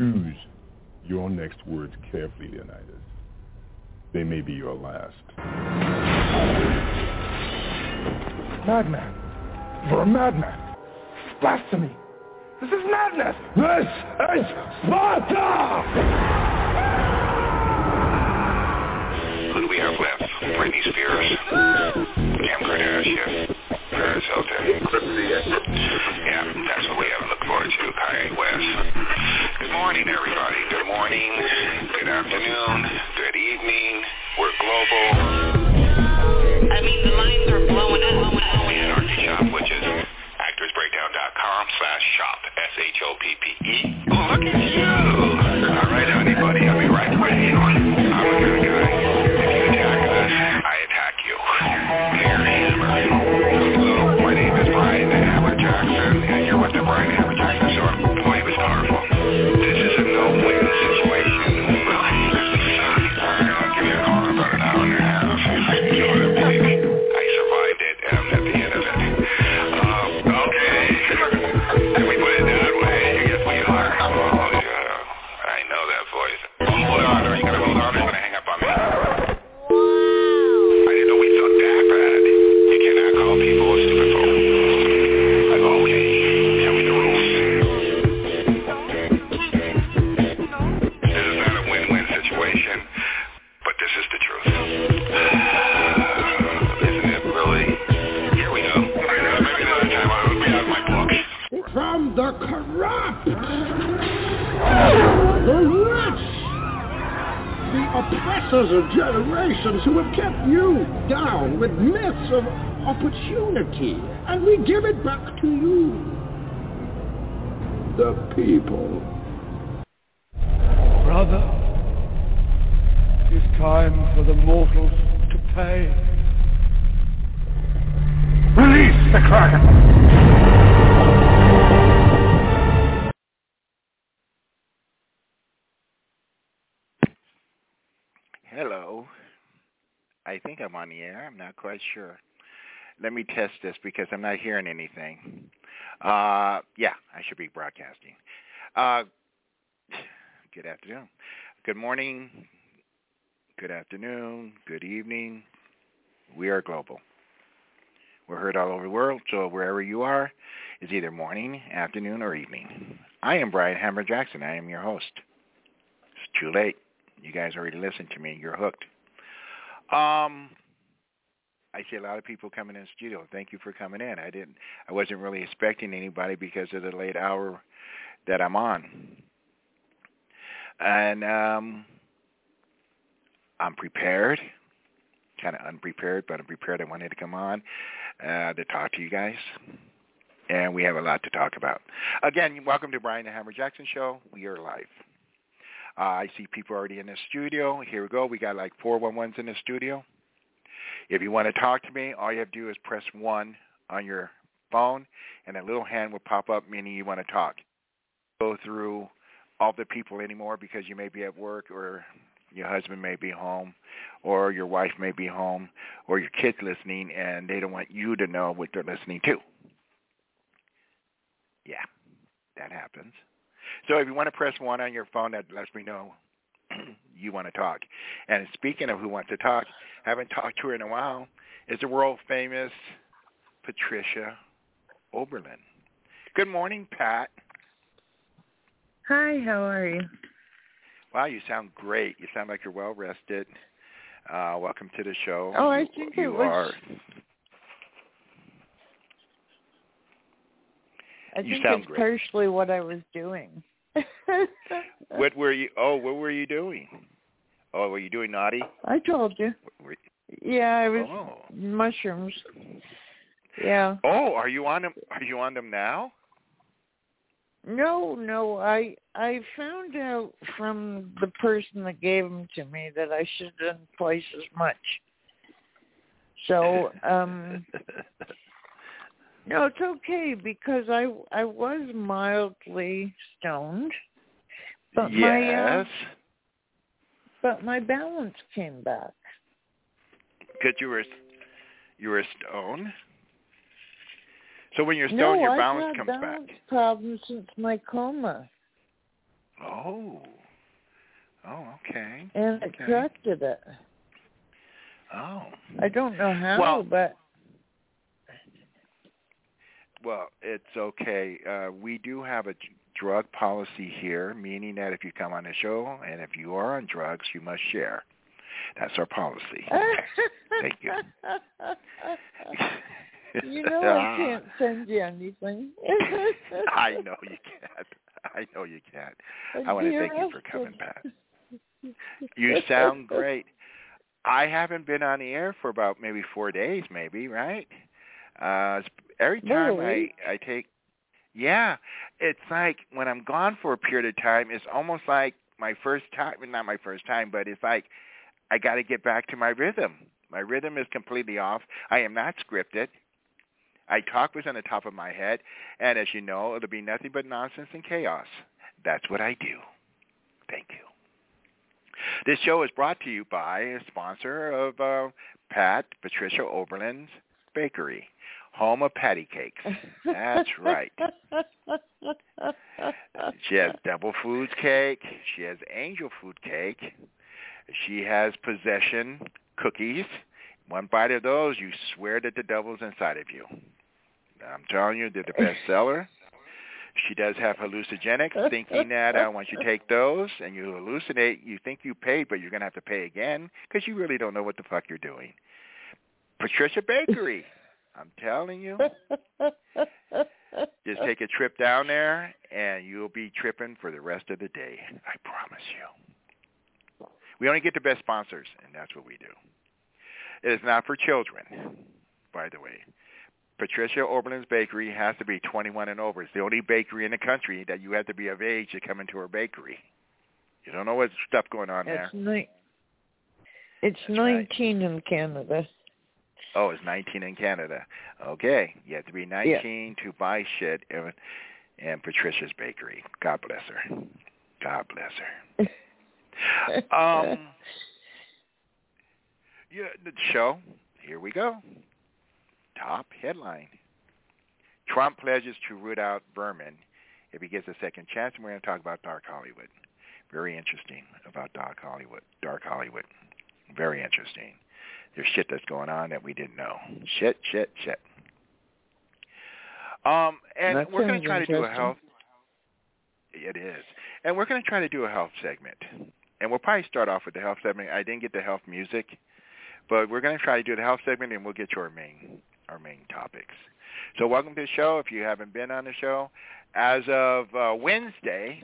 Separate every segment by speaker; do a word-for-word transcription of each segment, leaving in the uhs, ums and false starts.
Speaker 1: Choose your next words carefully, Leonidas. They may be your last.
Speaker 2: Madman. You're a madman. Blasphemy. This is madness.
Speaker 3: This is Sparta!
Speaker 4: Who do we have left? Britney Spears, Kim Kardashian, Paris Hilton. Yeah, that's what we have to look forward to. Kanye West. Good morning, everybody. Good morning. Good afternoon. Good evening. We're global.
Speaker 5: I mean, the lines are blowing up.
Speaker 4: We had our shop, which is actorsbreakdown.com slash shop, S H O P P E. Oh, look at you. All right, anybody, I'll be right with you. I'm a good guy. If you attack us, I attack you. Here, Hammer. Hello, my name is Brian Hammer Jackson, and you're with the Brian Hammer Jackson Show. Boy, it was powerful. This is a no-win situation. I'll give you a call in about an hour and a half. You know what I mean? I survived it, and I'm at the end of it. Um, okay. Can we put it that way? Yes, we are. Oh, yeah. I know that voice. Hold on. Are you going to hold on or are you going to hang up on me? I didn't know we thought that bad. You cannot call people a stupid phone. Like, okay, tell me the rules. This is not a win-win situation, but this is the truth. Isn't it really? Here we go. Maybe another time I'll be out of my book.
Speaker 3: From the corrupt, the rich, the oppressors of generations who have kept you down with myths of opportunity, and we give it back to you, the people.
Speaker 6: Brother, it's time for the mortals to pay.
Speaker 2: Release the Kraken.
Speaker 4: Hello. I think I'm on the air. I'm not quite sure. Let me test this because I'm not hearing anything. Uh, yeah, I should be broadcasting. Uh, good afternoon. Good morning. Good afternoon. Good evening. We are global. We're heard all over the world, so wherever you are is either morning, afternoon, or evening. I am Brian Hammer Jackson. I am your host. It's too late. You guys already listened to me. You're hooked. Um, I see a lot of people coming in the studio. Thank you for coming in. I didn't. I wasn't really expecting anybody because of the late hour that I'm on, and um, I'm prepared. Kind of unprepared, but I'm prepared. I wanted to come on uh, to talk to you guys, and we have a lot to talk about. Again, welcome to Brian the Hammer Jackson Show. We are live. Uh, I see people already in the studio. Here we go. We got like four one ones in the studio. If you want to talk to me, all you have to do is press one on your phone, and a little hand will pop up, meaning you want to talk. Go through all the people anymore because you may be at work, or your husband may be home, or your wife may be home, or your kids listening, and they don't want you to know what they're listening to. Yeah, that happens. So if you want to press one on your phone, that lets me know you want to talk. And speaking of who wants to talk, haven't talked to her in a while, is the world-famous Patricia Oberlin. Good morning, Pat.
Speaker 7: Hi, how are you?
Speaker 4: Wow, you sound great. You sound like you're well-rested. Uh, welcome to the show.
Speaker 7: Oh, I
Speaker 4: you,
Speaker 7: think
Speaker 4: you
Speaker 7: it was...
Speaker 4: are.
Speaker 7: I
Speaker 4: you
Speaker 7: think
Speaker 4: sound
Speaker 7: it's
Speaker 4: great.
Speaker 7: partially what I was doing.
Speaker 4: What were you? Oh, what were you doing? Oh, were you doing naughty?
Speaker 7: I told you.
Speaker 4: Were,
Speaker 7: yeah, I was
Speaker 4: oh.
Speaker 7: mushrooms. Yeah.
Speaker 4: Oh, are you on them? Are you on them now?
Speaker 7: No, no. I I found out from the person that gave them to me that I should have done twice as much. So, um, no, it's okay because I I was mildly stoned, but
Speaker 4: yes.
Speaker 7: my uh, but my balance came back.
Speaker 4: Because you were you were stoned. So when you're stoned,
Speaker 7: no,
Speaker 4: your
Speaker 7: I've
Speaker 4: balance
Speaker 7: had
Speaker 4: comes
Speaker 7: balance
Speaker 4: back.
Speaker 7: Problems since my coma.
Speaker 4: Oh. Oh, okay.
Speaker 7: And it
Speaker 4: okay.
Speaker 7: corrected it.
Speaker 4: Oh.
Speaker 7: I don't know how,
Speaker 4: well,
Speaker 7: but...
Speaker 4: Well, it's okay. Uh, we do have a drug policy here, meaning that if you come on the show and if you are on drugs, you must share. That's our policy. Thank you.
Speaker 7: You know I can't send you anything.
Speaker 4: I know you can't. I know you can't. I want to thank you for coming, Pat. You sound great. I haven't been on the air for about maybe four days, maybe, right? Uh, every time
Speaker 7: really?
Speaker 4: I, I take, yeah, it's like when I'm gone for a period of time, it's almost like my first time, not my first time, but it's like I got to get back to my rhythm. My rhythm is completely off. I am not scripted. I talk what's on the top of my head, and as you know, it'll be nothing but nonsense and chaos. That's what I do. Thank you. This show is brought to you by a sponsor of uh, Pat, Patricia Oberlin's Bakery, home of patty cakes. That's right. She has Devil Foods cake. She has Angel Food cake. She has Possession cookies. One bite of those, you swear that the devil's inside of you. I'm telling you, they're the best seller. She does have hallucinogenics, thinking that uh, once you take those and you hallucinate, you think you paid, but you're going to have to pay again because you really don't know what the fuck you're doing. Patricia Bakery, I'm telling you. Just take a trip down there, and you'll be tripping for the rest of the day. I promise you. We only get the best sponsors, and that's what we do. It is not for children, by the way. Patricia Oberlin's Bakery has to be twenty-one and over. It's the only bakery in the country that you have to be of age to come into her bakery. You don't know what stuff going on
Speaker 7: it's
Speaker 4: there.
Speaker 7: Ni- it's
Speaker 4: That's
Speaker 7: nineteen
Speaker 4: right.
Speaker 7: in Canada.
Speaker 4: Oh, it's nineteen in Canada. Okay. You have to be nineteen yeah. to buy shit in, in Patricia's Bakery. God bless her. God bless her. um, yeah, the show, here we go. Top headline. Trump pledges to root out Berman if he gets a second chance, and we're going to talk about Dark Hollywood. Very interesting about Dark Hollywood. Dark Hollywood. Very interesting. There's shit that's going on that we didn't know. Shit, shit, shit. Um, and
Speaker 7: that
Speaker 4: we're going to try to do a health. It is. And we're going to try to do a health segment. And we'll probably start off with the health segment. I didn't get the health music, but we're going to try to do the health segment, and we'll get to our main our main topics. So welcome to the show. If you haven't been on the show, as of uh, Wednesday,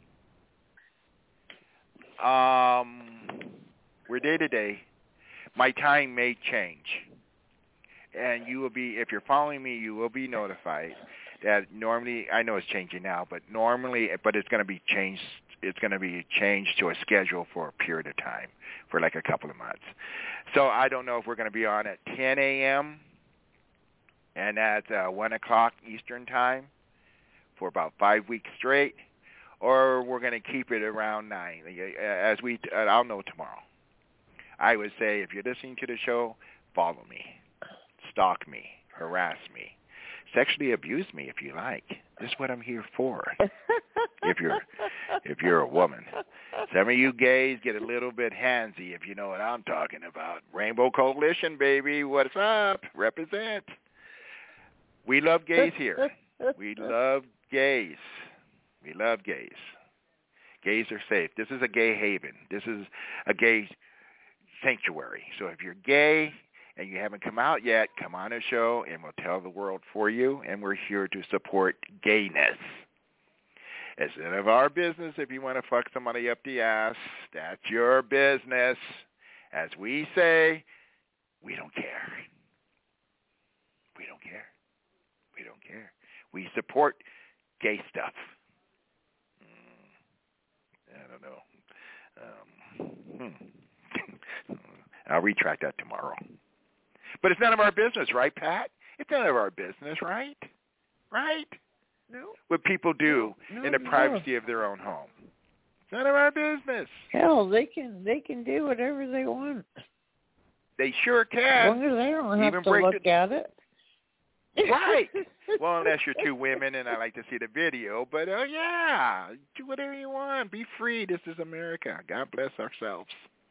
Speaker 4: um, we're day to day. My time may change, and you will be, if you're following me, you will be notified that normally, I know it's changing now, but normally, but it's going to be changed. It's going to be changed to a schedule for a period of time, for like a couple of months. So I don't know if we're going to be on at ten a.m. and at uh, one o'clock Eastern time for about five weeks straight, or we're going to keep it around nine. As we, I'll know tomorrow. I would say if you're listening to the show, follow me, stalk me, harass me, sexually abuse me if you like. This is what I'm here for. If you're if you're a woman. Some of you gays get a little bit handsy if you know what I'm talking about. Rainbow Coalition, baby, what's up? Represent. We love gays here. We love gays. We love gays. Gays are safe. This is a gay haven. This is a gay sanctuary. So if you're gay and you haven't come out yet, come on a show and we'll tell the world for you, and we're here to support gayness. It's none of our business if you want to fuck somebody up the ass. That's your business. As we say, we don't care. We don't care. We don't care. We support gay stuff. Mm, I don't know. Um, hmm. I'll retract that tomorrow. But it's none of our business, right, Pat? It's none of our business, right? Right?
Speaker 7: No.
Speaker 4: What people do
Speaker 7: no,
Speaker 4: in the
Speaker 7: no.
Speaker 4: privacy of their own home. It's none of our business.
Speaker 7: Hell, they can they can do whatever they want.
Speaker 4: They sure can.
Speaker 7: As long as they don't have
Speaker 4: Even
Speaker 7: to
Speaker 4: break
Speaker 7: look
Speaker 4: the,
Speaker 7: at it.
Speaker 4: Right. Well, unless you're two women and I like to see the video. But, uh, yeah, do whatever you want. Be free. This is America. God bless ourselves.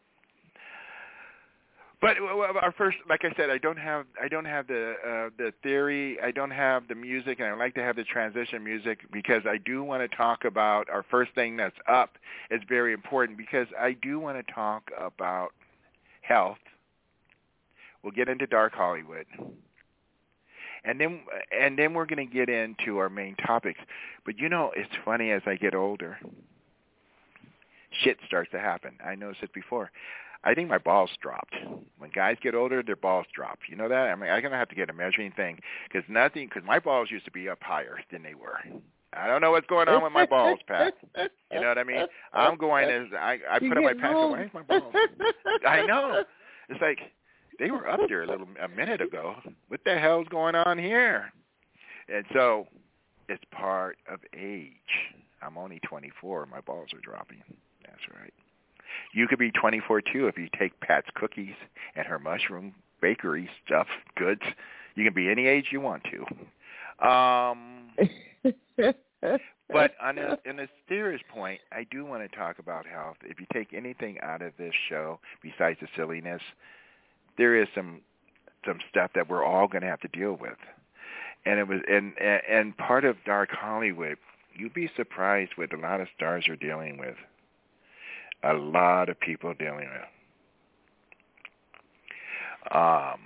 Speaker 4: But our first, like I said, I don't have, I don't have the uh, the theory. I don't have the music, and I like to have the transition music because I do want to talk about our first thing that's up. It's very important because I do want to talk about health. We'll get into Dark Hollywood. And then and then we're going to get into our main topics. But, you know, it's funny as I get older, shit starts to happen. I noticed it before. I think my balls dropped. When guys get older, their balls drop. You know that? I mean, I'm going to have to get a measuring thing because nothing, because my balls used to be up higher than they were. I don't know what's going on with my balls, Pat. You know what I mean? I'm going as, I, I put up my pants and where's my balls? I know. It's like, they were up there a little a minute ago. What the hell's going on here? And so it's part of age. I'm only twenty-four. My balls are dropping. That's right. You could be twenty-four, too, if you take Pat's cookies and her mushroom bakery stuff, goods. You can be any age you want to. Um, but on a, on a serious point, I do want to talk about health. If you take anything out of this show besides the silliness, there is some some stuff that we're all going to have to deal with, and it was and and part of Dark Hollywood. You'd be surprised what a lot of stars are dealing with. A lot of people dealing with, um,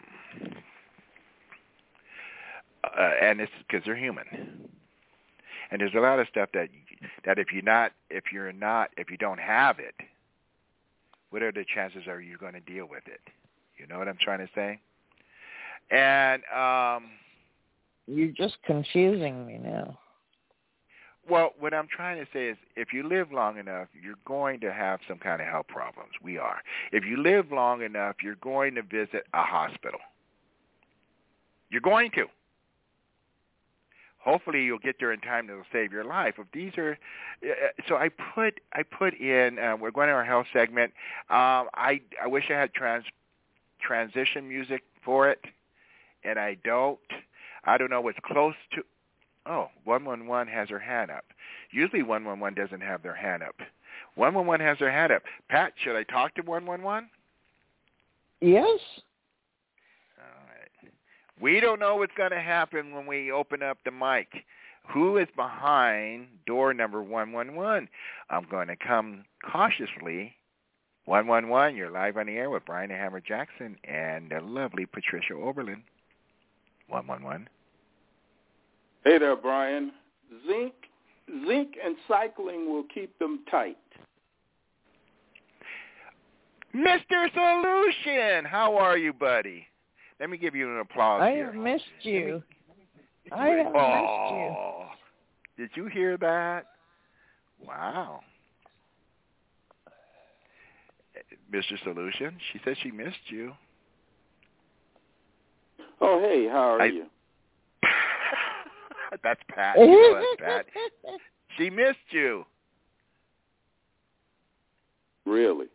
Speaker 4: uh, and it's because they're human. And there's a lot of stuff that that if you're not if you're not if you don't have it, what are the chances are you going to deal with it? You know what I'm trying to say? And um,
Speaker 7: you're just confusing me now.
Speaker 4: Well, what I'm trying to say is if you live long enough, you're going to have some kind of health problems. We are. If you live long enough, you're going to visit a hospital. You're going to. Hopefully you'll get there in time that'll save your life. If these are, uh, so I put I put in. Uh, we're going to our health segment. Um, I I wish I had trans. transition music for it, and I don't. I don't know what's close to. Oh, one one one has her hand up. Usually one one one doesn't have their hand up. one one one has their hand up. Pat, should I talk to one one one?
Speaker 7: Yes.
Speaker 4: All right. We don't know what's going to happen when we open up the mic. Who is behind door number one one one? I'm going to come cautiously. one one one, you're live on the air with Brian the Hammer Jackson and the lovely Patricia Oberlin. one one one.
Speaker 8: Hey there, Brian. Zinc, zinc and cycling will keep them tight.
Speaker 4: Mister Solution, how are you, buddy? Let me give you an applause
Speaker 7: I
Speaker 4: here.
Speaker 7: have missed you. Me... I have
Speaker 4: oh,
Speaker 7: missed you.
Speaker 4: Did you hear that? Wow. Mister Solution, she said she missed you.
Speaker 8: Oh, hey, how are
Speaker 4: I...
Speaker 8: you?
Speaker 4: That's Pat. You know that's Pat. She missed you.
Speaker 7: Really?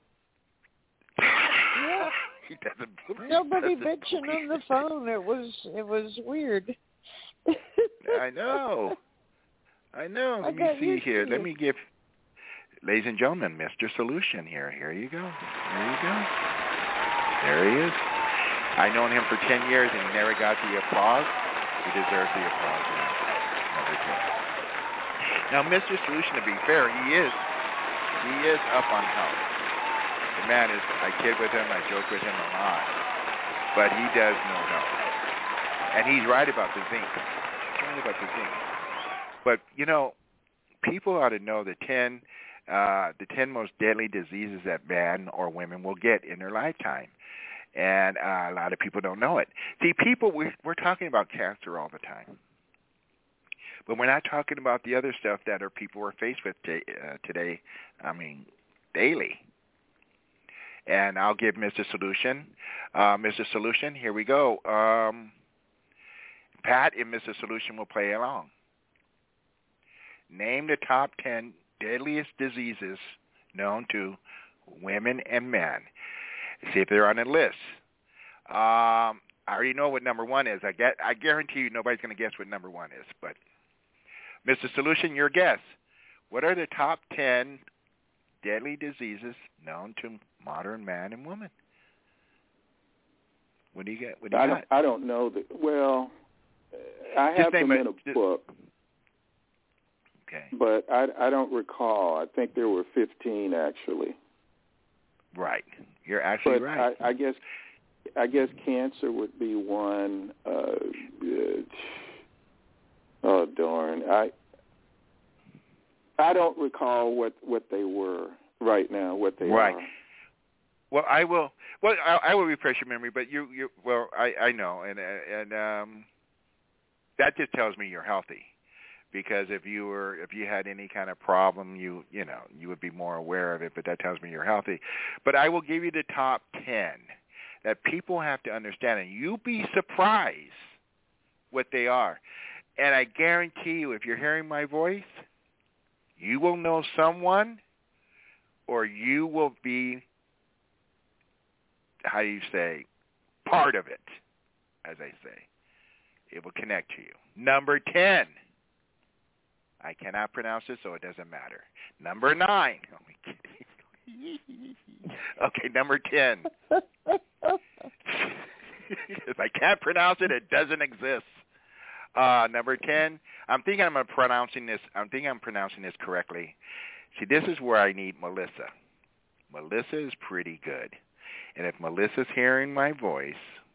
Speaker 4: Yeah. He doesn't believe,
Speaker 7: Nobody
Speaker 4: doesn't
Speaker 7: bitching
Speaker 4: believe
Speaker 7: on the phone. It was it was weird.
Speaker 4: I know. I know. Let
Speaker 7: I
Speaker 4: me see here.
Speaker 7: you.
Speaker 4: Let me give, ladies and gentlemen, Mister Solution here. Here you go. There you go. There he is. I've known him for ten years, and he never got the applause. He deserves the applause now. Number ten. Now, Mister Solution, to be fair, he is he is up on health. The man is. I kid with him. I joke with him a lot, but he does know health, and he's right about the zinc. He's right about the zinc. But you know, people ought to know the ten uh, the ten most deadly diseases that men or women will get in their lifetime. And uh, a lot of people don't know it. See, people, we're, we're talking about cancer all the time. But we're not talking about the other stuff that our people are faced with t- uh, today, I mean, daily. And I'll give Mister Solution. Uh, Mister Solution, here we go. Um, Pat and Mister Solution will play along. Name the top ten deadliest diseases known to women and men. See if they're on the list. Um, I already know what number one is. I get. I guarantee you nobody's going to guess what number one is. But, Mister Solution, your guess. What are the top ten deadly diseases known to modern man and woman? What do you get? What do you
Speaker 8: I
Speaker 4: got?
Speaker 8: don't. I don't know that. Well, I have them in a
Speaker 4: just,
Speaker 8: book.
Speaker 4: Okay.
Speaker 8: But I, I don't recall. I think there were fifteen actually.
Speaker 4: Right. You're actually
Speaker 8: but
Speaker 4: right.
Speaker 8: I, I guess. I guess cancer would be one. Uh, uh, oh darn! I I don't recall what, what they were right now. What they
Speaker 4: right.
Speaker 8: are.
Speaker 4: Well, I will. Well, I, I will refresh your memory, but you, you. Well, I, I know, and and um, that just tells me you're healthy, because if you were, if you had any kind of problem, you, you know, you would be more aware of it. But that tells me you're healthy. But I will give you the top ten that people have to understand, and you'll be surprised what they are. And I guarantee you, if you're hearing my voice, you will know someone, or you will be, how do you say, part of it, as I say. It will connect to you. Number ten. I cannot pronounce it, so it doesn't matter. Number nine. Oh, I'm kidding. Okay, number ten. If I can't pronounce it, it doesn't exist. Uh, number ten. I'm thinking I'm pronouncing this. I'm thinking I'm pronouncing this correctly. See, this is where I need Melissa. Melissa is pretty good, and if Melissa's hearing my voice,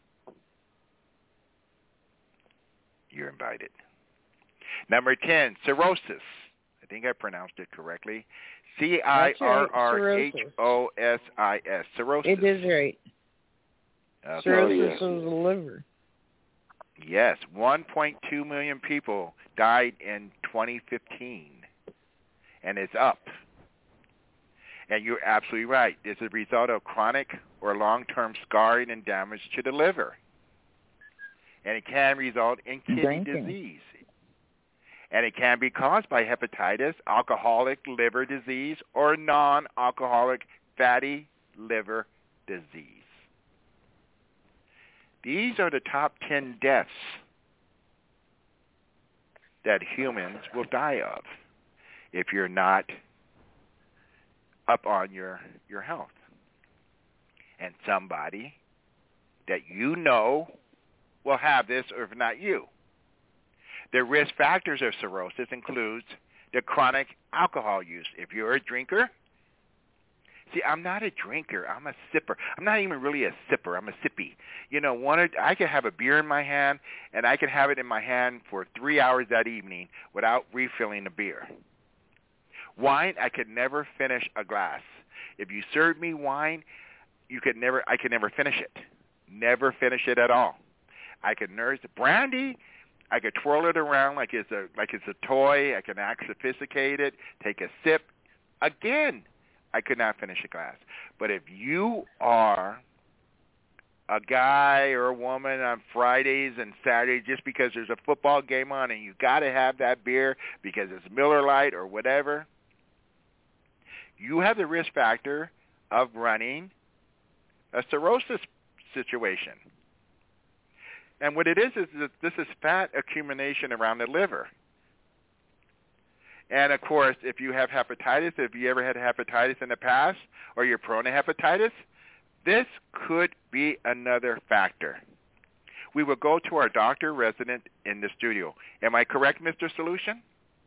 Speaker 4: you're invited. Number ten, cirrhosis. I think I pronounced it correctly. C I R R H O S I S. Cirrhosis.
Speaker 7: It is right.
Speaker 4: Okay.
Speaker 7: Cirrhosis of the liver.
Speaker 4: Yes. one point two million people died in twenty fifteen, and it's up. And you're absolutely right. It's a result of chronic or long-term scarring and damage to the liver. And it can result in kidney
Speaker 7: Drinking.
Speaker 4: disease. And it can be caused by hepatitis, alcoholic liver disease, or non-alcoholic fatty liver disease. These are the top ten deaths that humans will die of if you're not up on your, your health. And somebody that you know will have this, or if not you. The risk factors of cirrhosis includes the chronic alcohol use. If you're a drinker, see, I'm not a drinker. I'm a sipper. I'm not even really a sipper. I'm a sippy. You know, one or, I could have a beer in my hand, and I could have it in my hand for three hours that evening without refilling the beer. Wine, I could never finish a glass. If you served me wine, you could never. I could never finish it. Never finish it at all. I could nurse brandy. I could twirl it around like it's a like it's a toy. I can act sophisticated, take a sip. Again, I could not finish a glass. But if you are a guy or a woman on Fridays and Saturdays just because there's a football game on and you got to have that beer because it's Miller Lite or whatever, you have the risk factor of running a cirrhosis situation. And what it is is that this is fat accumulation around the liver. And, of course, if you have hepatitis, if you ever had hepatitis in the past, or you're prone to hepatitis, this could be another factor. We will go to our doctor resident in the studio. Am I correct, Mister Solution?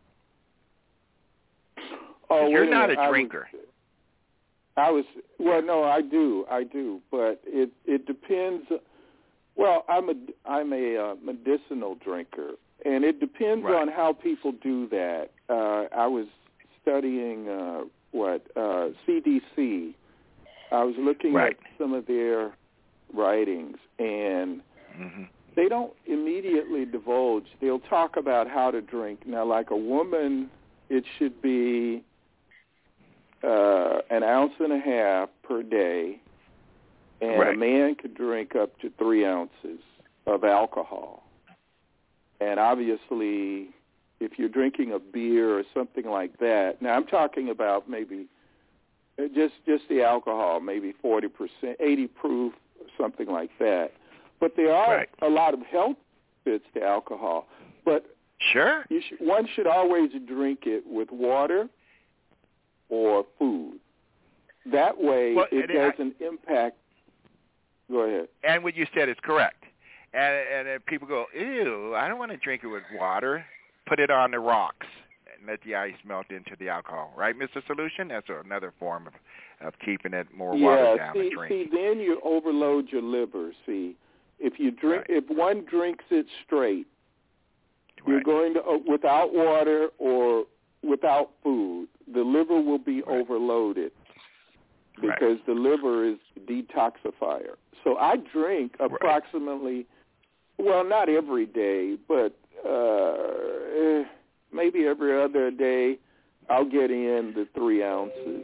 Speaker 8: Oh,
Speaker 4: you're
Speaker 8: wait
Speaker 4: not
Speaker 8: a,
Speaker 4: a drinker.
Speaker 8: I was, I was well, no, I do, I do, but it it depends. Well, I'm a I'm a uh, medicinal drinker, and it depends
Speaker 4: right.
Speaker 8: on how people do that. Uh, I was studying uh, what uh, C D C. I was looking
Speaker 4: right.
Speaker 8: at some of their writings, and
Speaker 4: mm-hmm.
Speaker 8: they don't immediately divulge. They'll talk about how to drink. Now, like a woman, it should be uh, an ounce and a half per day, and
Speaker 4: right.
Speaker 8: a man could drink up to three ounces of alcohol. And obviously, if you're drinking a beer or something like that, now I'm talking about maybe just just the alcohol, maybe forty percent, eighty proof, something like that. But there are
Speaker 4: right.
Speaker 8: a lot of health benefits to alcohol. But
Speaker 4: sure,
Speaker 8: you should, one should always drink it with water or food. That way,
Speaker 4: well,
Speaker 8: it doesn't I, impact. Go ahead.
Speaker 4: And what you said is correct. And and if people go, ew, I don't want to drink it with water. Put it on the rocks and let the ice melt into the alcohol. Right, Mister Solution? That's another form of, of keeping it more
Speaker 8: yeah,
Speaker 4: watered down
Speaker 8: see,
Speaker 4: and drink.
Speaker 8: see, then you overload your liver. See, if you drink,
Speaker 4: right.
Speaker 8: if one drinks it straight,
Speaker 4: right.
Speaker 8: you're going to uh, without water or without food, the liver will be right. overloaded. Because right. the liver is a detoxifier. So I drink approximately, right. well, not every day, but uh, maybe every other day I'll get in the three ounces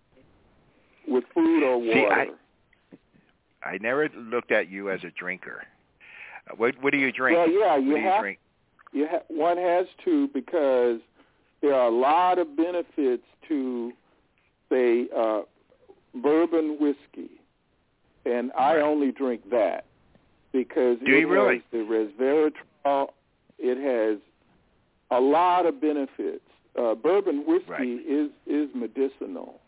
Speaker 8: with food or water.
Speaker 4: See, I, I never looked at you as a drinker. Uh, what, what do you drink?
Speaker 8: Well, yeah, you
Speaker 4: what do
Speaker 8: have,
Speaker 4: you drink?
Speaker 8: You ha- one has to because there are a lot of benefits to, say, uh, bourbon whiskey, and I right. only drink that because
Speaker 4: Do
Speaker 8: it
Speaker 4: you really?
Speaker 8: has the resveratrol. It has a lot of benefits. Uh, bourbon whiskey
Speaker 4: right.
Speaker 8: is is medicinal.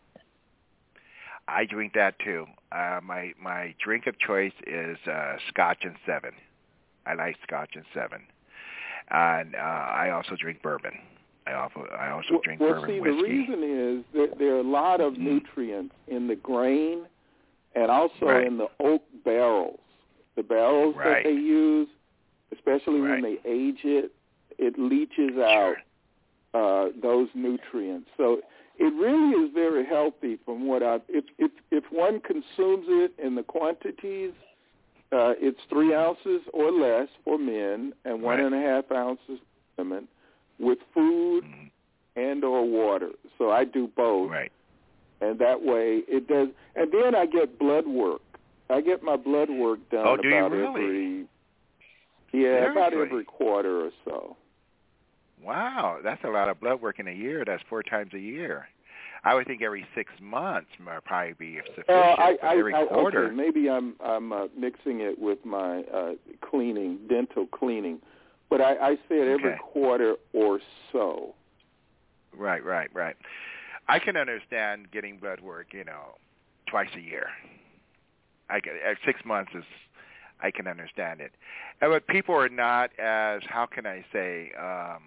Speaker 4: I drink that too. Uh, my my drink of choice is uh, Scotch and Seven. I like Scotch and Seven, and uh, I also drink bourbon. I also, I also
Speaker 8: well,
Speaker 4: drink
Speaker 8: well,
Speaker 4: bourbon
Speaker 8: see,
Speaker 4: whiskey.
Speaker 8: The reason is that there are a lot of nutrients in the grain and also
Speaker 4: right.
Speaker 8: in the oak barrels. The barrels
Speaker 4: right.
Speaker 8: that they use, especially
Speaker 4: right.
Speaker 8: when they age it, it leaches
Speaker 4: sure.
Speaker 8: out uh, those nutrients. So it really is very healthy from what I if if if one consumes it in the quantities, uh, it's three ounces or less for men and one
Speaker 4: right.
Speaker 8: and a half ounces for women, with food and or water. So I do both.
Speaker 4: Right.
Speaker 8: And that way it does. And then I get blood work. I get my blood work done
Speaker 4: oh, do
Speaker 8: about
Speaker 4: you really?
Speaker 8: every Yeah,
Speaker 4: Seriously?
Speaker 8: about every quarter or so.
Speaker 4: Wow, that's a lot of blood work in a year. That's four times a year. I would think every six months might probably be sufficient.
Speaker 8: Uh, I,
Speaker 4: but every
Speaker 8: I,
Speaker 4: quarter.
Speaker 8: Okay, maybe I'm I'm uh, mixing it with my uh, cleaning, dental cleaning. But I, I said every
Speaker 4: okay.
Speaker 8: quarter or so.
Speaker 4: Right, right, right. I can understand getting blood work, you know, twice a year. I can, at six months is, I can understand it. Uh, But people are not as, how can I say, um,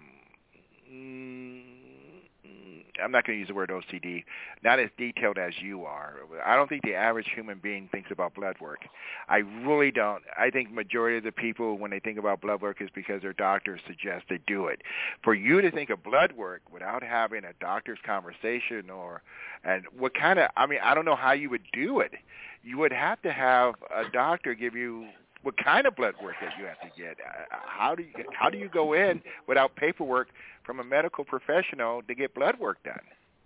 Speaker 4: mm, I'm not going to use the word O C D, not as detailed as you are. I don't think the average human being thinks about blood work. I really don't. I think majority of the people, when they think about blood work, is because their doctors suggest they do it. For you to think of blood work without having a doctor's conversation or, and what kind of, I mean, I don't know how you would do it. You would have to have a doctor give you what kind of blood work that you have to get. How do you how do you go in without paperwork from a medical professional to get blood work done?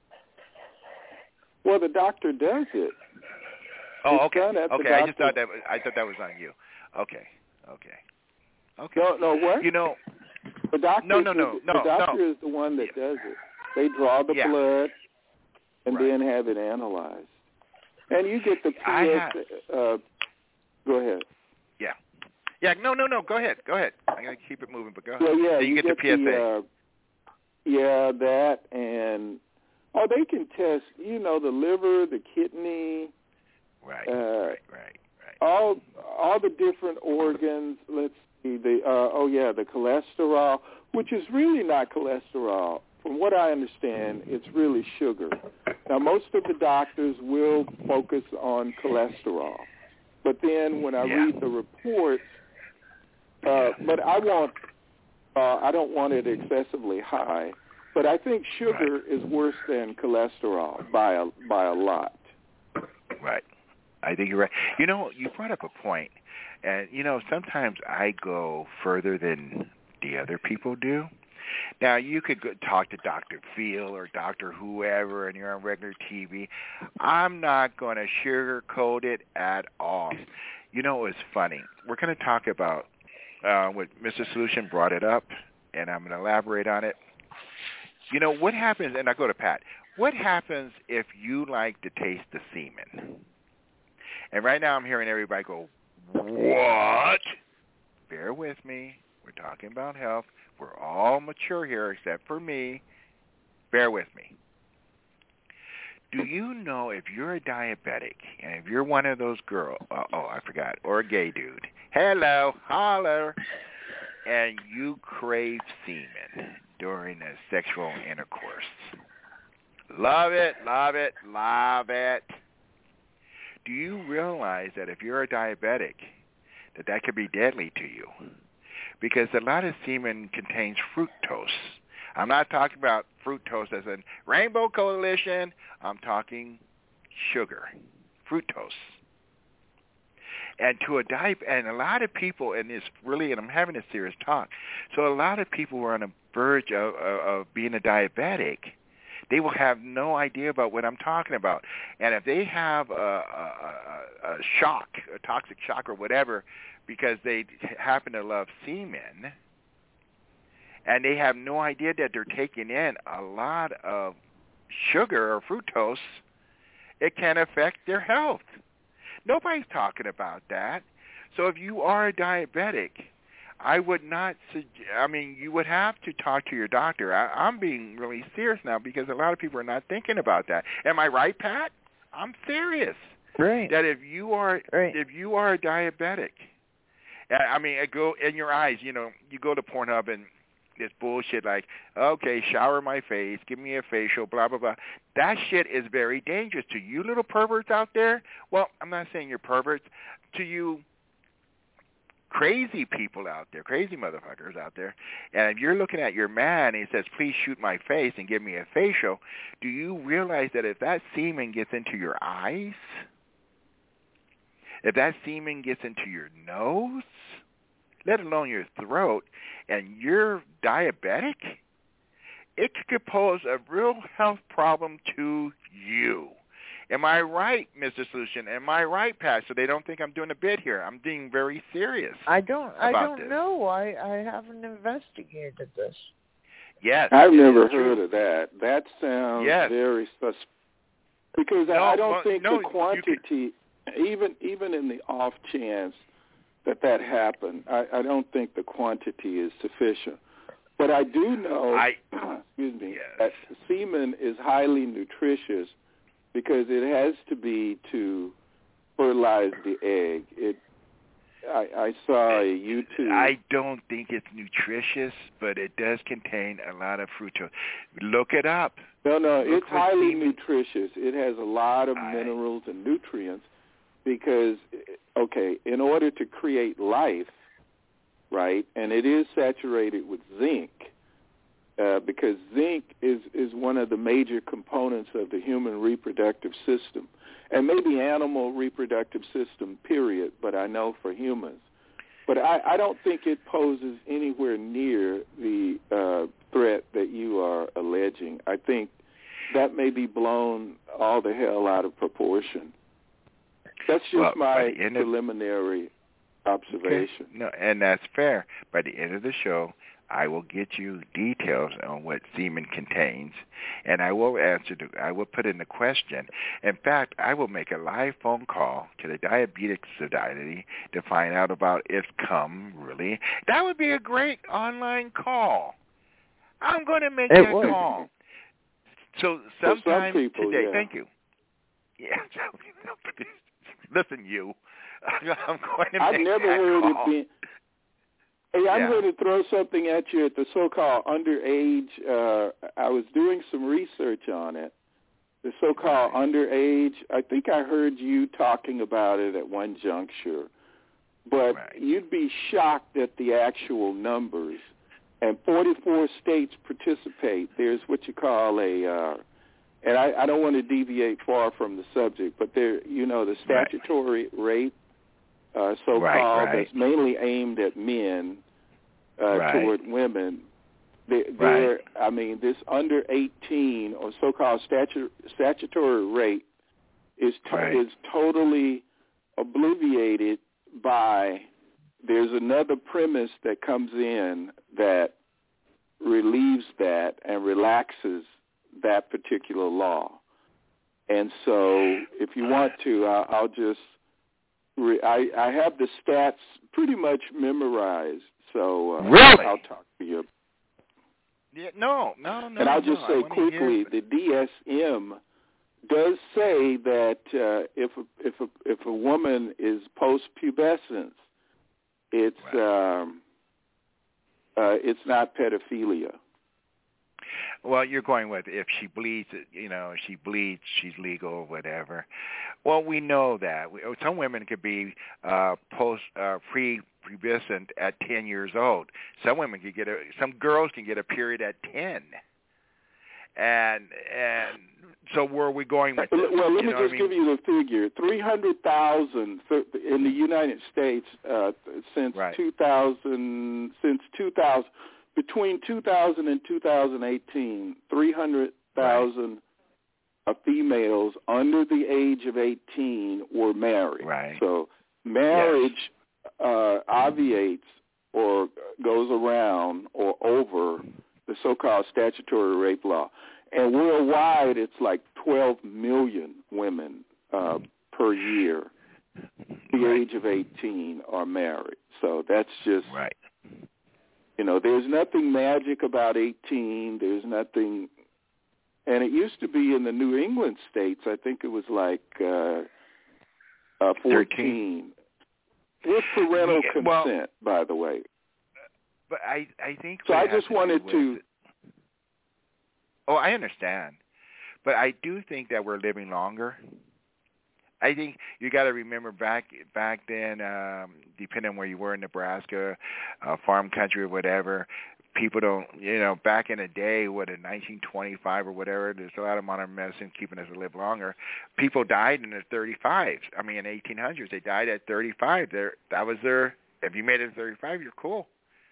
Speaker 8: Well, the doctor does it.
Speaker 4: Oh,
Speaker 8: it's
Speaker 4: okay. Okay, I just thought that I thought that was on you. Okay, okay, okay.
Speaker 8: No, no, what?
Speaker 4: You know,
Speaker 8: the doctor.
Speaker 4: No, no, no,
Speaker 8: is,
Speaker 4: no.
Speaker 8: The doctor
Speaker 4: no.
Speaker 8: is the one that does it. They draw the
Speaker 4: yeah.
Speaker 8: blood and
Speaker 4: right.
Speaker 8: then have it analyzed, and you get the P S.
Speaker 4: I have,
Speaker 8: uh, go ahead.
Speaker 4: Yeah. Yeah, no, no, no. Go ahead. Go ahead. I'm going to keep it moving, but go ahead.
Speaker 8: Well, yeah,
Speaker 4: so you,
Speaker 8: you
Speaker 4: get,
Speaker 8: get
Speaker 4: the P S A.
Speaker 8: The, uh, yeah, that and, oh, they can test, you know, the liver, the kidney.
Speaker 4: Right,
Speaker 8: uh,
Speaker 4: right, right, right.
Speaker 8: All, all the different organs. Let's see, the, uh, oh, yeah, the cholesterol, which is really not cholesterol. From what I understand, it's really sugar. Now, most of the doctors will focus on cholesterol. But then when I
Speaker 4: yeah.
Speaker 8: read the reports, uh,
Speaker 4: yeah.
Speaker 8: but I want, uh, I don't want it excessively high. But I think sugar
Speaker 4: right.
Speaker 8: is worse than cholesterol by a by a lot.
Speaker 4: Right. I think you're right. You know, you brought up a point, and you know, sometimes I go further than the other people do. Now, you could go talk to Doctor Phil or Doctor whoever, and you're on regular T V. I'm not going to sugarcoat it at all. You know, it's funny. We're going to talk about uh, what Mister Solution brought it up, and I'm going to elaborate on it. You know, what happens, and I go to Pat, what happens if you like to taste the semen? And right now I'm hearing everybody go, What? Bear with me. We're talking about health. We're all mature here except for me. Bear with me. Do you know if you're a diabetic and if you're one of those girls, uh, oh, I forgot, or a gay dude, hello, holler, and you crave semen during a sexual intercourse. Love it, love it, love it. Do you realize that if you're a diabetic, that that could be deadly to you? Because a lot of semen contains fructose. I'm not talking about fructose as in Rainbow Coalition. I'm talking sugar, fructose. And to a di- and a lot of people, and it's really, and I'm having a serious talk, so a lot of people who are on the verge of, of, of being a diabetic, they will have no idea about what I'm talking about. And if they have a, a, a shock, a toxic shock or whatever, because they happen to love semen, and they have no idea that they're taking in a lot of sugar or fructose, it can affect their health. Nobody's talking about that. So if you are a diabetic, I would not suggest, I mean, you would have to talk to your doctor. I, I'm being really serious now because a lot of people are not thinking about that. Am I right, Pat? I'm serious.
Speaker 7: Right.
Speaker 4: That if you are,
Speaker 7: right.
Speaker 4: if you are a diabetic, I mean, I go in your eyes, you know, you go to Pornhub and this bullshit like, okay, shower my face, give me a facial, blah, blah, blah. That shit is very dangerous to you little perverts out there. Well, I'm not saying you're perverts. To you crazy people out there, crazy motherfuckers out there, and if you're looking at your man and he says, please shoot my face and give me a facial, do you realize that if that semen gets into your eyes, if that semen gets into your nose, let alone your throat, and you're diabetic, it could pose a real health problem to you. Am I right, Mister Solution? Am I right, Pat? So they don't think I'm doing a bit here. I'm being very serious.
Speaker 7: I don't. I don't
Speaker 4: this.
Speaker 7: know. I I haven't investigated this.
Speaker 4: Yes,
Speaker 8: I've never heard
Speaker 4: true.
Speaker 8: of that. That sounds
Speaker 4: yes.
Speaker 8: very suspicious. Because
Speaker 4: no,
Speaker 8: I don't
Speaker 4: well,
Speaker 8: think
Speaker 4: no,
Speaker 8: the quantity, even even in the off chance that that happened, I, I don't think the quantity is sufficient. But I do know,
Speaker 4: I,
Speaker 8: excuse me,
Speaker 4: yes.
Speaker 8: that semen is highly nutritious because it has to be to fertilize the egg. It, I, I saw a YouTube.
Speaker 4: I don't think it's nutritious, but it does contain a lot of fructose. Look it up.
Speaker 8: No, no,
Speaker 4: Look
Speaker 8: it's highly
Speaker 4: semen.
Speaker 8: nutritious. It has a lot of
Speaker 4: I,
Speaker 8: minerals and nutrients because, okay, in order to create life, right, and it is saturated with zinc, uh, because zinc is, is one of the major components of the human reproductive system, and maybe animal reproductive system, period, but I know for humans. But I, I don't think it poses anywhere near the uh, threat that you are alleging. I think that may be blown all the hell out of proportion. That's just
Speaker 4: well,
Speaker 8: my
Speaker 4: of,
Speaker 8: preliminary observation.
Speaker 4: Okay. No, and that's fair. By the end of the show, I will get you details on what semen contains, and I will answer. The, I will put in the question. In fact, I will make a live phone call to the Diabetes Society to find out about if cum really. That would be a great online call. I'm going to make
Speaker 7: it
Speaker 4: that
Speaker 7: would.
Speaker 4: call. So
Speaker 8: For
Speaker 4: sometime
Speaker 8: some people,
Speaker 4: today.
Speaker 8: yeah.
Speaker 4: Thank you. Yeah. Listen, you. I'm going to
Speaker 8: I've
Speaker 4: make
Speaker 8: never
Speaker 4: that
Speaker 8: heard
Speaker 4: call.
Speaker 8: it being. Hey, I'm
Speaker 4: Yeah.
Speaker 8: going to throw something at you at the so-called underage. Uh, I was doing some research on it. The so-called
Speaker 4: Right.
Speaker 8: underage. I think I heard you talking about it at one juncture, but
Speaker 4: Right.
Speaker 8: you'd be shocked at the actual numbers. And forty-four states participate. There's what you call a, uh, and I, I don't want to deviate far from the subject, but there, you know, the statutory right. rape. Uh, so-called
Speaker 4: right, right.
Speaker 8: that's mainly aimed at men uh,
Speaker 4: right.
Speaker 8: toward women. They, they're,
Speaker 4: Right.
Speaker 8: I mean, this under eighteen or so-called statu- statutory rape is to-
Speaker 4: Right.
Speaker 8: is totally obliviated by. There's another premise that comes in that relieves that and relaxes that particular law. And so, if you want to, I'll, I'll just re- I, I have the stats pretty much memorized, so uh,
Speaker 4: really?
Speaker 8: I'll talk to you.
Speaker 4: Yeah, no, no, no.
Speaker 8: And I'll just
Speaker 4: no,
Speaker 8: say quickly, the D S M does say that uh, if a, if a, if a woman is post-pubescence, it's right. um, uh, it's not pedophilia.
Speaker 4: Well, you're going with if she bleeds, you know, if she bleeds, she's legal or whatever. Well, we know that. We, some women could be uh, post uh, pre pubescent at ten years old. Some women can get a. Some girls can get a period at ten. And and so where are we going with this?
Speaker 8: Well, let
Speaker 4: you
Speaker 8: me
Speaker 4: know
Speaker 8: just
Speaker 4: I mean?
Speaker 8: give you the figure: three hundred thousand in the United States uh, since
Speaker 4: right.
Speaker 8: two thousand. Since two thousand, between two thousand and two thousand eighteen, three hundred thousand right. females under the age of eighteen were married.
Speaker 4: Right.
Speaker 8: So marriage
Speaker 4: yes.
Speaker 8: uh, obviates or goes around or over the so-called statutory rape law. And worldwide, it's like twelve million women uh, per year, the
Speaker 4: right.
Speaker 8: age of eighteen, are married. So that's just,
Speaker 4: right.
Speaker 8: you know, there's nothing magic about eighteen. There's nothing, and it used to be in the New England states, I think it was like uh, uh, fourteen. With parental
Speaker 4: yeah, well,
Speaker 8: consent, by the way.
Speaker 4: But I, I think
Speaker 8: so. I just wanted to.
Speaker 4: Oh, I understand, but I do think that we're living longer. I think you got to remember back back then, um, depending on where you were in Nebraska, uh, farm country or whatever. People don't, you know, back in the day, what in nineteen twenty-five or whatever, there's a lot of modern medicine keeping us to live longer. People died in their thirty-fives. I mean, in the eighteen hundreds, they died at thirty-five. There, that was their. If you made it at thirty-five, you're cool.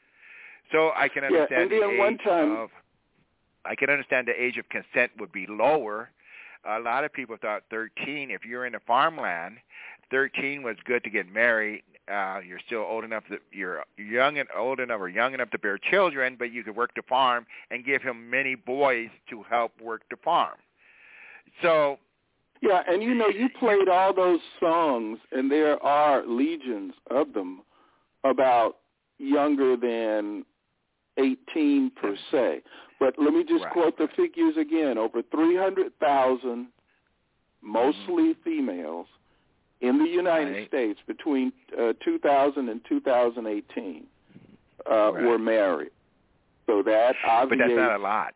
Speaker 4: So I can understand
Speaker 8: yeah, and
Speaker 4: the
Speaker 8: then
Speaker 4: age
Speaker 8: one time,
Speaker 4: of. I can understand the age of consent would be lower. A lot of people thought thirteen. If you're in a farmland, thirteen was good to get married. Uh, you're still old enough that you're young and old enough or young enough to bear children, but you could work the farm and give him many boys to help work the farm. So,
Speaker 8: yeah, and you know, you played all those songs, and there are legions of them about younger than eighteen per se. But let me just
Speaker 4: right.
Speaker 8: quote the figures again. Over three hundred thousand, mostly mm-hmm. females, in the United
Speaker 4: right.
Speaker 8: States between uh, two thousand and two thousand eighteen uh,
Speaker 4: right.
Speaker 8: were married. So that obviously...
Speaker 4: But that's not a lot.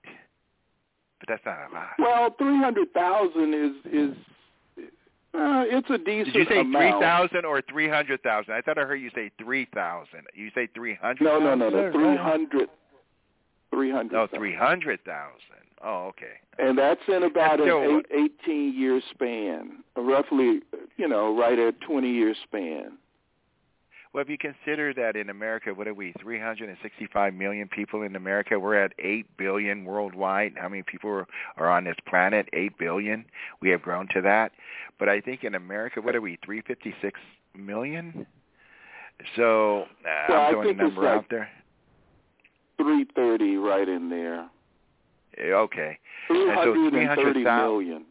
Speaker 4: But that's not a lot.
Speaker 8: Well, three hundred thousand is... is Uh, it's a decent
Speaker 4: amount. Did you say
Speaker 8: amount.
Speaker 4: three thousand or three hundred thousand? I thought I heard you say three thousand. You say three hundred?
Speaker 8: No, no, no, no. Three hundred. Three hundred.
Speaker 4: Oh, three hundred thousand. Oh, okay.
Speaker 8: And that's in about
Speaker 4: that's
Speaker 8: an eight, eighteen-year span, roughly, you know, right at twenty-year span.
Speaker 4: Well, if you consider that in America, what are we, three hundred sixty-five million people in America? We're at eight billion worldwide. How many people are, are on this planet? eight billion. We have grown to that. But I think in America, what are we, three hundred fifty-six million? So uh,
Speaker 8: well,
Speaker 4: I'm throwing a number
Speaker 8: like
Speaker 4: out there.
Speaker 8: three thirty right in there.
Speaker 4: Okay.
Speaker 8: three hundred thirty
Speaker 4: and so
Speaker 8: million.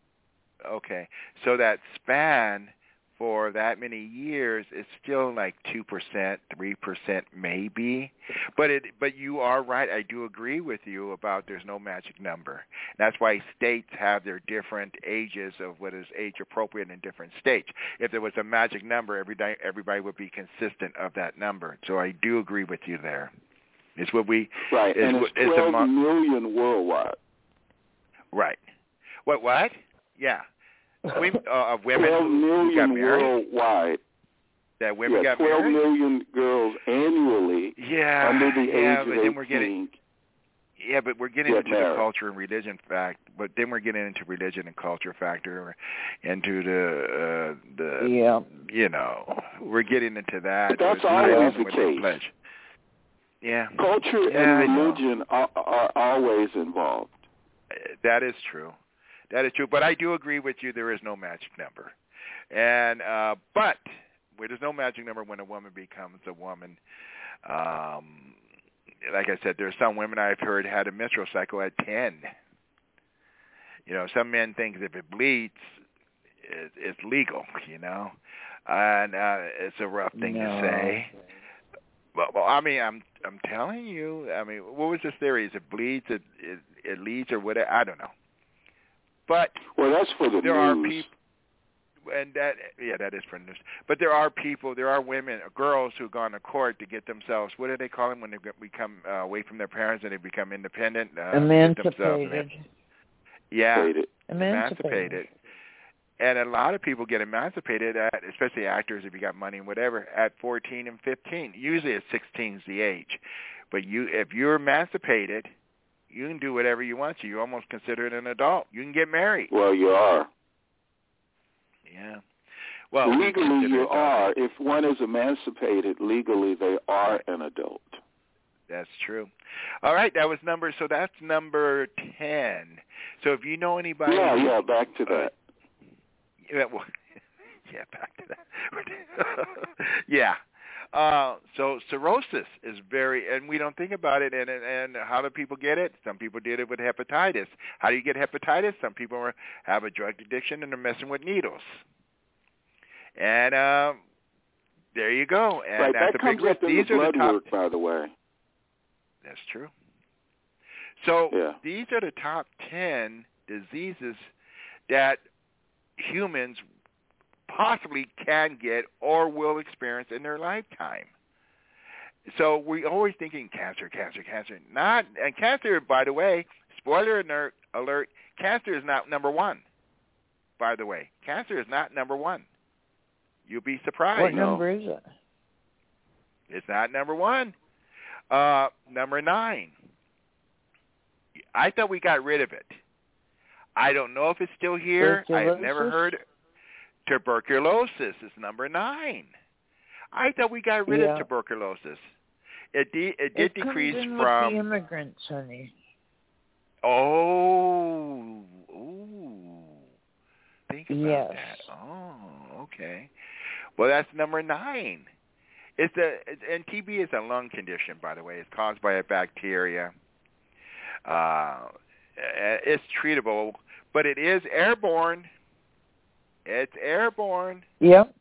Speaker 4: Okay. So that span for that many years, it's still like two percent, three percent maybe. But it, but you are right. I do agree with you about there's no magic number. That's why states have their different ages of what is age appropriate in different states. If there was a magic number, every day, everybody would be consistent of that number. So I do agree with you there. It's what we...
Speaker 8: Right,
Speaker 4: is,
Speaker 8: and it's
Speaker 4: is
Speaker 8: twelve
Speaker 4: the,
Speaker 8: million worldwide.
Speaker 4: Right. What, what? Yeah. Women, uh, of women
Speaker 8: twelve
Speaker 4: who,
Speaker 8: million
Speaker 4: who got married?
Speaker 8: worldwide.
Speaker 4: That women
Speaker 8: yeah,
Speaker 4: got
Speaker 8: twelve
Speaker 4: married?
Speaker 8: twelve million girls annually
Speaker 4: yeah,
Speaker 8: under the
Speaker 4: yeah,
Speaker 8: age
Speaker 4: but
Speaker 8: of
Speaker 4: then we're getting,
Speaker 8: eighteen.
Speaker 4: Yeah, but we're getting
Speaker 8: get
Speaker 4: into
Speaker 8: married.
Speaker 4: the culture and religion fact. But then we're getting into religion and culture factor, into the uh, the
Speaker 7: yeah.
Speaker 4: you know, we're getting into that.
Speaker 8: But that's
Speaker 4: There's
Speaker 8: always
Speaker 4: the
Speaker 8: the case.
Speaker 4: Pledge. Yeah,
Speaker 8: culture
Speaker 4: yeah,
Speaker 8: and religion are, are always involved.
Speaker 4: That is true. That is true. But I do agree with you. There is no magic number, and uh, but where there's no magic number when a woman becomes a woman. Um, like I said, there's some women I've heard had a menstrual cycle at ten. You know, some men think if it bleeds, it, it's legal, you know, and uh, it's a rough thing
Speaker 7: no.
Speaker 4: to say. But well, I mean, I'm I'm telling you. I mean, what was the theory? Is it bleeds? It it, it leads or whatever? I don't know. But
Speaker 8: well, that's for the
Speaker 4: there
Speaker 8: news.
Speaker 4: are people. And that, yeah, that is for news. But there are people, there are women, girls who've gone to court to get themselves, what do they call them when they become uh, away from their parents and they become independent? Uh,
Speaker 7: emancipated.
Speaker 4: Yeah,
Speaker 8: emancipated.
Speaker 4: emancipated. And a lot of people get emancipated, at, especially actors, if you got money and whatever, at fourteen and fifteen. Usually at sixteen is the age. But you, if you're emancipated, you can do whatever you want to. You're almost considered an adult. You can get married.
Speaker 8: Well, you are.
Speaker 4: Yeah. Well,
Speaker 8: legally you are. If one is emancipated, legally they are an adult.
Speaker 4: That's true. All right, that was number, so that's number ten. So if you know anybody...
Speaker 8: Yeah, yeah, back to that.
Speaker 4: Uh, yeah, well, yeah, back to that. yeah. Uh, so cirrhosis is very, and we don't think about it, and, and how do people get it? Some people did it with hepatitis. How do you get hepatitis? Some people are, have a drug addiction and they're messing with needles. And uh, there you go. And
Speaker 8: right,
Speaker 4: that's
Speaker 8: that
Speaker 4: a big
Speaker 8: comes
Speaker 4: risk.
Speaker 8: up in
Speaker 4: These
Speaker 8: the
Speaker 4: are
Speaker 8: blood
Speaker 4: the top,
Speaker 8: work, by the way.
Speaker 4: That's true. So
Speaker 8: yeah.
Speaker 4: these are the top ten diseases that humans possibly can get or will experience in their lifetime. So we're always thinking cancer, cancer, cancer. Not, and cancer, by the way, spoiler alert, alert, cancer is not number one, by the way. Cancer is not number one. You'll be surprised.
Speaker 7: What number is it?
Speaker 4: It's not number one. Uh, number nine. I thought we got rid of it. I don't know if it's still here. I have never heard it. Tuberculosis is number nine. I thought we got rid
Speaker 7: yeah.
Speaker 4: of tuberculosis. It de- it did
Speaker 7: it
Speaker 4: decrease
Speaker 7: comes in
Speaker 4: from
Speaker 7: with the immigrants, honey.
Speaker 4: Oh, ooh. Think about
Speaker 7: yes.
Speaker 4: that. Oh, okay. Well, that's number nine. It's a and T B is a lung condition, by the way. It's caused by a bacteria. Uh, it's treatable, but it is airborne. It's airborne.
Speaker 7: Yep.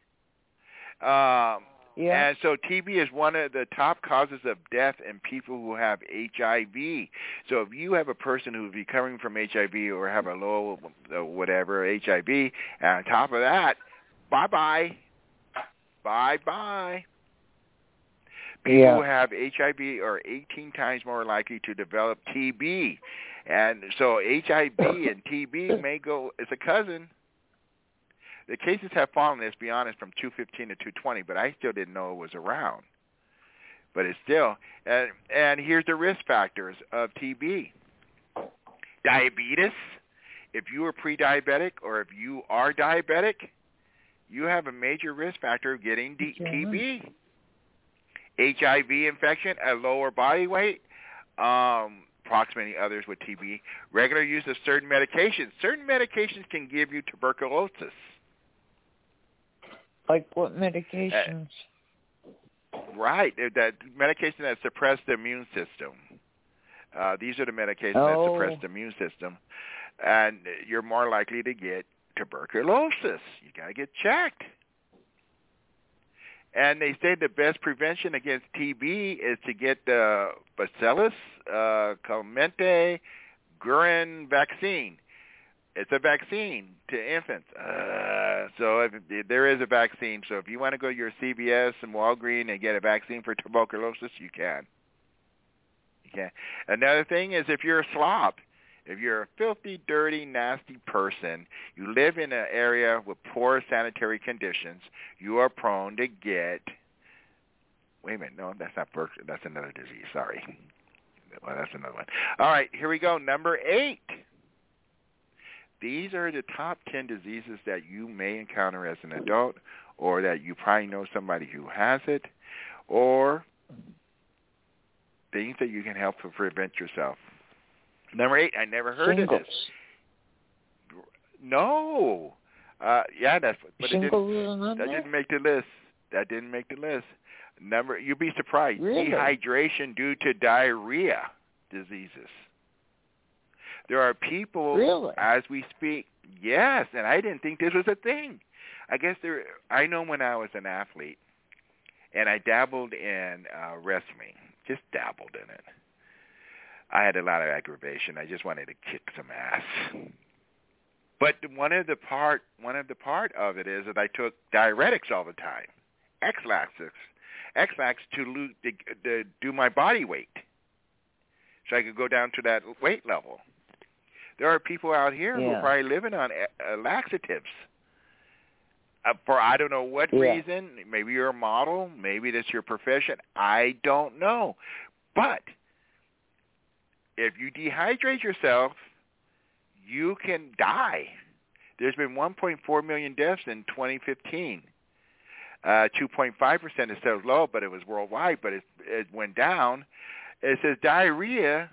Speaker 4: Um,
Speaker 7: yeah.
Speaker 4: And so T B is one of the top causes of death in people who have H I V. So if you have a person who's recovering from H I V or have a low, uh, whatever, H I V, and on top of that, bye-bye. Bye-bye. People
Speaker 7: yeah.
Speaker 4: who have H I V are eighteen times more likely to develop T B. And so H I V and T B may go as a cousin. The cases have fallen, let's be honest, from two fifteen to two twenty, but I still didn't know it was around. But it's still, and, and here's the risk factors of T B. Diabetes, if you are pre-diabetic or if you are diabetic, you have a major risk factor of getting D- T B. H I V infection, a lower body weight, um, approximately others with T B. Regular use of certain medications. Certain medications can give you tuberculosis.
Speaker 7: Like what medications?
Speaker 4: Uh, right, that medication that suppress the immune system. Uh, these are the medications
Speaker 7: oh.
Speaker 4: that suppress the immune system, and you're more likely to get tuberculosis. You got to get checked. And they say the best prevention against T B is to get the Bacillus uh, calmette guerin vaccine. It's a vaccine to infants. Uh, so if, if there is a vaccine. So if you want to go to your C V S and Walgreens and get a vaccine for tuberculosis, you can. You can. Another thing is if you're a slob, if you're a filthy, dirty, nasty person, you live in an area with poor sanitary conditions, you are prone to get, wait a minute, no, that's not Burke, that's another disease, sorry. Well, that's another one. All right, here we go, number eight. These are the top ten diseases that you may encounter as an adult, or that you probably know somebody who has it, or things that you can help to prevent yourself. Number eight, I never heard
Speaker 7: Shingles.
Speaker 4: of this. No. Uh, yeah, that's but it didn't, that didn't make the list. That didn't make the list. Number, you'd be surprised.
Speaker 7: Really?
Speaker 4: Dehydration due to diarrhea diseases. There are people,
Speaker 7: really?
Speaker 4: as we speak, Yes, and I didn't think this was a thing. I guess there. I know when I was an athlete, and I dabbled in uh, wrestling, just dabbled in it. I had a lot of aggravation. I just wanted to kick some ass. But one of the part, one of the part of it is that I took diuretics all the time, X-Lax, X-Lax to, lose, to, to do my body weight, so I could go down to that weight level. There are people out here
Speaker 7: yeah.
Speaker 4: who are probably living on uh, laxatives uh, for I don't know what
Speaker 7: yeah.
Speaker 4: reason. Maybe you're a model. Maybe that's your profession. I don't know. But if you dehydrate yourself, you can die. There's been one point four million deaths in twenty fifteen. Uh, two point five percent is so low, but it was worldwide, but it, it went down. It says diarrhea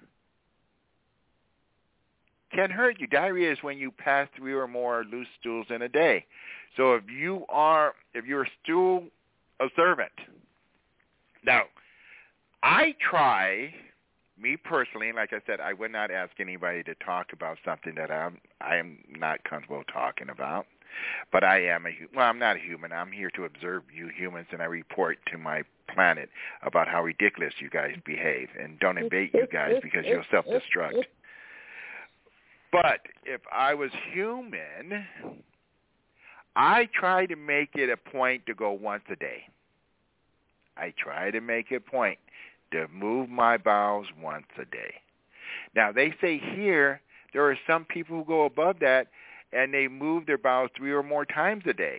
Speaker 4: can hurt you. Diarrhea is when you pass three or more loose stools in a day. So if you are, if you're a stool observant, now I try, me personally, like I said, I would not ask anybody to talk about something that I'm I am not comfortable talking about. But I am a well, I'm not a human. I'm here to observe you humans, and I report to my planet about how ridiculous you guys behave, and don't invade you guys because you'll self-destruct. But if I was human, I try to make it a point to go once a day. I try to make it a point to move my bowels once a day. Now, they say here there are some people who go above that, and they move their bowels three or more times a day.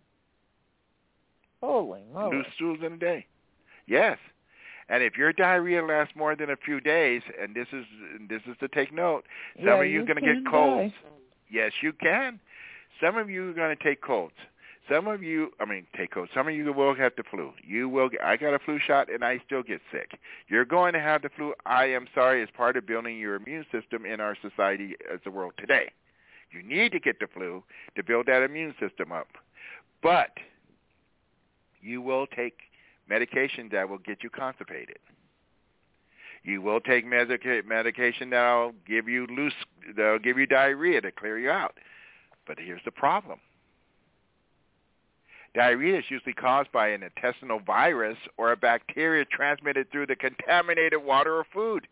Speaker 7: Holy moly.
Speaker 4: Loose stools in a day. Yes. And if your diarrhea lasts more than a few days, and this is this is to take note, some
Speaker 7: yeah,
Speaker 4: of you are going to get colds. Die. Yes, you can. Some of you are going to take colds. Some of you, I mean, take colds. Some of you will have the flu. You will. Get, I got a flu shot, and I still get sick. You're going to have the flu. I am sorry, as part of building your immune system in our society as the world today. You need to get the flu to build that immune system up. But you will take medication that will get you constipated. You will take medica- medication that will give you loose, that will give you diarrhea to clear you out. But here's the problem. Diarrhea is usually caused by an intestinal virus or a bacteria transmitted through the contaminated water or food.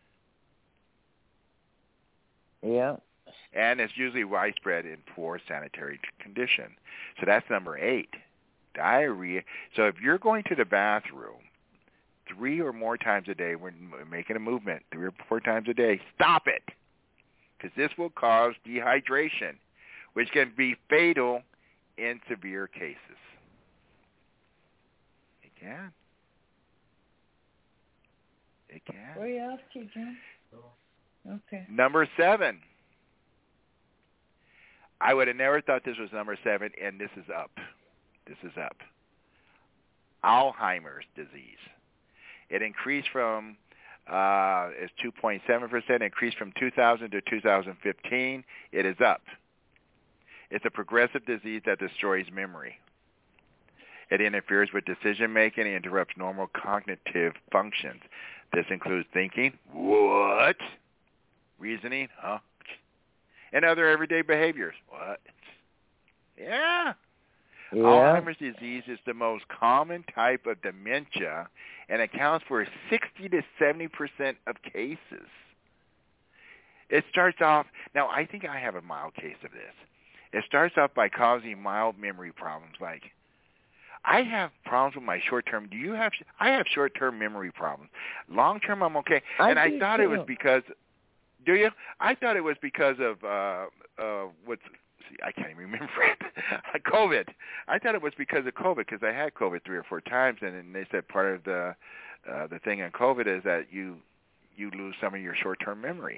Speaker 7: Yeah.
Speaker 4: And it's usually widespread in poor sanitary condition. So that's number eight, diarrhea. So if you're going to the bathroom three or more times a day, we're making a movement three or four times a day, stop it, because this will cause dehydration, which can be fatal in severe cases. It can. It can.
Speaker 7: Where are you off to, John? Okay.
Speaker 4: Number seven. I would have never thought this was number seven, and this is up. This is up. Alzheimer's disease. It increased from, uh, it's two point seven percent, increased from two thousand to two thousand fifteen. It is up. It's a progressive disease that destroys memory. It interferes with decision-making and interrupts normal cognitive functions. This includes thinking, what? Reasoning, huh? And other everyday behaviors. What? Yeah.
Speaker 7: yeah.
Speaker 4: Alzheimer's disease is the most common type of dementia and accounts for sixty to seventy percent of cases. It starts off, now I think I have a mild case of this. It starts off by causing mild memory problems. Like, I have problems with my short-term. Do you have, I have short-term memory problems. Long-term, I'm okay.
Speaker 7: I
Speaker 4: and I thought
Speaker 7: too.
Speaker 4: it was because, do you? I thought it was because of, uh, uh, what's, see, I can't even remember it. COVID. I thought it was because of COVID, because I had COVID three or four times, and then they said part of the, uh, the thing on COVID is that you, you lose some of your short-term memory.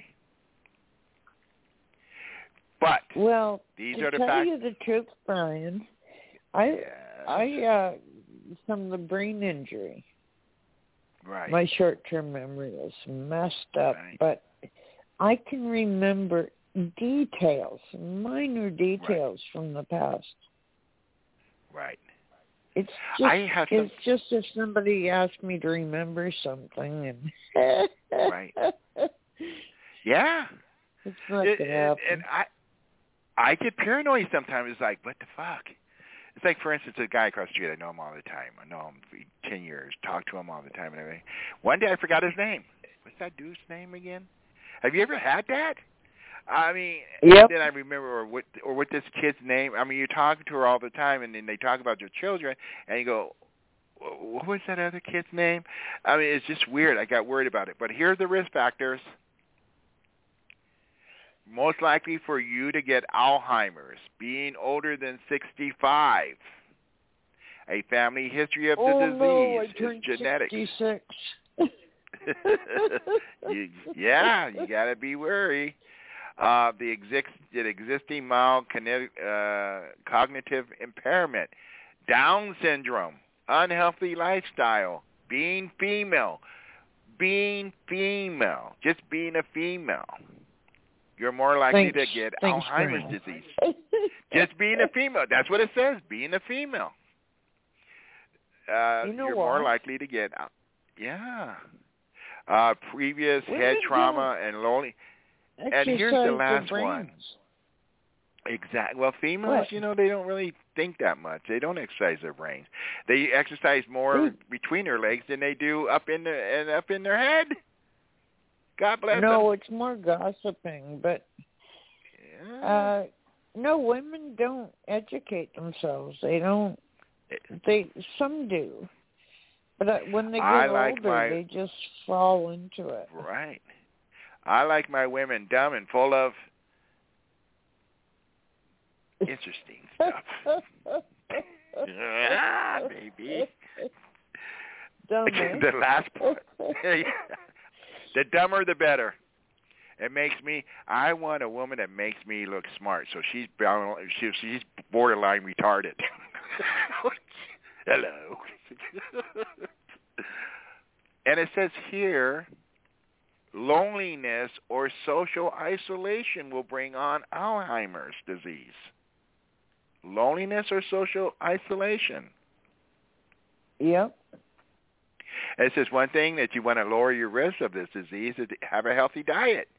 Speaker 4: But
Speaker 7: well,
Speaker 4: these
Speaker 7: to
Speaker 4: are the
Speaker 7: tell
Speaker 4: facts.
Speaker 7: you the truth, Brian, I,
Speaker 4: yes.
Speaker 7: I, uh, from the brain injury,
Speaker 4: right.
Speaker 7: my short-term memory is messed up,
Speaker 4: right.
Speaker 7: but I can remember details, minor details
Speaker 4: right.
Speaker 7: from the past.
Speaker 4: Right.
Speaker 7: It's just,
Speaker 4: I have some...
Speaker 7: it's just if somebody asked me to remember something, and
Speaker 4: right. Yeah.
Speaker 7: It's not
Speaker 4: it,
Speaker 7: gonna
Speaker 4: it,
Speaker 7: happen.
Speaker 4: and I, I get paranoid sometimes. It's like, what the fuck? It's like, for instance, a guy across the street. I know him all the time. I know him for ten years. Talk to him all the time and everything. One day I forgot his name. What's that dude's name again? Have you ever had that? I mean,
Speaker 7: yep.
Speaker 4: Then I remember, or what, or what this kid's name. I mean, you're talking to her all the time, and then they talk about your children, and you go, what was that other kid's name? I mean, it's just weird. I got worried about it. But here are the risk factors. Most likely for you to get Alzheimer's, being older than sixty-five. A family history of the
Speaker 7: oh,
Speaker 4: disease
Speaker 7: no, I
Speaker 4: is
Speaker 7: turned
Speaker 4: genetics.
Speaker 7: sixty-six.
Speaker 4: you, yeah, you got to be wary. Uh, the, exist, the existing mild kinetic, uh, cognitive impairment, Down syndrome, unhealthy lifestyle, being female, being female, just being a female. You're more likely
Speaker 7: Thanks.
Speaker 4: to get
Speaker 7: Thanks,
Speaker 4: Alzheimer's
Speaker 7: Brian.
Speaker 4: disease. Just being a female. That's what it says, being a female. Uh,
Speaker 7: you know
Speaker 4: you're
Speaker 7: what?
Speaker 4: more likely to get, yeah. Uh, previous
Speaker 7: Women
Speaker 4: head trauma
Speaker 7: don't
Speaker 4: and lonely. And
Speaker 7: exercise
Speaker 4: here's the
Speaker 7: their
Speaker 4: last
Speaker 7: brains.
Speaker 4: one. Exactly. Well, females,
Speaker 7: What?
Speaker 4: you know, they don't really think that much. They don't exercise their brains. They exercise more
Speaker 7: Ooh.
Speaker 4: between their legs than they do up in the and up in their head. God bless
Speaker 7: No,
Speaker 4: them.
Speaker 7: it's more gossiping, but
Speaker 4: Yeah.
Speaker 7: uh no, women don't educate themselves. They don't. They some do, but uh, when they get
Speaker 4: I like
Speaker 7: older,
Speaker 4: my-
Speaker 7: they just fall into it.
Speaker 4: Right. I like my women dumb and full of interesting stuff. Ah, baby.
Speaker 7: Dumb, eh?
Speaker 4: The last part. The dumber, the better. It makes me. I want a woman that makes me look smart. So she's she, she's borderline retarded. Hello. And it says here, loneliness or social isolation will bring on Alzheimer's disease. Loneliness or social isolation.
Speaker 7: Yep.
Speaker 4: And it says one thing that you want to lower your risk of this disease is to have a healthy diet.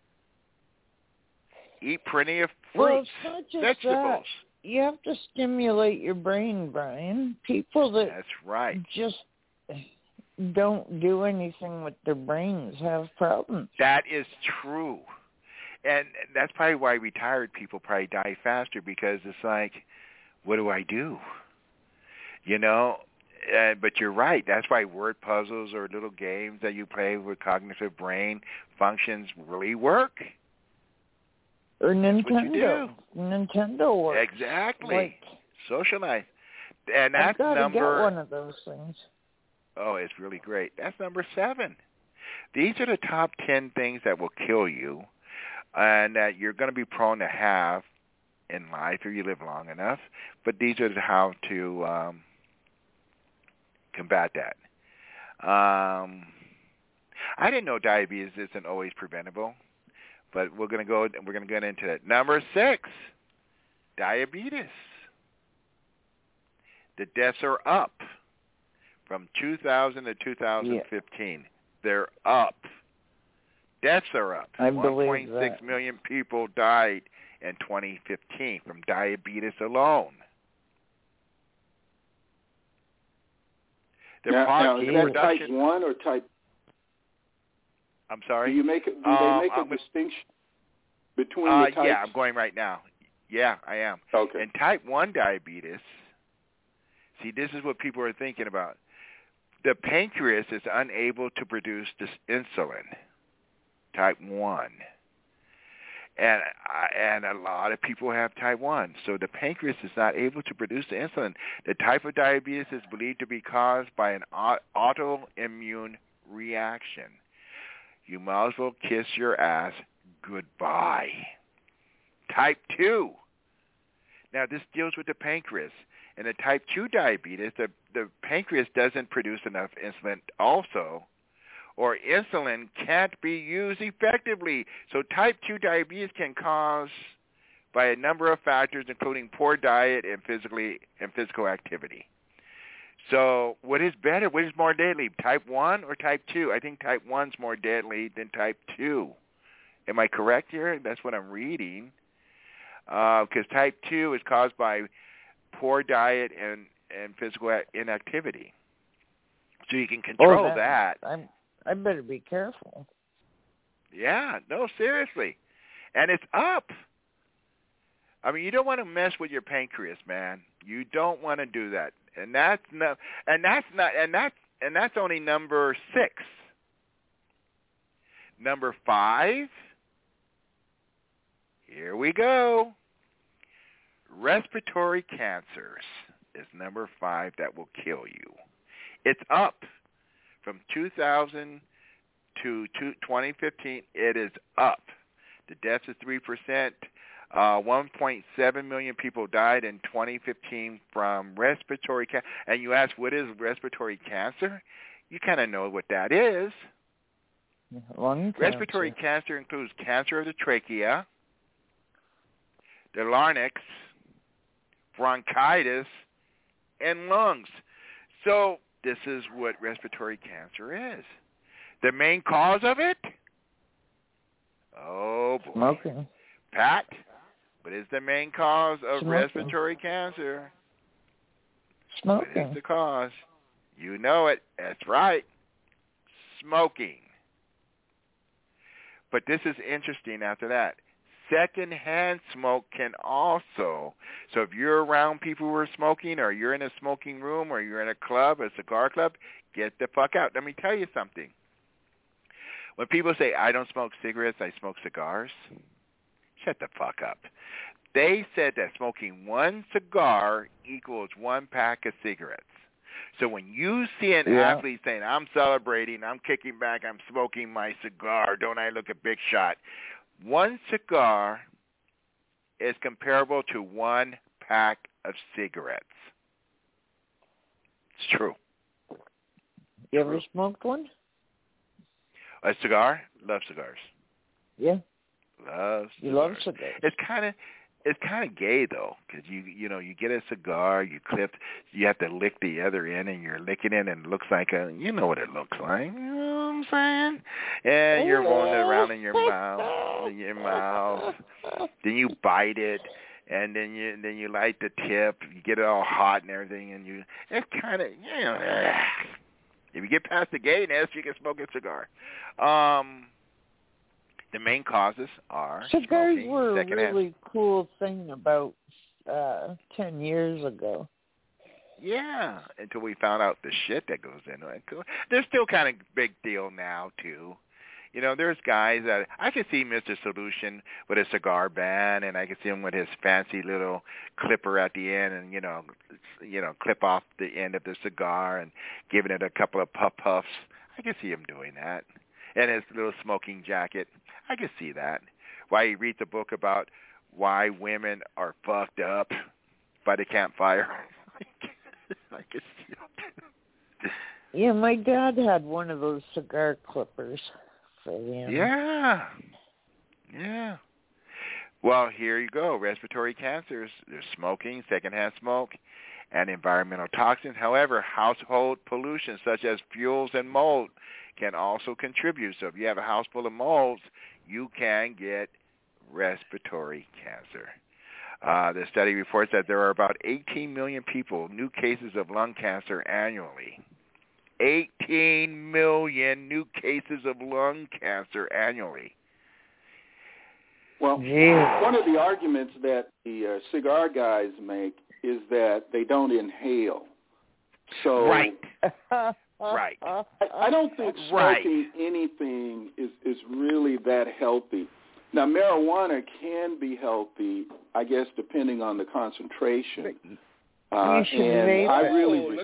Speaker 4: Eat plenty of
Speaker 7: Well,
Speaker 4: fruits,
Speaker 7: it's not just
Speaker 4: vegetables.
Speaker 7: that. You have to stimulate your brain, Brian. People that
Speaker 4: That's right.
Speaker 7: just don't do anything with their brains have problems.
Speaker 4: That is true. And that's probably why retired people probably die faster, because it's like, what do I do? You know, uh, but you're right. That's why word puzzles or little games that you play with cognitive brain functions really work.
Speaker 7: Or
Speaker 4: That's what you
Speaker 7: Nintendo. Nintendo works.
Speaker 4: Exactly.
Speaker 7: Like,
Speaker 4: Socialize. And that's
Speaker 7: I've got to
Speaker 4: number...
Speaker 7: get one of those things.
Speaker 4: Oh, it's really great. That's number seven. These are the top ten things that will kill you and that you're going to be prone to have in life if you live long enough. But these are how to um, combat that. Um, I didn't know diabetes isn't always preventable, but we're going to go. We're going to get into it. Number six, diabetes. The deaths are up from two thousand to two thousand fifteen. Yeah. They're up. Deaths are up.
Speaker 7: I
Speaker 4: one
Speaker 7: believe
Speaker 4: point six
Speaker 7: that.
Speaker 4: million people died in twenty fifteen from diabetes alone. The
Speaker 8: now, now, is that
Speaker 4: production,
Speaker 8: type one or type?
Speaker 4: I'm sorry.
Speaker 8: Do you make it? Do
Speaker 4: um,
Speaker 8: they make a
Speaker 4: I'm,
Speaker 8: distinction between
Speaker 4: uh,
Speaker 8: the types?
Speaker 4: Yeah, I'm going right now. Yeah, I am.
Speaker 8: Okay.
Speaker 4: In type one diabetes, see, this is what people are thinking about. The pancreas is unable to produce this insulin, type one. And and a lot of people have type one. So the pancreas is not able to produce the insulin. The type of diabetes is believed to be caused by an autoimmune reaction. You might as well kiss your ass goodbye. Type two. Now, this deals with the pancreas. In the type two diabetes, the, the pancreas doesn't produce enough insulin also, or insulin can't be used effectively. So type two diabetes can cause by a number of factors, including poor diet and physically and physical activity. So what is better? What is more deadly, type one or type two? I think type one is more deadly than type two. Am I correct here? That's what I'm reading. because uh, type two is caused by poor diet and, and physical inactivity. So you can control
Speaker 7: oh,
Speaker 4: that.
Speaker 7: that. I'm, I better be careful.
Speaker 4: Yeah, no, seriously. And it's up. I mean, you don't want to mess with your pancreas, man. You don't want to do that. And that's no, and that's not, and that's, and that's only number six. Number five, here we go. Respiratory cancers is number five that will kill you. It's up from two thousand to twenty fifteen. It is up. The deaths is three percent. Uh, one point seven million people died in twenty fifteen from respiratory cancer. And you ask, what is respiratory cancer? You kind of know what that is.
Speaker 7: Lung cancer.
Speaker 4: Respiratory cancer includes cancer of the trachea, the larynx, bronchitis, and lungs. So this is what respiratory cancer is. The main cause of it? Oh, boy.
Speaker 7: Smoking.
Speaker 4: Pat, what is the main cause of
Speaker 7: Smoking.
Speaker 4: respiratory cancer?
Speaker 7: Smoking.
Speaker 4: What is the cause? You know it. That's right. Smoking. But this is interesting after that. Secondhand smoke can also, so if you're around people who are smoking, or you're in a smoking room, or you're in a club, a cigar club, get the fuck out. Let me tell you something. When people say, I don't smoke cigarettes, I smoke cigars, shut the fuck up. They said that smoking one cigar equals one pack of cigarettes. So when you see an
Speaker 7: yeah.
Speaker 4: athlete saying, I'm celebrating, I'm kicking back, I'm smoking my cigar, don't I look a big shot? One cigar is comparable to one pack of cigarettes. It's true.
Speaker 7: You ever smoked one?
Speaker 4: A cigar? Love cigars.
Speaker 7: Yeah.
Speaker 4: Love cigars.
Speaker 7: You love cigars.
Speaker 4: It's kind of it's kind of gay though, because you you know you get a cigar, you clip, you have to lick the other end, and you're licking it, and it looks like a you know what it looks like. You know what I'm saying? And you're rolling it around in your mouth, in your mouth. Then you bite it, and then you then you light the tip. You get it all hot and everything, and you it's kind of you know. If you get past the gayness, you can smoke a cigar. Um, the main causes are
Speaker 7: cigars
Speaker 4: smoking,
Speaker 7: were a
Speaker 4: secondhand.
Speaker 7: really cool thing about uh, ten years ago.
Speaker 4: Yeah, until we found out the shit that goes into it. They're still kind of big deal now, too. You know, there's guys that I can see Mister Solution with a cigar band, and I can see him with his fancy little clipper at the end, and you know, you know, clip off the end of the cigar and giving it a couple of puff puffs. I can see him doing that, and his little smoking jacket. I can see that. Why he reads a book about why women are fucked up by the campfire. I can see it.
Speaker 7: Yeah, my dad had one of those cigar clippers.
Speaker 4: Yeah, yeah. Well, here you go. Respiratory cancers, there's smoking, secondhand smoke, and environmental toxins. However, household pollution such as fuels and mold can also contribute. So if you have a house full of molds, you can get respiratory cancer. Uh, the study reports that there are about eighteen million people, new cases of lung cancer annually. eighteen million new cases of lung cancer annually.
Speaker 8: Well,
Speaker 7: yeah.
Speaker 8: one of the arguments that the uh, cigar guys make is that they don't inhale. So
Speaker 4: right. right.
Speaker 8: I, I don't think smoking
Speaker 4: right.
Speaker 8: anything is, is really that healthy. Now, marijuana can be healthy, I guess, depending on the concentration. Uh,
Speaker 7: you should
Speaker 8: and
Speaker 7: vape
Speaker 8: I
Speaker 7: it.
Speaker 8: really...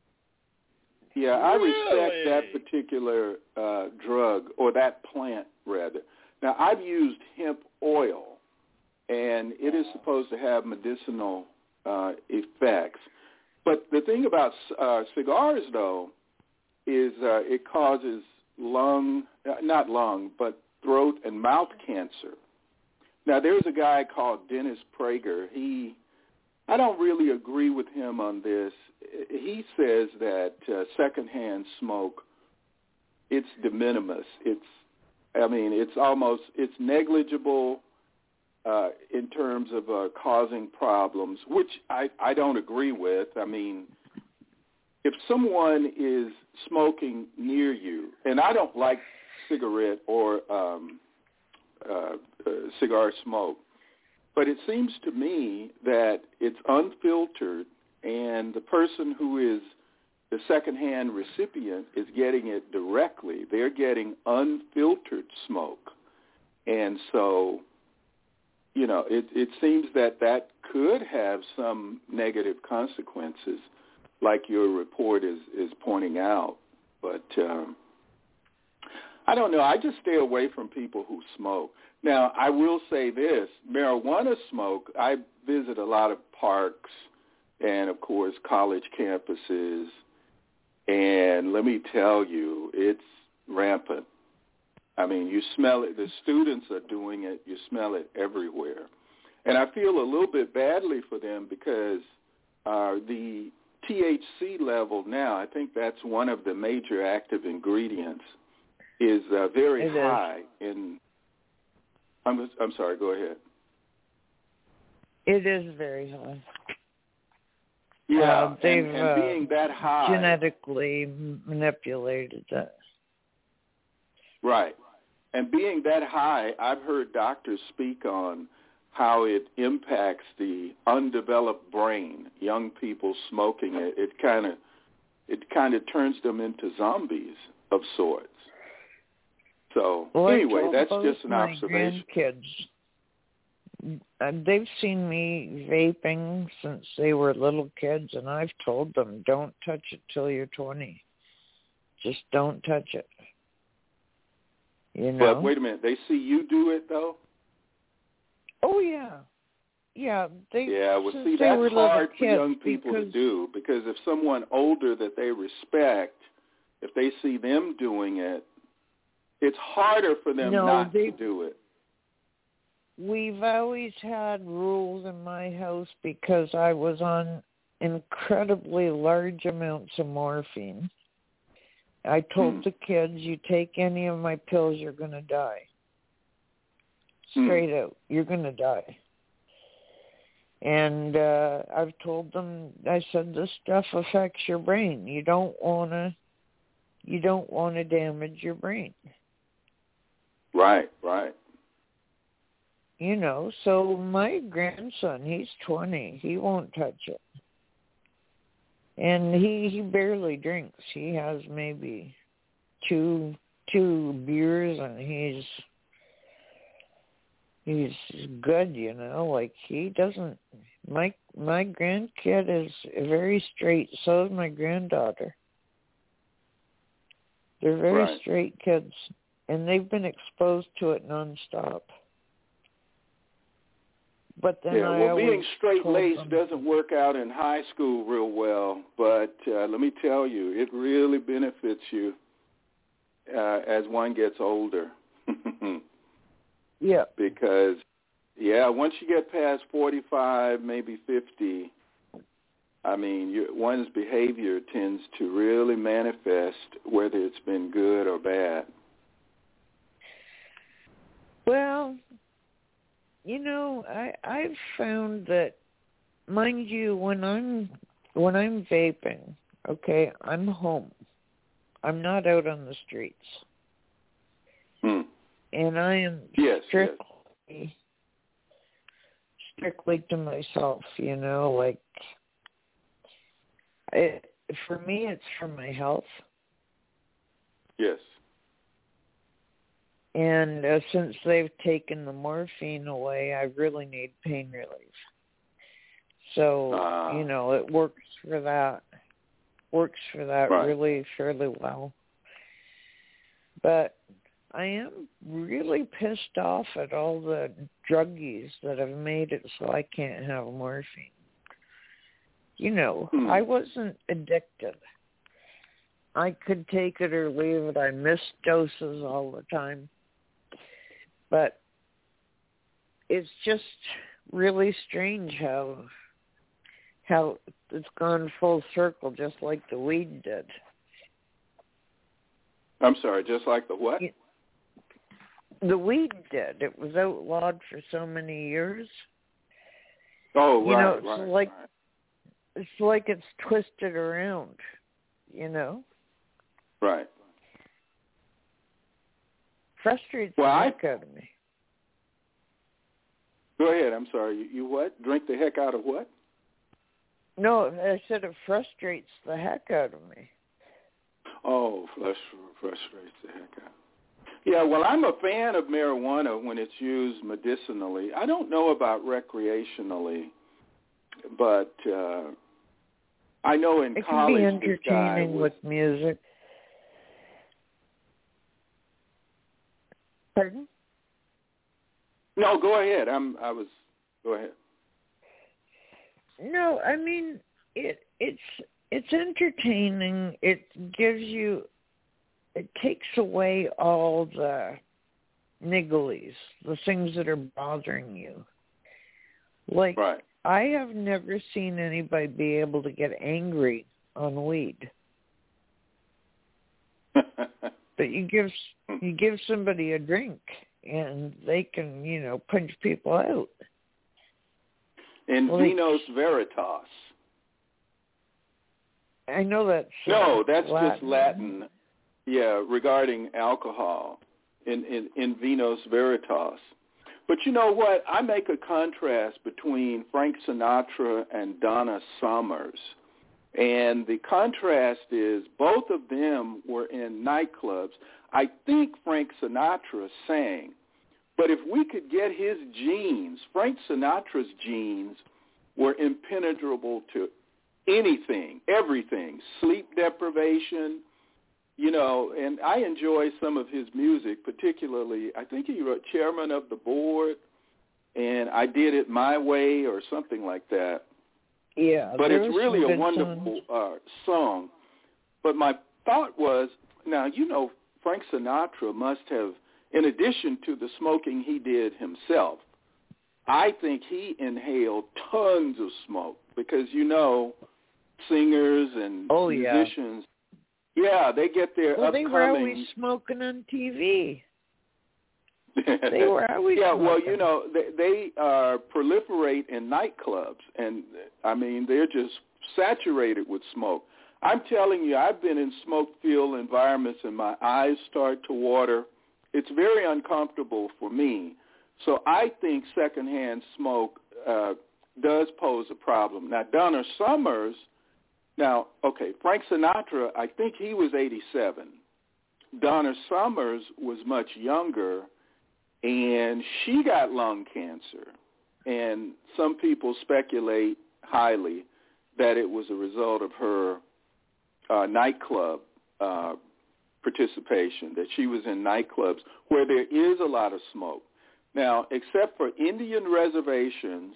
Speaker 8: Yeah, I respect
Speaker 4: really?
Speaker 8: that particular uh, drug, or that plant, rather. Now, I've used hemp oil, and it is supposed to have medicinal uh, effects. But the thing about uh, cigars, though, is uh, it causes lung, not lung, but throat and mouth cancer. Now, there's a guy called Dennis Prager. He... I don't really agree with him on this. He says that uh, secondhand smoke, it's de minimis. It's, I mean, it's almost, it's negligible, uh, in terms of uh, causing problems, which I, I don't agree with. I mean, if someone is smoking near you, and I don't like cigarette or um, uh, uh, cigar smoke, but it seems to me that it's unfiltered, and the person who is the secondhand recipient is getting it directly. They're getting unfiltered smoke. And so, you know, it, it seems that that could have some negative consequences, like your report is, is pointing out. But um, I don't know. I just stay away from people who smoke. Now, I will say this. Marijuana smoke, I visit a lot of parks and, of course, college campuses. And let me tell you, it's rampant. I mean, you smell it. The students are doing it. You smell it everywhere. And I feel a little bit badly for them because uh, the T H C level now, I think that's one of the major active ingredients, is uh, very
Speaker 7: it
Speaker 8: high.
Speaker 7: Is.
Speaker 8: In I'm, I'm sorry, go ahead.
Speaker 7: It is very high.
Speaker 8: Yeah,
Speaker 7: uh, they've
Speaker 8: and, and being that high,
Speaker 7: genetically manipulated that.
Speaker 8: Right. And being that high, I've heard doctors speak on how it impacts the undeveloped brain. Young people smoking it, it kind of it kind of turns them into zombies of sorts. So
Speaker 7: well,
Speaker 8: anyway, that's just an
Speaker 7: my
Speaker 8: observation.
Speaker 7: Grandkids, uh, they've seen me vaping since they were little kids, and I've told them, don't touch it till you're twenty. Just don't touch it. You know?
Speaker 8: But wait a minute, they see you do it, though?
Speaker 7: Oh, yeah. Yeah, they,
Speaker 8: yeah, well, see,
Speaker 7: they
Speaker 8: that's
Speaker 7: were
Speaker 8: hard for
Speaker 7: kids
Speaker 8: young people
Speaker 7: because,
Speaker 8: to do, because if someone older that they respect, if they see them doing it, it's harder for them
Speaker 7: no,
Speaker 8: not
Speaker 7: they,
Speaker 8: to do it.
Speaker 7: We've always had rules in my house because I was on incredibly large amounts of morphine. I told
Speaker 8: hmm.
Speaker 7: the kids, you take any of my pills, you're going to die. Straight hmm. out, you're going to die. And uh, I've told them, I said, this stuff affects your brain. You don't want to, you don't want to damage your brain.
Speaker 8: Right, right.
Speaker 7: You know, so my grandson, he's twenty. He won't touch it. And he, he barely drinks. He has maybe two two beers, and he's he's good, you know. Like, he doesn't. My my grandkid is very straight. So is my granddaughter. They're very
Speaker 8: right.
Speaker 7: straight kids, and they've been exposed to it nonstop. But then
Speaker 8: yeah,
Speaker 7: I
Speaker 8: well, being straight-laced
Speaker 7: them,
Speaker 8: doesn't work out in high school real well, but uh, let me tell you, it really benefits you uh, as one gets older.
Speaker 7: yeah.
Speaker 8: Because, yeah, once you get past forty-five, maybe fifty, I mean, you, one's behavior tends to really manifest, whether it's been good or bad.
Speaker 7: Well, you know, I I've found that, mind you, when I'm when I'm vaping, okay, I'm home. I'm not out on the streets.
Speaker 8: Hmm.
Speaker 7: And I am
Speaker 8: yes,
Speaker 7: strictly
Speaker 8: yes.
Speaker 7: strictly to myself, you know, like it, for me it's for my health.
Speaker 8: Yes.
Speaker 7: And uh, since they've taken the morphine away, I really need pain relief. So, uh, you know, it works for that. Works for that
Speaker 8: right.
Speaker 7: really fairly well. But I am really pissed off at all the druggies that have made it so I can't have morphine. You know,
Speaker 8: hmm.
Speaker 7: I wasn't addicted. I could take it or leave it. I missed doses all the time. But it's just really strange how how it's gone full circle, just like the weed did.
Speaker 8: I'm sorry, just like the what?
Speaker 7: The weed did. It was outlawed for so many years.
Speaker 8: Oh,
Speaker 7: you
Speaker 8: right,
Speaker 7: know, it's
Speaker 8: right,
Speaker 7: like
Speaker 8: right.
Speaker 7: it's like it's twisted around. You know,
Speaker 8: right.
Speaker 7: Frustrates
Speaker 8: well,
Speaker 7: the
Speaker 8: I,
Speaker 7: heck out of me.
Speaker 8: Go ahead. I'm sorry. You, you what? Drink the heck out of what?
Speaker 7: No, I said it frustrates the heck out of me.
Speaker 8: Oh, frustrates the heck out. Yeah, well, I'm a fan of marijuana when it's used medicinally. I don't know about recreationally, but uh, I know in
Speaker 7: it
Speaker 8: college
Speaker 7: can be
Speaker 8: this guy
Speaker 7: entertaining
Speaker 8: was,
Speaker 7: with music. Pardon?
Speaker 8: No, go ahead. I'm. I was. Go ahead.
Speaker 7: No, I mean it. It's it's entertaining. It gives you. It takes away all the nigglies, the things that are bothering you. Like
Speaker 8: right.
Speaker 7: I have never seen anybody be able to get angry on weed. But you give you give somebody a drink, and they can, you know, punch people out.
Speaker 8: In
Speaker 7: well,
Speaker 8: Venus Veritas.
Speaker 7: I know that's
Speaker 8: no,
Speaker 7: uh,
Speaker 8: that's
Speaker 7: Latin.
Speaker 8: just Latin. Yeah, regarding alcohol in, in in Venus Veritas. But you know what? I make a contrast between Frank Sinatra and Donna Summers. And the contrast is both of them were in nightclubs. I think Frank Sinatra sang. But if we could get his genes, Frank Sinatra's genes were impenetrable to anything, everything, sleep deprivation, you know, and I enjoy some of his music, particularly, I think he wrote Chairman of the Board, and I Did It My Way or something like that.
Speaker 7: Yeah,
Speaker 8: but it's really a wonderful uh, song. But my thought was, now, you know, Frank Sinatra must have, in addition to the smoking he did himself, I think he inhaled tons of smoke because, you know, singers and
Speaker 7: oh,
Speaker 8: musicians, yeah. yeah, they get their
Speaker 7: well,
Speaker 8: upcoming...
Speaker 7: they were always smoking on T V. They were always
Speaker 8: yeah,
Speaker 7: smoking.
Speaker 8: well, you know, they, they uh, proliferate in nightclubs, and, I mean, they're just saturated with smoke. I'm telling you, I've been in smoke-filled environments, and my eyes start to water. It's very uncomfortable for me. So I think secondhand smoke uh, does pose a problem. Now, Donna Summers, now, okay, Frank Sinatra, I think he was eighty-seven. Donna Summers was much younger, and she got lung cancer. And some people speculate highly that it was a result of her uh, nightclub uh, participation, that she was in nightclubs where there is a lot of smoke. Now, except for Indian reservations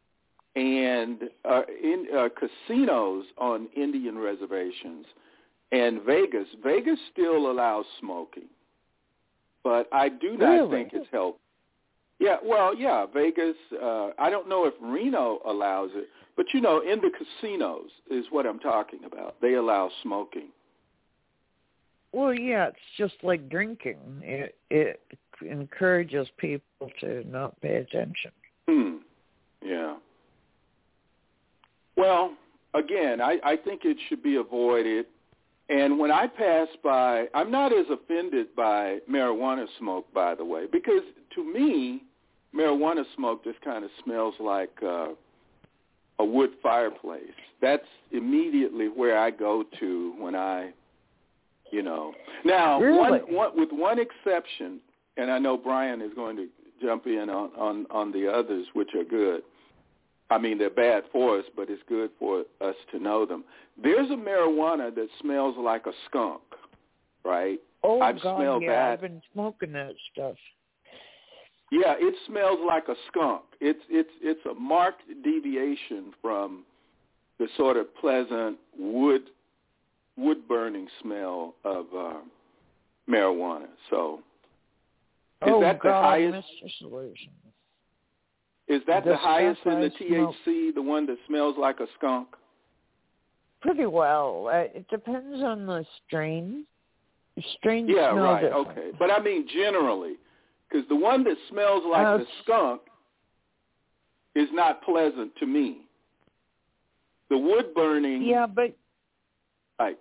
Speaker 8: and uh, in uh, casinos on Indian reservations and Vegas, Vegas still allows smoking. But I do not
Speaker 7: really?
Speaker 8: think it's helped. Yeah, well, yeah, Vegas, uh, I don't know if Reno allows it, but, you know, in the casinos is what I'm talking about. They allow smoking.
Speaker 7: Well, yeah, it's just like drinking. It, it encourages people to not pay attention.
Speaker 8: Hmm. Yeah. Well, again, I, I think it should be avoided. And when I pass by, I'm not as offended by marijuana smoke, by the way, because to me, marijuana smoke just kind of smells like uh, a wood fireplace. That's immediately where I go to when I, you know. Now,
Speaker 7: really?
Speaker 8: one, one, with one exception, and I know Brian is going to jump in on, on, on the others, which are good. I mean, they're bad for us, but it's good for us to know them. There's a marijuana that smells like a skunk, right?
Speaker 7: Oh,
Speaker 8: I've
Speaker 7: God,
Speaker 8: smelled
Speaker 7: yeah,
Speaker 8: that.
Speaker 7: I've been smoking that stuff.
Speaker 8: Yeah, it smells like a skunk. It's it's it's a marked deviation from the sort of pleasant wood wood burning smell of uh, marijuana. So, is
Speaker 7: oh,
Speaker 8: that
Speaker 7: God,
Speaker 8: the highest?
Speaker 7: Mister Solution.
Speaker 8: Is that
Speaker 7: the
Speaker 8: the highest in the
Speaker 7: I
Speaker 8: T H C,
Speaker 7: smoke.
Speaker 8: the one that smells like a skunk?
Speaker 7: Pretty well. Uh, it depends on the strain. Strains
Speaker 8: Yeah,
Speaker 7: smell
Speaker 8: right.
Speaker 7: different.
Speaker 8: Okay, but I mean generally, Because the one that smells like
Speaker 7: uh,
Speaker 8: the skunk is not pleasant to me. The wood burning,
Speaker 7: yeah, but
Speaker 8: like.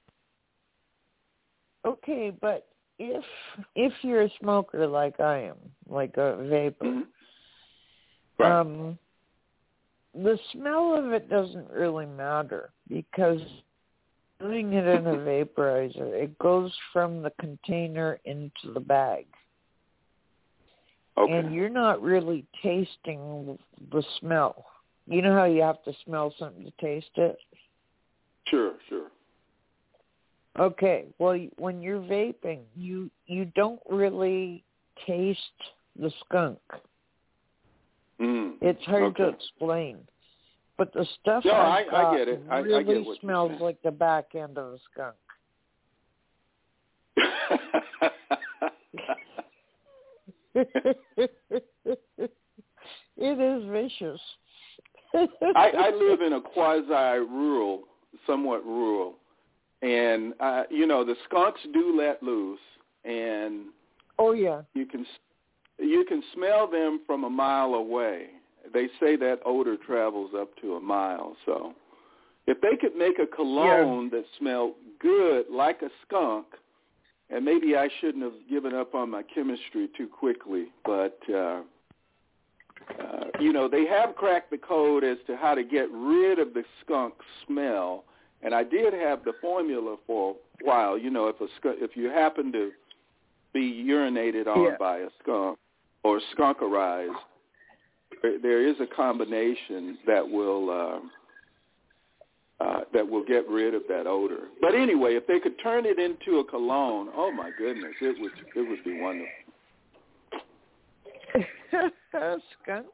Speaker 7: Okay, but if if you're a smoker like I am, like a vapor,
Speaker 8: Mm-hmm. Right.
Speaker 7: um, the smell of it doesn't really matter because doing it in a vaporizer, it goes from the container into the bag.
Speaker 8: Okay.
Speaker 7: And you're not really tasting the smell. You know how you have to smell something to taste it?
Speaker 8: Sure, sure.
Speaker 7: Okay, well, when you're vaping, you you don't really taste the skunk.
Speaker 8: Mm.
Speaker 7: It's hard
Speaker 8: Okay.
Speaker 7: to explain. But the stuff
Speaker 8: No,
Speaker 7: I've
Speaker 8: I,
Speaker 7: got
Speaker 8: I get it. I,
Speaker 7: really
Speaker 8: I get what
Speaker 7: smells
Speaker 8: you're
Speaker 7: like the back end of a skunk. It is vicious.
Speaker 8: I, I live in a quasi-rural, somewhat rural, and uh, you know the skunks do let loose, and
Speaker 7: oh yeah,
Speaker 8: you can you can smell them from a mile away. They say that odor travels up to a mile. So if they could make a cologne yeah. that smelled good like a skunk, and maybe I shouldn't have given up on my chemistry too quickly, but. Uh, Uh, you know, they have cracked the code as to how to get rid of the skunk smell, and I did have the formula for a while. You know, if a skunk, if you happen to be urinated on
Speaker 7: yeah.
Speaker 8: by a skunk or skunkerized, there, there is a combination that will uh, uh, that will get rid of that odor. But anyway, if they could turn it into a cologne, oh my goodness, it would it would be wonderful.
Speaker 7: Skunk.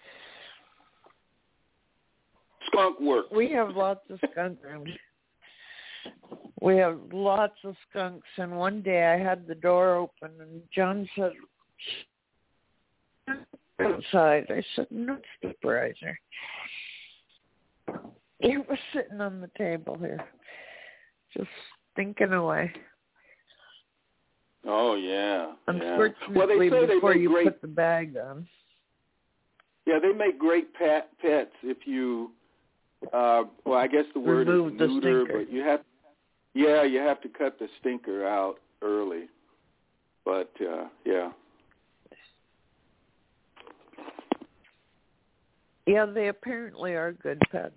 Speaker 8: Skunk works.
Speaker 7: We have lots of skunk rooms. We have lots of skunks, and one day I had the door open, and John said, outside. I said, no, it's vaporizer. It was sitting on the table here, just thinking away.
Speaker 8: Oh, yeah.
Speaker 7: Unfortunately,
Speaker 8: yeah. Well, they say
Speaker 7: before
Speaker 8: they
Speaker 7: you
Speaker 8: great,
Speaker 7: put the bag on.
Speaker 8: Yeah, they make great pet, pets if you, uh, well, I guess the word
Speaker 7: Remove
Speaker 8: is
Speaker 7: the
Speaker 8: neuter,
Speaker 7: stinker.
Speaker 8: but you have, yeah, you have to cut the stinker out early. But, uh, yeah.
Speaker 7: Yeah, they apparently are good pets.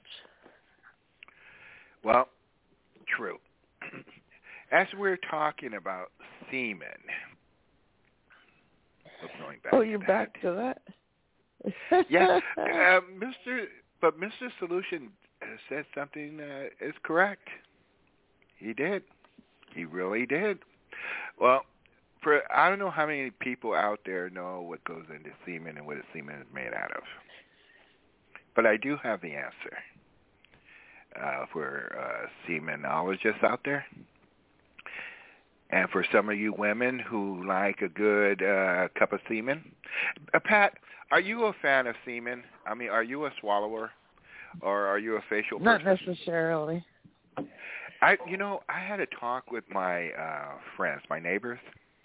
Speaker 4: Well, true. As we're talking about semen, going back
Speaker 7: oh,
Speaker 4: to
Speaker 7: you're
Speaker 4: that.
Speaker 7: back to that?
Speaker 4: yeah, uh, Mister But Mister Solution said something uh, is correct. He did. He really did. Well, for I don't know how many people out there know what goes into semen and what a semen is made out of, but I do have the answer uh, for uh, semenologists out there. And for some of you women who like a good uh, cup of semen, uh, Pat, are you a fan of semen? I mean, are you a swallower, or are you a facial
Speaker 7: Not
Speaker 4: person?
Speaker 7: Not necessarily.
Speaker 4: I, you know, I had a talk with my uh, friends, my neighbors.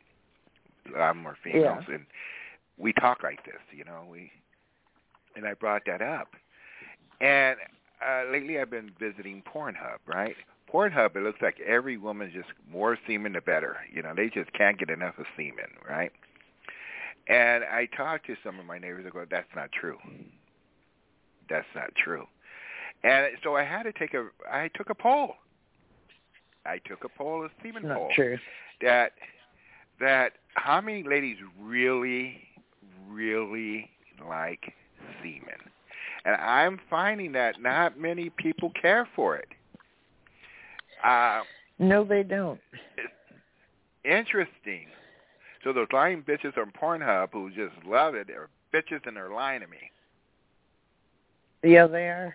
Speaker 4: I'm more females,
Speaker 7: Yeah.
Speaker 4: and we talk like this, you know. We, and I brought that up. And uh, lately, I've been visiting Pornhub, right? Pornhub, it looks like every woman just more semen the better. You know, they just can't get enough of semen, right? And I talked to some of my neighbors. I go, that's not true. That's not true. And so I had to take a, I took a poll. I took a poll, a semen
Speaker 7: Not
Speaker 4: poll.
Speaker 7: true.
Speaker 4: That, that how many ladies really, really like semen? And I'm finding that not many people care for it. Uh,
Speaker 7: no, they don't.
Speaker 4: Interesting. So those lying bitches on Pornhub who just love it are bitches and they're lying to me.
Speaker 7: Yeah, they are.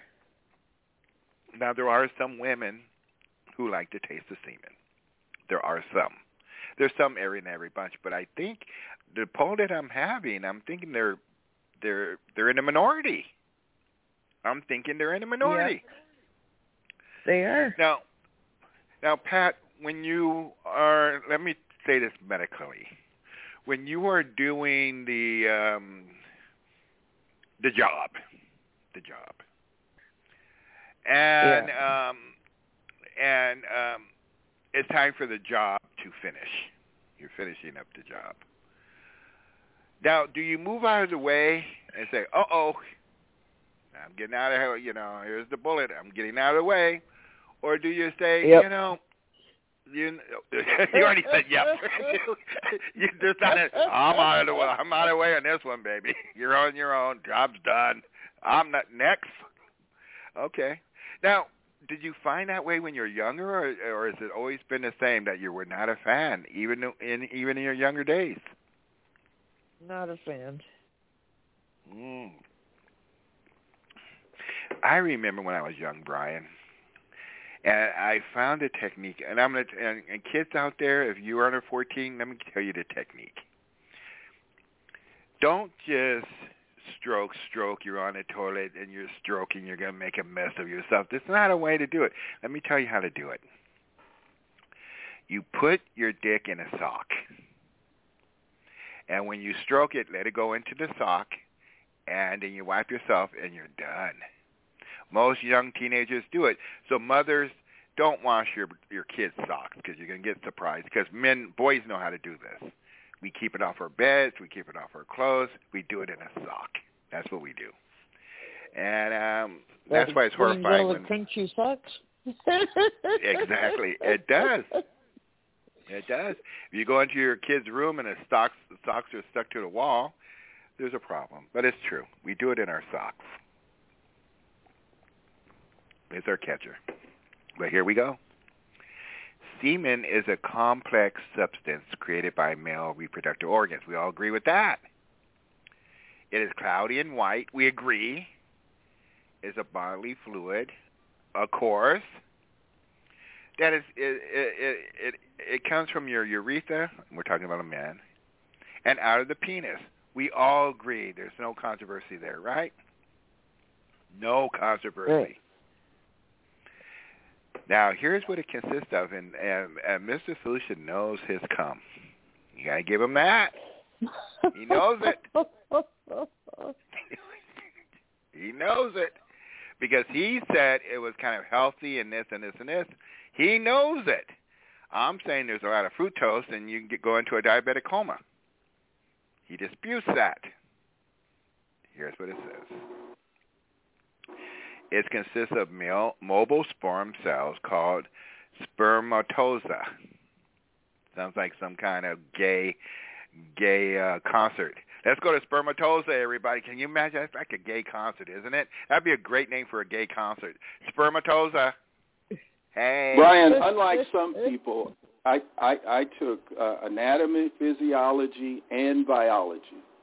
Speaker 4: Now, there are some women who like to taste the semen. There are some. There's some every and every bunch, but I think the poll that I'm having, I'm thinking they're they're they're in a minority. I'm thinking they're in a minority.
Speaker 7: Yep. They are.
Speaker 4: Now, now, Pat, when you are, let me say this medically, when you are doing the um, the job, the job, and yeah. um, and um, it's time for the job to finish. You're finishing up the job. Now, do you move out of the way and say, "Uh-oh, I'm getting out of here, you know, here's the bullet, I'm getting out of the way," or do you say, yep. you know, you you already said yep. you just not a, I'm out of the way. I'm out of the way on this one, baby. You're on your own. Job's done. I'm not next. Okay. Now, did you find that way when you were younger, or, or has it always been the same that you were not a fan, even in even in your younger days?
Speaker 7: Not a fan.
Speaker 4: Mm. I remember when I was young, Brian, and I found a technique. And I'm gonna and, and kids out there, if you are under fourteen, let me tell you the technique. Don't just stroke, stroke. You're on the toilet and you're stroking. You're gonna make a mess of yourself. That's not a way to do it. Let me tell you how to do it. You put your dick in a sock. And when you stroke it, let it go into the sock, and then you wipe yourself, and you're done. Most young teenagers do it. So mothers, don't wash your your kids' socks because you're going to get surprised. Because men, boys know how to do this. We keep it off our beds. We keep it off our clothes. We do it in a sock. That's what we do. And um, that's why it's horrifying.
Speaker 7: When crunchy socks?
Speaker 4: Exactly. It does. It does. If you go into your kid's room and the socks, the socks are stuck to the wall, there's a problem. But it's true. We do it in our socks. It's our catcher. But here we go. Semen is a complex substance created by male reproductive organs. We all agree with that. It is cloudy and white. We agree. It's a bodily fluid, of course. That is, it, it, it, it comes from your urethra, we're talking about a man, and out of the penis. We all agree. There's no controversy there, right? No controversy. Right. Now, here's what it consists of, and, and, and Mister Solution knows his cum. You got to give him that. He knows it. He knows it. Because he said it was kind of healthy and this and this and this. He knows it. I'm saying there's a lot of fructose and you can get, go into a diabetic coma. He disputes that. Here's what it says. It consists of male mobile sperm cells called spermatoza. Sounds like some kind of gay gay uh, concert. Let's go to Spermatoza, everybody. Can you imagine? That's like a gay concert, isn't it? That'd be a great name for a gay concert. Spermatoza. Hey.
Speaker 8: Brian, unlike some people, I, I, I took uh, anatomy, physiology, and biology.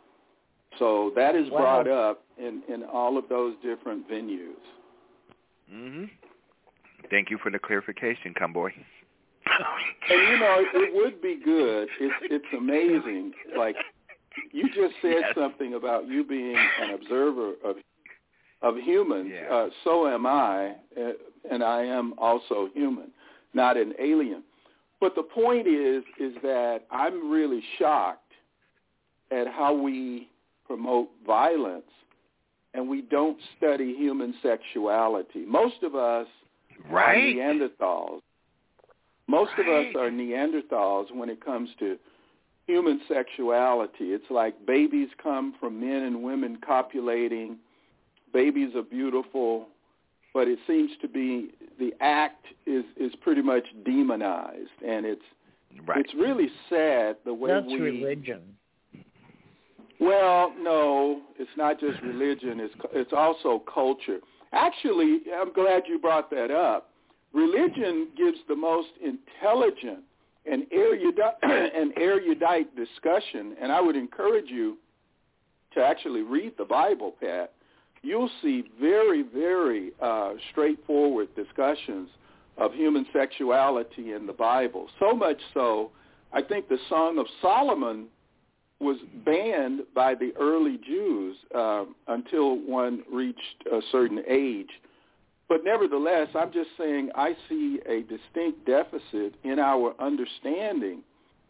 Speaker 8: So that is brought wow. up in, in all of those different venues.
Speaker 4: Mm-hmm. Thank you for the clarification, Cumboy.
Speaker 8: And, you know, it would be good. It's, it's amazing. Like, you just said yes. something about you being an observer of of humans. Yeah. Uh, so am I, uh, and I am also human, not an alien. But the point is, is that I'm really shocked at how we promote violence, and we don't study human sexuality. Most of us
Speaker 4: right.
Speaker 8: are Neanderthals. Most right. of us are Neanderthals when it comes to human sexuality. It's like babies come from men and women copulating. Babies are beautiful, but it seems to be the act is, is pretty much demonized, and it's right. it's really sad the way
Speaker 7: That's
Speaker 8: we.
Speaker 7: That's religion.
Speaker 8: Well, no, it's not just religion. It's it's also culture. Actually, I'm glad you brought that up. Religion gives the most intelligent and erudite, an erudite discussion, and I would encourage you to actually read the Bible, Pat. You'll see very, very uh, straightforward discussions of human sexuality in the Bible. So much so, I think the Song of Solomon was banned by the early Jews uh, until one reached a certain age. But nevertheless, I'm just saying I see a distinct deficit in our understanding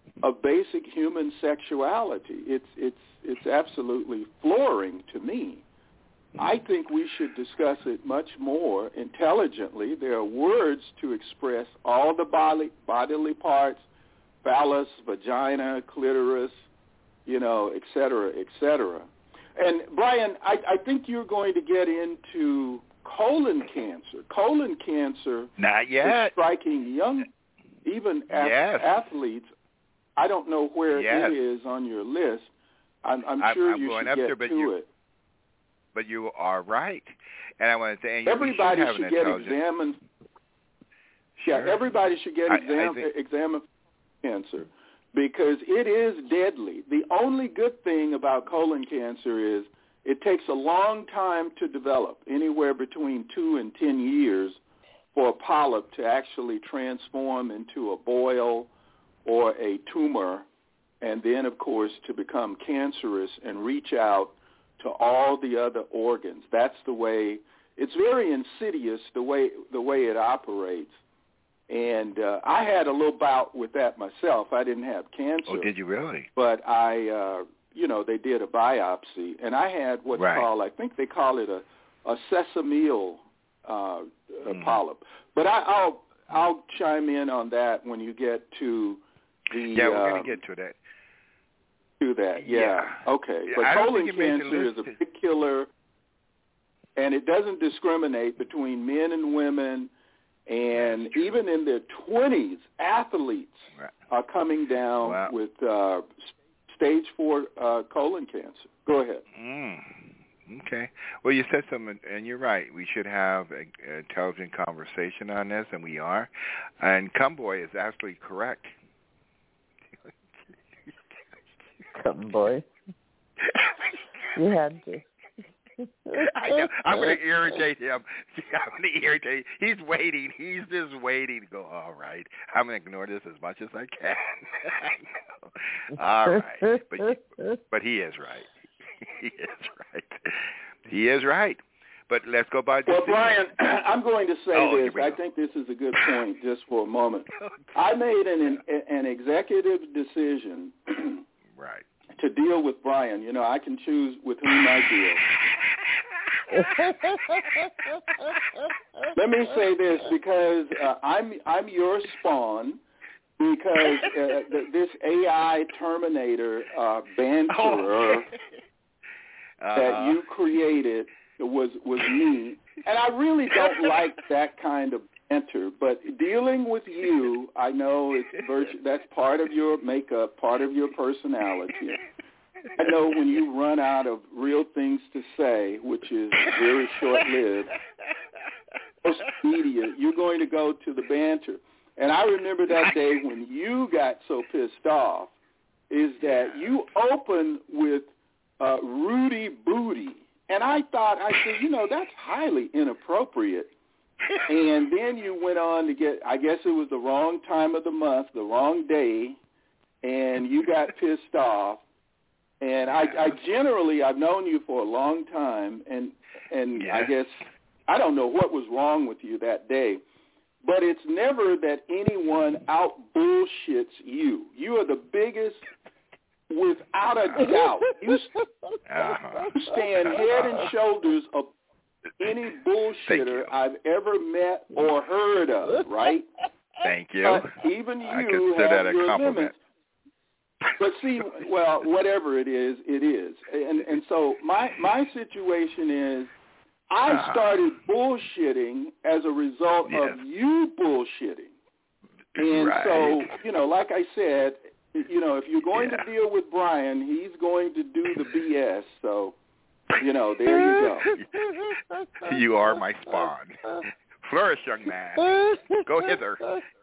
Speaker 8: of basic human sexuality. It's it's it's absolutely flooring to me. I think we should discuss it much more intelligently. There are words to express all the body, bodily parts, phallus, vagina, clitoris, you know, et cetera, et cetera. And, Brian, I, I think you're going to get into colon cancer. Colon cancer
Speaker 4: Not yet.
Speaker 8: is striking young, even ath-
Speaker 4: yes.
Speaker 8: athletes. I don't know where
Speaker 4: yes.
Speaker 8: it is on your list. I'm, I'm
Speaker 4: I'm,
Speaker 8: sure
Speaker 4: I'm
Speaker 8: you
Speaker 4: going
Speaker 8: should
Speaker 4: up
Speaker 8: get
Speaker 4: there, but
Speaker 8: to
Speaker 4: you,
Speaker 8: it.
Speaker 4: But you are right. And I want to say, and you,
Speaker 8: everybody
Speaker 4: should, have
Speaker 8: should
Speaker 4: an
Speaker 8: get
Speaker 4: intelligent...
Speaker 8: examined.
Speaker 4: Sure.
Speaker 8: Yeah, everybody should get
Speaker 4: I,
Speaker 8: exam-
Speaker 4: I think...
Speaker 8: examined for cancer because it is deadly. The only good thing about colon cancer is it takes a long time to develop, anywhere between two and ten years, for a polyp to actually transform into a boil or a tumor, and then, of course, to become cancerous and reach out to all the other organs. That's the way, it's very insidious the way the way it operates. And uh, I had a little bout with that myself. I didn't have cancer.
Speaker 4: Oh, did you really?
Speaker 8: But I, uh, you know, they did a biopsy, and I had what's
Speaker 4: right.
Speaker 8: called, I think they call it a, a sesameal uh,
Speaker 4: mm.
Speaker 8: polyp. But I, I'll I'll chime in on that when you get to the.
Speaker 4: Yeah, we're
Speaker 8: um,
Speaker 4: going to get to that.
Speaker 8: To that, yeah.
Speaker 4: yeah.
Speaker 8: Okay.
Speaker 4: Yeah,
Speaker 8: but
Speaker 4: I don't
Speaker 8: colon
Speaker 4: think it made the
Speaker 8: cancer is
Speaker 4: list.
Speaker 8: a big killer, and it doesn't discriminate between men and women. And even in their twenties, athletes
Speaker 4: right.
Speaker 8: are coming down
Speaker 4: wow.
Speaker 8: with uh, stage four uh, colon cancer. Go ahead.
Speaker 4: Mm. Okay. Well, you said something, and you're right. We should have an intelligent conversation on this, and we are. And Cumboy is actually correct.
Speaker 7: Cumboy. You had to.
Speaker 4: I know. I'm going to irritate him. I'm going to irritate. He's waiting. He's just waiting to go, all right, I'm going to ignore this as much as I can. I know. All right. But, you, but he is right. He is right. He is right. But let's go by the
Speaker 8: Well, Brian, I'm going to say
Speaker 4: oh,
Speaker 8: this. I think this is a good point just for a moment. I made an, an executive decision
Speaker 4: right.
Speaker 8: to deal with Brian. You know, I can choose with whom I deal. Let me say this because uh, I'm I'm your spawn because uh, th- this A I Terminator uh, banterer
Speaker 4: oh. uh-huh.
Speaker 8: that you created was was me, and I really don't like that kind of banter. But dealing with you, I know it's virtu- that's part of your makeup, part of your personality. I know when you run out of real things to say, which is very short-lived, most media, you're going to go to the banter. And I remember that day when you got so pissed off, is that you opened with uh, Rudy Booty. And I thought, I said, you know, that's highly inappropriate. And then you went on to get, I guess it was the wrong time of the month, the wrong day, and you got pissed off. And I, I generally, I've known you for a long time, and and
Speaker 4: yeah.
Speaker 8: I guess I don't know what was wrong with you that day, but it's never that anyone out bullshits you. You are the biggest, without a doubt. You,
Speaker 4: uh-huh.
Speaker 8: you stand head and shoulders above any bullshitter I've ever met or heard of, right?
Speaker 4: Thank you.
Speaker 8: But even you
Speaker 4: I consider
Speaker 8: have
Speaker 4: that a
Speaker 8: your
Speaker 4: compliment.
Speaker 8: limits. But see, well, whatever it is, it is. And and so my my situation is I
Speaker 4: uh-huh.
Speaker 8: started bullshitting as a result
Speaker 4: yes.
Speaker 8: of you bullshitting. And
Speaker 4: right.
Speaker 8: so, you know, like I said, you know, if you're going
Speaker 4: yeah.
Speaker 8: to deal with Brian, he's going to do the B S. So, you know, there you go.
Speaker 4: You are my spawn. Flourish, young man. Go hither.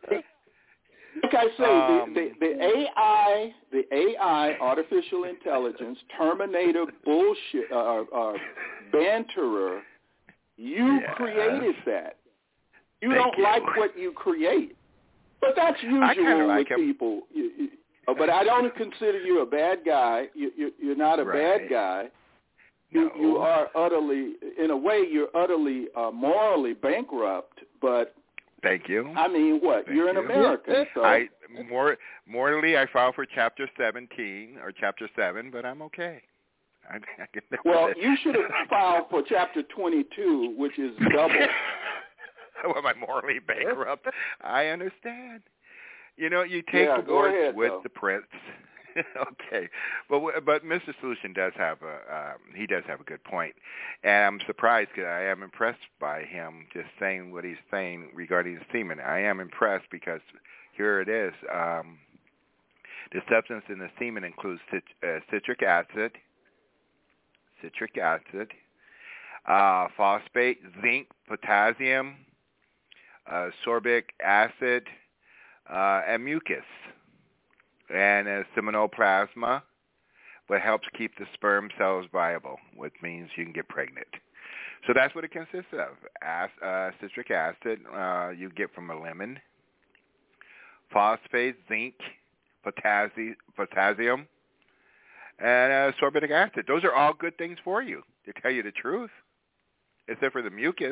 Speaker 8: Like I say,
Speaker 4: um,
Speaker 8: the, the, the A I, the A I, artificial intelligence, Terminator bullshit, uh, uh, banterer, you
Speaker 4: yeah.
Speaker 8: created that. You
Speaker 4: Thank
Speaker 8: don't
Speaker 4: you.
Speaker 8: like what you create. But that's usual
Speaker 4: like
Speaker 8: with
Speaker 4: him.
Speaker 8: people. You, you, but I don't consider you a bad guy. You, you, you're not a
Speaker 4: right.
Speaker 8: bad guy. You,
Speaker 4: no.
Speaker 8: you are utterly, in a way, you're utterly uh, morally bankrupt, but
Speaker 4: Thank you.
Speaker 8: I mean, what?
Speaker 4: Thank
Speaker 8: You're an
Speaker 4: you.
Speaker 8: American. So
Speaker 4: I, more morally, I filed for Chapter seventeen or Chapter seven, but I'm okay. I, I can
Speaker 8: well, you should have filed for Chapter twenty-two, which is double.
Speaker 4: Well, am I morally bankrupt? I understand. You know, you take
Speaker 8: yeah,
Speaker 4: divorce
Speaker 8: ahead,
Speaker 4: with
Speaker 8: though.
Speaker 4: the prince. Okay, but but Mister Solution does have a um, he does have a good point, and I'm surprised because I am impressed by him just saying what he's saying regarding the semen. I am impressed because here it is. Um, the substance in the semen includes cit- uh, citric acid, citric acid, uh, phosphate, zinc, potassium, uh, sorbic acid, uh, and mucus. And a seminal plasma, but helps keep the sperm cells viable, which means you can get pregnant. So that's what it consists of. As, uh, citric acid uh, you get from a lemon, phosphate, zinc, potassi- potassium, and uh, sorbitic acid. Those are all good things for you, to tell you the truth, except for the mucus.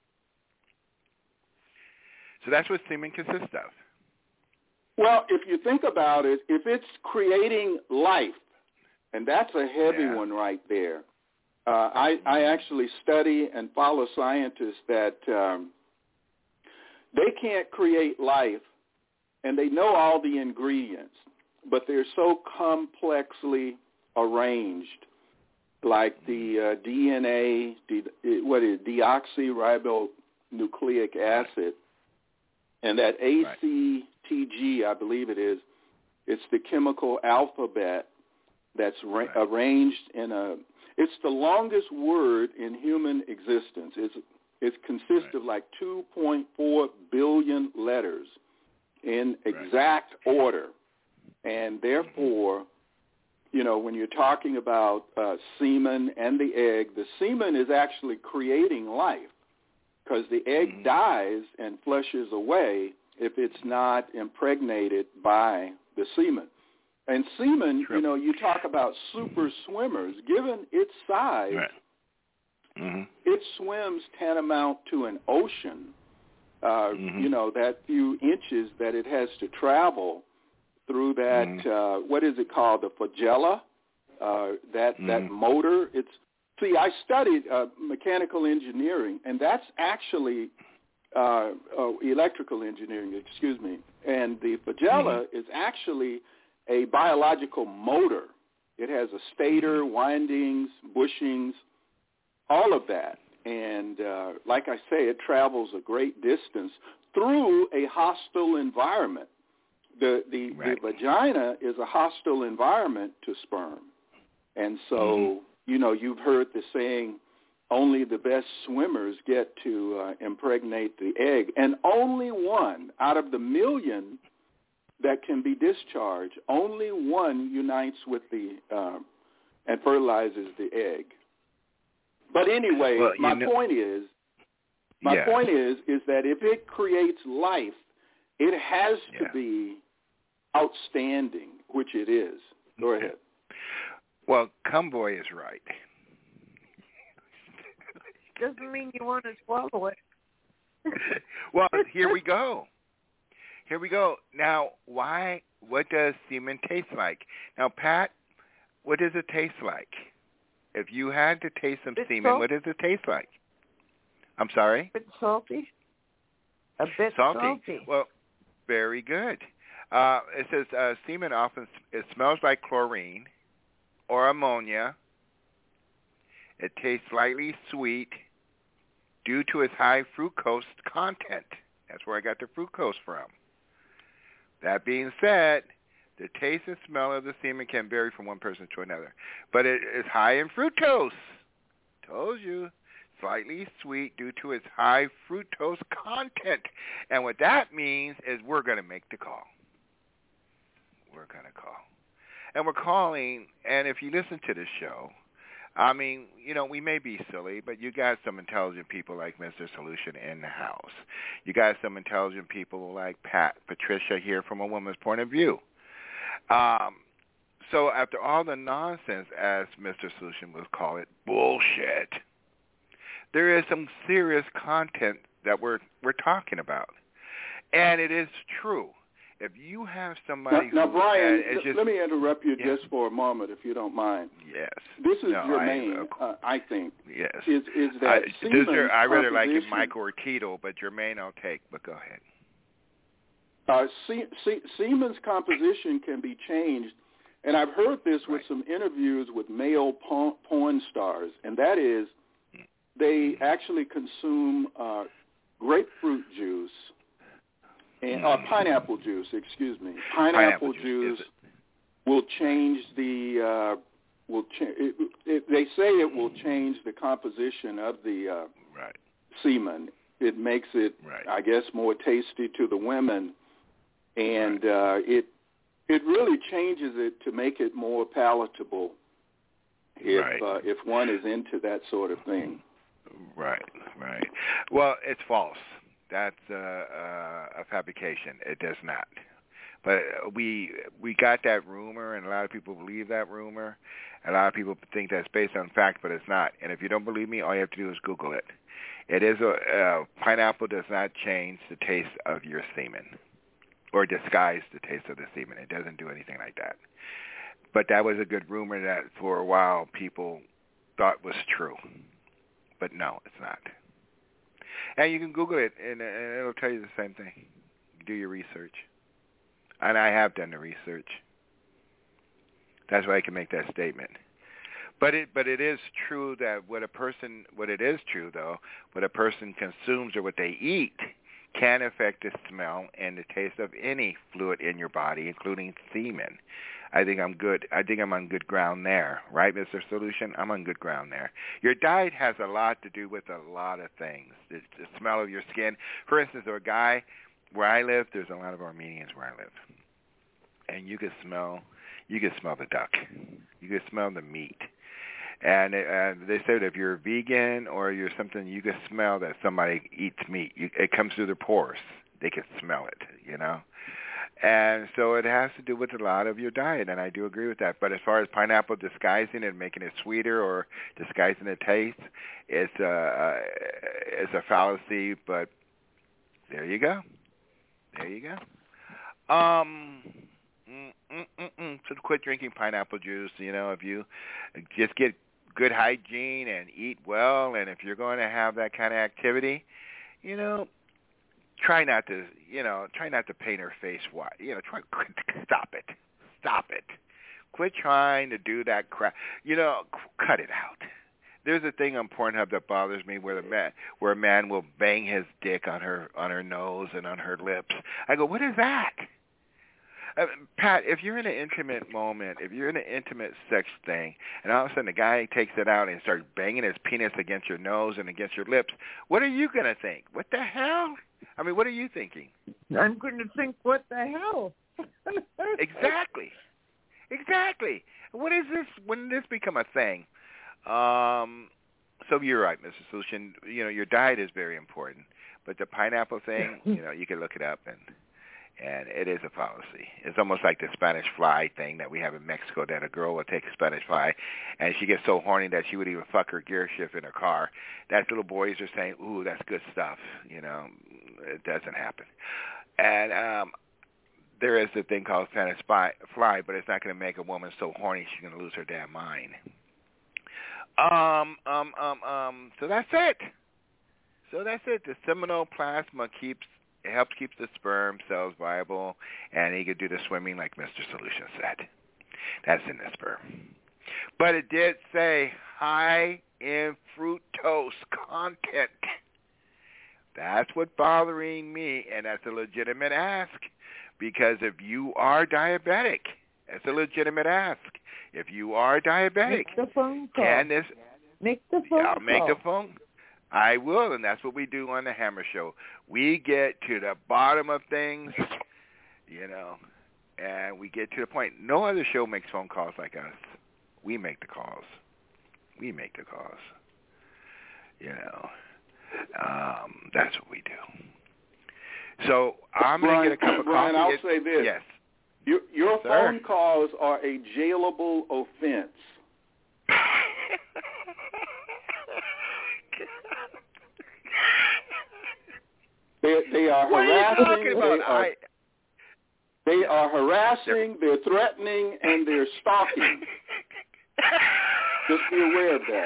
Speaker 4: So that's what semen consists of.
Speaker 8: Well, if you think about it, if it's creating life, and that's a heavy
Speaker 4: yeah.
Speaker 8: one right there. Uh, I, I actually study and follow scientists that um, they can't create life, and they know all the ingredients, but they're so complexly arranged, like the uh, D N A, the, what is it, deoxyribonucleic acid, and that A C T G, I believe it is, it's the chemical alphabet that's ra-
Speaker 4: right.
Speaker 8: arranged in a, it's the longest word in human existence. It's, it consists
Speaker 4: right.
Speaker 8: of like two point four billion letters in exact right. order. And therefore, you know, when you're talking about uh, semen and the egg, the semen is actually creating life because the egg mm-hmm. dies and flushes away if it's not impregnated by the semen. And semen, True. you know, you talk about super swimmers. Given its size,
Speaker 4: right. mm-hmm.
Speaker 8: it swims tantamount to an ocean, uh,
Speaker 4: mm-hmm.
Speaker 8: you know, that few inches that it has to travel through that,
Speaker 4: mm-hmm.
Speaker 8: uh, what is it called, the flagella, uh, that,
Speaker 4: mm-hmm.
Speaker 8: that motor. It's See, I studied uh, mechanical engineering, and that's actually uh, uh, electrical engineering, excuse me. And the flagella mm-hmm. is actually a biological motor. It has a stator, windings, bushings, all of that. And uh, like I say, it travels a great distance through a hostile environment. The, the,
Speaker 4: right.
Speaker 8: the vagina is a hostile environment to sperm. And so, mm-hmm. you know, you've heard the saying, only the best swimmers get to uh, impregnate the egg. And only one out of the million that can be discharged, only one unites with the, uh, and fertilizes the egg. But anyway,
Speaker 4: well,
Speaker 8: my
Speaker 4: know,
Speaker 8: point is, my
Speaker 4: yeah.
Speaker 8: point is, is that if it creates life, it has
Speaker 4: yeah.
Speaker 8: to be outstanding, which it is. Go
Speaker 4: okay.
Speaker 8: ahead.
Speaker 4: Well, Cumboy is right.
Speaker 7: Doesn't mean you want to swallow it.
Speaker 4: Well, here we go. Here we go. Now, why? What does semen taste like? Now, Pat, what does it taste like? If you had to taste some
Speaker 7: bit
Speaker 4: semen,
Speaker 7: salty.
Speaker 4: what does it taste like? I'm sorry?
Speaker 7: A bit salty. A bit
Speaker 4: salty.
Speaker 7: salty.
Speaker 4: Well, very good. Uh, it says uh, semen often, it smells like chlorine or ammonia. It tastes slightly sweet due to its high fructose content. That's where I got the fructose from. That being said, the taste and smell of the semen can vary from one person to another. But it is high in fructose. Told you. Slightly sweet due to its high fructose content. And what that means is we're going to make the call. We're going to call. And we're calling, and if you listen to this show, I mean, you know, we may be silly, but you got some intelligent people like Mister Solution in the house. You got some intelligent people like Pat, Patricia here from a woman's point of view. Um, so after all the nonsense, as Mister Solution would call it, bullshit, there is some serious content that we're we're talking about. And it is true. if you have somebody
Speaker 8: now, now
Speaker 4: who,
Speaker 8: Brian,
Speaker 4: uh, it's just,
Speaker 8: let me interrupt you
Speaker 4: yeah.
Speaker 8: just for a moment, if you don't mind.
Speaker 4: Yes.
Speaker 8: This is
Speaker 4: no,
Speaker 8: germane,
Speaker 4: I,
Speaker 8: uh, I think.
Speaker 4: Yes.
Speaker 8: Is is that
Speaker 4: I,
Speaker 8: Siemens
Speaker 4: are, I rather like it
Speaker 8: composition-
Speaker 4: Mike or Tito, but Jermaine I'll take. But go ahead.
Speaker 8: Uh, Sie- Sie- Siemens composition can be changed, and I've heard this with
Speaker 4: Right.
Speaker 8: some interviews with male porn, porn stars, and that is they actually consume uh, grapefruit juice and uh, pineapple juice. Excuse me, pineapple,
Speaker 4: pineapple
Speaker 8: juice,
Speaker 4: juice
Speaker 8: will change the. Uh, will cha- it, it, they say it will change the composition of the uh,
Speaker 4: right.
Speaker 8: semen. It makes it,
Speaker 4: right.
Speaker 8: I guess, more tasty to the women. And
Speaker 4: right.
Speaker 8: uh, it it really changes it to make it more palatable if
Speaker 4: right.
Speaker 8: uh, if one is into that sort of thing.
Speaker 4: Right, right. Well, it's false. That's uh, uh, a fabrication. It does not. But we we got that rumor, and a lot of people believe that rumor. A lot of people think that's based on fact, but it's not. And if you don't believe me, all you have to do is Google it. It is a uh, pineapple does not change the taste of your semen, or disguise the taste of the semen. It doesn't do anything like that. But that was a good rumor that for a while people thought was true. But no, it's not. And you can Google it, and, and it'll tell you the same thing. Do your research. And I have done the research. That's why I can make that statement. But it but it is true that what a person, what it is true though, what a person consumes or what they eat can affect the smell and the taste of any fluid in your body, including semen. I think I'm good. I think I'm on good ground there, right, Mister Solution? I'm on good ground there. Your diet has a lot to do with a lot of things. The, the smell of your skin. For instance, a guy where I live, there's a lot of Armenians where I live, and you can smell, you can smell the duck, you can smell the meat. And, it, and they said if you're a vegan or you're something, you can smell that somebody eats meat. You, it comes through their pores. They can smell it, you know. And so it has to do with a lot of your diet, and I do agree with that. But as far as pineapple disguising it, making it sweeter or disguising the taste, it's a, it's a fallacy, but there you go. There you go. Um, mm, mm, mm, mm. So quit drinking pineapple juice. You know, if you just get good hygiene and eat well, and if you're going to have that kind of activity, you know, try not to, you know, try not to paint her face white. You know, try stop it, stop it. Quit trying to do that crap. You know, cut it out. There's a thing on Pornhub that bothers me where the man, where a man will bang his dick on her on her nose and on her lips. I go, what is that? Uh, Pat, if you're in an intimate moment, if you're in an intimate sex thing, and all of a sudden the guy takes it out and starts banging his penis against your nose and against your lips, what are you going to think? What the hell? I mean, what are you thinking?
Speaker 7: I'm going to think, what the hell?
Speaker 4: Exactly. Exactly. What is this? When did this become a thing? Um, so you're right, Mister Solution. You know, your diet is very important. But the pineapple thing, you know, you can look it up, and and it is a fallacy. It's almost like the Spanish fly thing that we have in Mexico, that a girl will take a Spanish fly, and she gets so horny that she would even fuck her gear shift in her car. That little boys are saying, ooh, that's good stuff. You know, it doesn't happen. And um, there is a thing called Spanish fly, but it's not going to make a woman so horny she's going to lose her damn mind. Um, um, um, um, so that's it. So that's it. The seminal plasma keeps It helps keep the sperm cells viable, and he could do the swimming like Mister Solution said. That's in the sperm. But it did say high in fructose content. That's what's bothering me, and that's a legitimate ask. Because if you are diabetic, that's a legitimate ask. If you are diabetic,
Speaker 7: make the phone call.
Speaker 4: Can this,
Speaker 7: make the phone
Speaker 4: I'll
Speaker 7: call.
Speaker 4: make the phone I will, and that's what we do on the Hammer Show. We get to the bottom of things, you know, and we get to the point. No other show makes phone calls like us. We make the calls. We make the calls. You know, um, that's what we do. So I'm going to get a cup of
Speaker 8: Brian,
Speaker 4: coffee.
Speaker 8: I'll
Speaker 4: it,
Speaker 8: say this.
Speaker 4: Yes.
Speaker 8: Your, your
Speaker 4: Sir?
Speaker 8: phone calls are a jailable offense. They, they are
Speaker 4: what
Speaker 8: harassing.
Speaker 4: Are you talking about?
Speaker 8: Are,
Speaker 4: I,
Speaker 8: They are harassing, they're threatening, and they're stalking. Just be aware of that.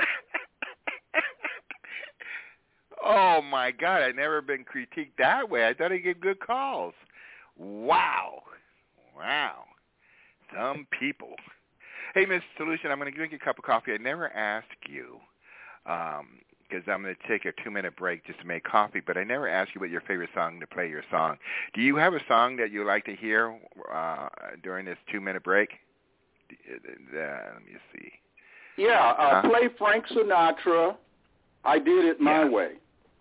Speaker 4: Oh, my God. I've never been critiqued that way. I thought I get good calls. Wow. Wow. Some people. Hey, Miss Solution, I'm going to drink a cup of coffee. I never asked you, because um, I'm going to take a two-minute break just to make coffee, but I never asked you what your favorite song to play your song. Do you have a song that you like to hear uh, during this two-minute break? Uh, let me see.
Speaker 8: Yeah, uh,
Speaker 4: huh?
Speaker 8: play Frank Sinatra. I Did It My
Speaker 4: yeah.
Speaker 8: Way.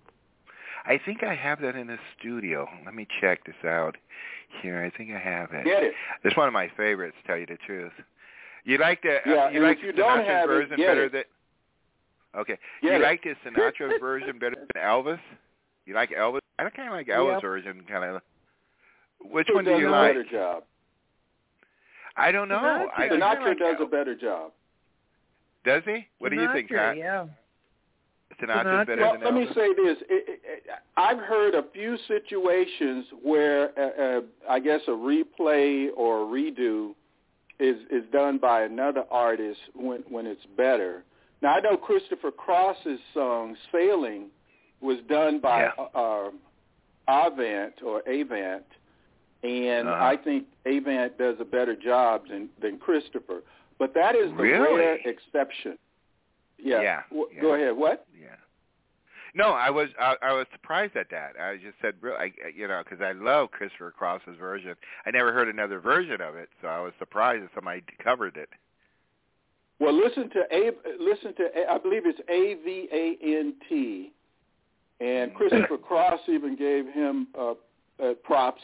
Speaker 4: I think I have that in the studio. Let me check this out here. I think I have it.
Speaker 8: Get it.
Speaker 4: It's one of my favorites, to tell you the truth. You like the
Speaker 8: yeah,
Speaker 4: uh, you like
Speaker 8: if you
Speaker 4: Sinatra's
Speaker 8: don't have
Speaker 4: version
Speaker 8: it, get
Speaker 4: better
Speaker 8: it.
Speaker 4: than Okay.
Speaker 8: Get
Speaker 4: you
Speaker 8: it.
Speaker 4: like the Sinatra version better than Elvis? You like Elvis? I kind of like Elvis
Speaker 7: Yep.
Speaker 4: version kind of. Which
Speaker 8: Who
Speaker 4: one do
Speaker 8: does
Speaker 4: you
Speaker 8: a
Speaker 4: like?
Speaker 8: better job?
Speaker 4: I don't know.
Speaker 7: Sinatra.
Speaker 4: I
Speaker 8: Sinatra
Speaker 4: like
Speaker 8: does
Speaker 4: El-
Speaker 8: a better job.
Speaker 4: Does he? What do you think,
Speaker 7: Sinatra,
Speaker 4: Pat?
Speaker 7: Yeah.
Speaker 4: Sinatra's
Speaker 7: Sinatra.
Speaker 4: better
Speaker 8: Well,
Speaker 4: than
Speaker 8: let
Speaker 4: Elvis?
Speaker 8: me say this. It, it, it, I've heard a few situations where, uh, uh, I guess, a replay or a redo is, is done by another artist when, when it's better. Now, I know Christopher Cross's song, Sailing, was done by
Speaker 4: Yeah.
Speaker 8: uh, Avant or Avant, and
Speaker 4: Uh-huh.
Speaker 8: I think Avant does a better job than, than Christopher. But that is the
Speaker 4: Really?
Speaker 8: rare exception. Yeah.
Speaker 4: Yeah,
Speaker 8: W-
Speaker 4: yeah.
Speaker 8: Go ahead. What?
Speaker 4: Yeah. No, I was I, I was surprised at that. I just said, real, I, you know, because I love Christopher Cross's version. I never heard another version of it, so I was surprised that somebody covered it.
Speaker 8: Well, listen to A. Listen to A, I believe it's A V A N T, and Christopher Cross even gave him uh, uh, props,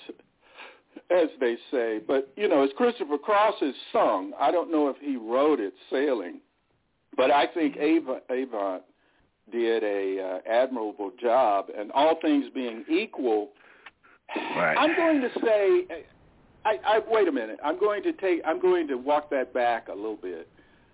Speaker 8: as they say. But you know, it's Christopher Cross's song. I don't know if he wrote it, Sailing, but I think Ava, Avant did a uh, admirable job. And all things being equal,
Speaker 4: Right.
Speaker 8: I'm going to say, I, I wait a minute. I'm going to take. I'm going to walk that back a little bit.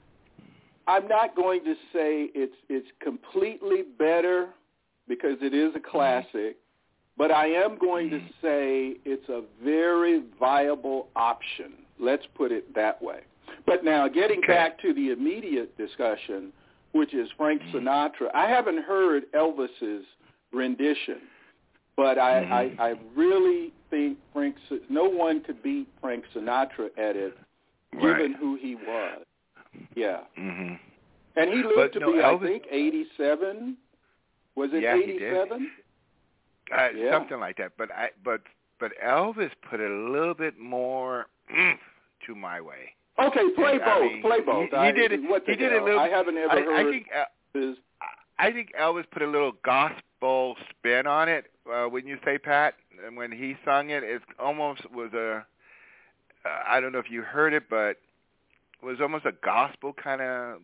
Speaker 8: I'm not going to say it's it's completely better because it is a classic, but I am going to say it's a very viable option. Let's put it that way. But now, getting
Speaker 4: Okay.
Speaker 8: back to the immediate discussion, which is Frank Sinatra, I haven't heard Elvis's rendition, but I,
Speaker 4: Mm-hmm.
Speaker 8: I, I really think Frank. No one could beat Frank Sinatra at it, given
Speaker 4: Right.
Speaker 8: who he was. Yeah.
Speaker 4: Mm-hmm.
Speaker 8: And he lived
Speaker 4: But
Speaker 8: to
Speaker 4: no,
Speaker 8: be,
Speaker 4: Elvis-
Speaker 8: I think, eighty-seven. Was it
Speaker 4: Yeah, he did.
Speaker 8: eighty-seven?
Speaker 4: Uh,
Speaker 8: Yeah.
Speaker 4: Something like that. But I but but Elvis put a little bit more oomph to My Way.
Speaker 8: Okay, play
Speaker 4: I
Speaker 8: both.
Speaker 4: mean,
Speaker 8: play both.
Speaker 4: He,
Speaker 8: I,
Speaker 4: he did it.
Speaker 8: What the
Speaker 4: He did
Speaker 8: hell?
Speaker 4: a little.
Speaker 8: I haven't ever
Speaker 4: I,
Speaker 8: heard
Speaker 4: I think. Uh,
Speaker 8: his.
Speaker 4: I think Elvis put a little gospel spin on it. Uh, when you say Pat, and when he sung it, it almost was a. Uh, I don't know if you heard it, but it was almost a gospel kind of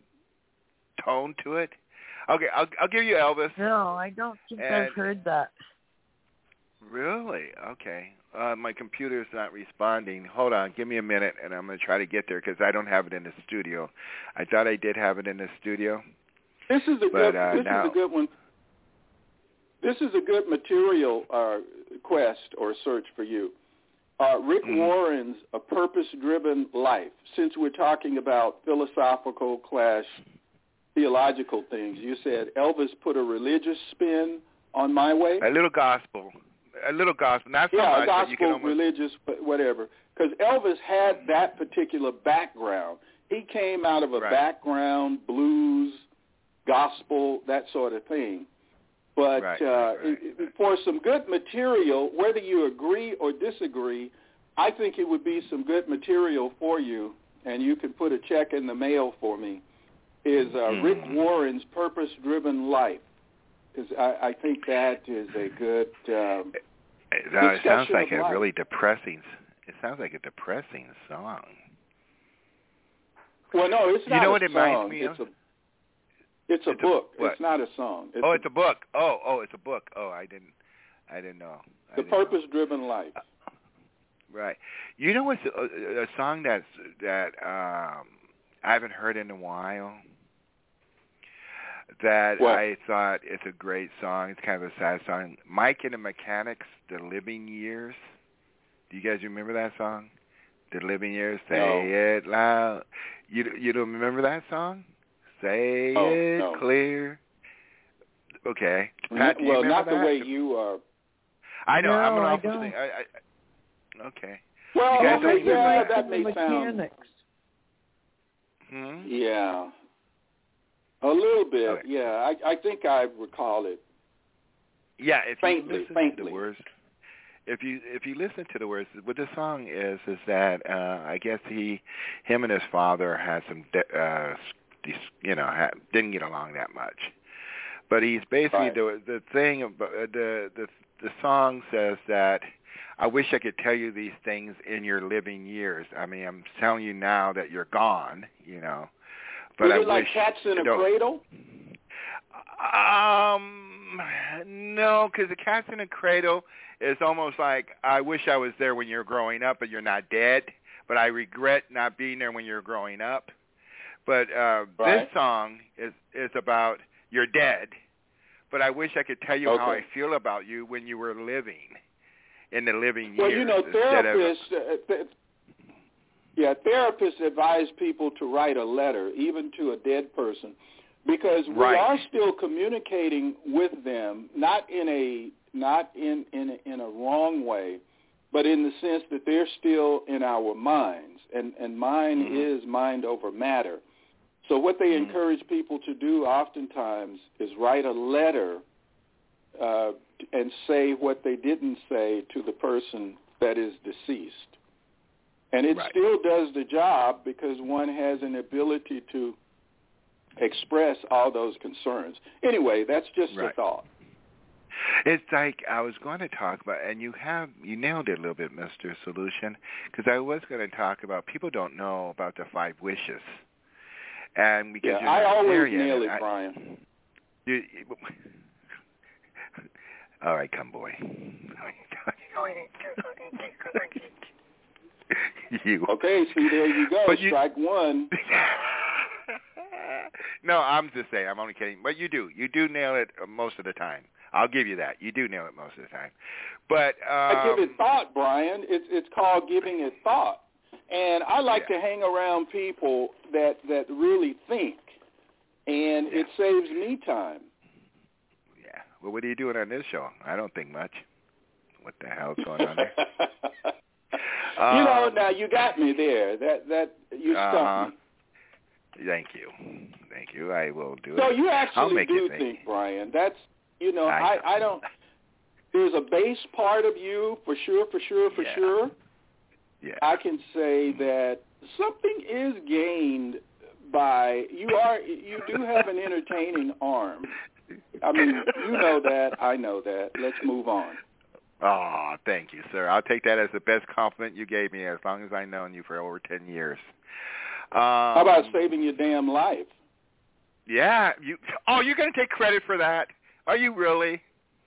Speaker 4: tone to it. Okay, I'll I'll give you Elvis.
Speaker 7: No, I don't think
Speaker 4: And-
Speaker 7: I've heard that.
Speaker 4: Really? Okay. Uh, my computer's not responding. Hold on. Give me a minute, and I'm going to try to get there because I don't have it in the studio. I thought I did have it in the studio.
Speaker 8: This is a
Speaker 4: But,
Speaker 8: good.
Speaker 4: uh,
Speaker 8: this
Speaker 4: now-
Speaker 8: is a good one. This is a good material uh, quest or search for you. Uh, Rick
Speaker 4: Mhm.
Speaker 8: Warren's A Purpose-Driven Life. Since we're talking about philosophical slash theological things, you said Elvis put a religious spin on My Way.
Speaker 4: A little gospel. A little gospel. Not so
Speaker 8: Yeah,
Speaker 4: much, but you can
Speaker 8: gospel,
Speaker 4: almost...
Speaker 8: religious, but whatever. Because Elvis had that particular background. He came out of a
Speaker 4: Right.
Speaker 8: background, blues, gospel, that sort of thing. But
Speaker 4: Right,
Speaker 8: uh,
Speaker 4: right, right,
Speaker 8: it- it- for some good material, whether you agree or disagree, I think it would be some good material for you, and you can put a check in the mail for me, is uh,
Speaker 4: Mm.
Speaker 8: Rick Warren's Purpose-Driven Life. Because I, I think that is a good... Um,
Speaker 4: It, no, it sounds
Speaker 8: discussion
Speaker 4: like
Speaker 8: of
Speaker 4: a
Speaker 8: life.
Speaker 4: really depressing... It sounds like a depressing song.
Speaker 8: Well, no, it's
Speaker 4: You
Speaker 8: not
Speaker 4: know
Speaker 8: a
Speaker 4: what it reminds
Speaker 8: song.
Speaker 4: me
Speaker 8: it's
Speaker 4: of?
Speaker 8: a it's a
Speaker 4: It's a
Speaker 8: book.
Speaker 4: what?
Speaker 8: It's not a song. It's
Speaker 4: oh,
Speaker 8: a,
Speaker 4: it's a book. Oh, oh, it's a book. Oh, I didn't... I didn't know. I
Speaker 8: The
Speaker 4: didn't know.
Speaker 8: Purpose-Driven Life.
Speaker 4: Right. You know what's a, a song that's that um, I haven't heard in a while that
Speaker 8: What?
Speaker 4: I thought it's a great song. It's kind of a sad song. Mike and the Mechanics, The Living Years. Do you guys remember that song? The Living Years, Say
Speaker 8: No.
Speaker 4: It Loud. You you don't remember that song? Say
Speaker 8: oh,
Speaker 4: it
Speaker 8: no.
Speaker 4: clear. Okay. Pat, do you
Speaker 8: well,
Speaker 4: remember
Speaker 8: not
Speaker 4: that?
Speaker 8: the way you are.
Speaker 4: I know.
Speaker 7: No,
Speaker 4: I'm an
Speaker 7: I
Speaker 4: awful
Speaker 7: don't.
Speaker 4: thing. I, I, okay.
Speaker 8: Well,
Speaker 4: You guys
Speaker 8: okay,
Speaker 4: don't
Speaker 8: yeah,
Speaker 4: remember
Speaker 8: that may
Speaker 7: the
Speaker 8: sound.
Speaker 7: mechanics.
Speaker 4: Hmm?
Speaker 8: Yeah. A little bit,
Speaker 4: Okay.
Speaker 8: yeah. I, I think I recall it.
Speaker 4: Yeah, if
Speaker 8: Faintly,
Speaker 4: you listen
Speaker 8: faintly.
Speaker 4: to the words, if you if you listen to the words, what the song is is that uh, I guess he, him and his father had some, de- uh, these, you know, had, didn't get along that much. But he's basically
Speaker 8: Right.
Speaker 4: the the thing about the the the song says that I wish I could tell you these things in your living years. I mean, I'm telling you now that you're gone, you know. But
Speaker 8: Was
Speaker 4: I
Speaker 8: it like
Speaker 4: wish,
Speaker 8: Cats in a
Speaker 4: you know,
Speaker 8: Cradle?
Speaker 4: Um, no, because the Cats in a Cradle is almost like I wish I was there when you're growing up, but you're not dead. But I regret not being there when you're growing up. But uh,
Speaker 8: Right.
Speaker 4: this song is is about you're dead, but I wish I could tell you how
Speaker 8: Okay.
Speaker 4: I feel about you when you were living, in the living
Speaker 8: Well,
Speaker 4: years.
Speaker 8: you know,
Speaker 4: instead of-
Speaker 8: therapists, uh, th- yeah, therapists advise people to write a letter, even to a dead person, because we
Speaker 4: Right.
Speaker 8: are still communicating with them, not in a not in in a, in a wrong way, but in the sense that they're still in our minds, and and mind
Speaker 4: Mhm.
Speaker 8: is mind over matter. So what they
Speaker 4: Mhm.
Speaker 8: encourage people to do oftentimes is write a letter uh, and say what they didn't say to the person that is deceased. And it
Speaker 4: Right.
Speaker 8: still does the job because one has an ability to express all those concerns. Anyway, that's just
Speaker 4: Right.
Speaker 8: a thought.
Speaker 4: It's like I was going to talk about, and you have you nailed it a little bit, Mister Solution, because I was going to talk about people don't know about the five wishes, and because
Speaker 8: Yeah,
Speaker 4: you're
Speaker 8: I
Speaker 4: not there
Speaker 8: always
Speaker 4: yet,
Speaker 8: nail
Speaker 4: and
Speaker 8: it,
Speaker 4: I-
Speaker 8: Brian.
Speaker 4: You, you, all right, come boy. you.
Speaker 8: Okay, see, there you go.
Speaker 4: But you-
Speaker 8: Strike one.
Speaker 4: No, I'm just saying. I'm only kidding. But you do. You do nail it most of the time. I'll give you that. You do nail it most of the time. But um,
Speaker 8: I give it thought, Brian. It's it's called giving it thought. And I like
Speaker 4: Yeah.
Speaker 8: to hang around people that, that really think, and
Speaker 4: Yeah.
Speaker 8: it saves me time.
Speaker 4: Yeah. Well, what are you doing on this show? I don't think much. What the hell's going on there?
Speaker 8: you know,
Speaker 4: Um,
Speaker 8: now you got me there. That that you stumped
Speaker 4: uh-huh.
Speaker 8: me.
Speaker 4: Thank you. Thank you. I will do
Speaker 8: So
Speaker 4: it.
Speaker 8: you
Speaker 4: I'll
Speaker 8: actually
Speaker 4: make
Speaker 8: do
Speaker 4: you think.
Speaker 8: think, Brian. That's you know,
Speaker 4: I
Speaker 8: I,
Speaker 4: know.
Speaker 8: I don't. There's a base part of you for sure, for sure, for
Speaker 4: Yeah.
Speaker 8: sure.
Speaker 4: Yeah.
Speaker 8: I can say that something is gained by you are you do have an entertaining arm. I mean, you know that, I know that. Let's move on.
Speaker 4: Oh, thank you, sir. I'll take that as the best compliment you gave me as long as I've known you for over ten years. Um,
Speaker 8: How about saving your damn life?
Speaker 4: Yeah. You. Oh, you're going to take credit for that? Are you really?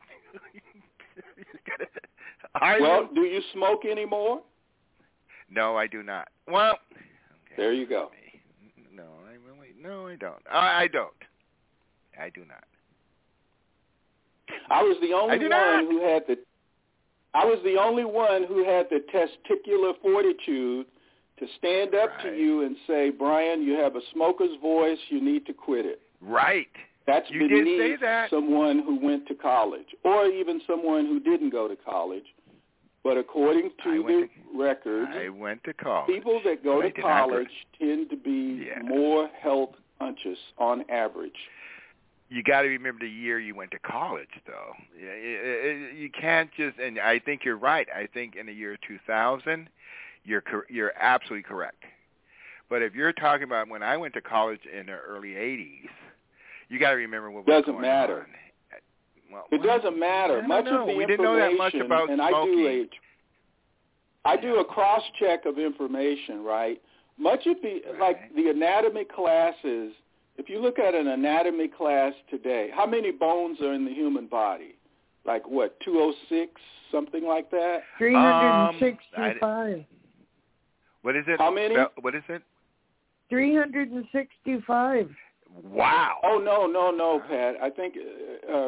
Speaker 4: Are
Speaker 8: Well,
Speaker 4: you?
Speaker 8: do you smoke anymore?
Speaker 4: No, I do not. Well, okay.
Speaker 8: There you go.
Speaker 4: No, I really, no, I don't. I, I don't. I do not.
Speaker 8: I was the only
Speaker 4: I do
Speaker 8: one
Speaker 4: not.
Speaker 8: who had the I was the only one who had the testicular fortitude to stand up to
Speaker 4: Right.
Speaker 8: you and say, Brian, you have a smoker's voice. You need to quit it.
Speaker 4: Right.
Speaker 8: That's
Speaker 4: You did
Speaker 8: beneath
Speaker 4: say that.
Speaker 8: someone who went to college or even someone who didn't go to college. But according
Speaker 4: I
Speaker 8: to the
Speaker 4: went
Speaker 8: records,
Speaker 4: I went to college.
Speaker 8: people that go
Speaker 4: but I
Speaker 8: to
Speaker 4: did not gra-
Speaker 8: college tend to be
Speaker 4: Yeah.
Speaker 8: more health conscious on average.
Speaker 4: You got to remember the year you went to college, though. Yeah, it- it- You can't just, and I think you're right. I think in the year two thousand, you're cor- you're absolutely correct. But if you're talking about when I went to college in the early eighties, you got to remember what was
Speaker 8: Doesn't
Speaker 4: going
Speaker 8: matter.
Speaker 4: on. Well,
Speaker 8: It
Speaker 4: well,
Speaker 8: doesn't matter.
Speaker 4: I don't
Speaker 8: Much
Speaker 4: know.
Speaker 8: of the
Speaker 4: we didn't know that much
Speaker 8: information,
Speaker 4: about
Speaker 8: and I
Speaker 4: smoking.
Speaker 8: do a I do a cross check of information, right? Much of the
Speaker 4: Right.
Speaker 8: like the anatomy classes. If you look at an anatomy class today, how many bones are in the human body? Like what, two oh six, something like that?
Speaker 7: three hundred sixty-five.
Speaker 4: What is it?
Speaker 8: How many?
Speaker 4: Spell- What is it?
Speaker 7: three hundred sixty-five.
Speaker 4: Wow.
Speaker 8: Oh no, no, no, Pat. I think uh, uh,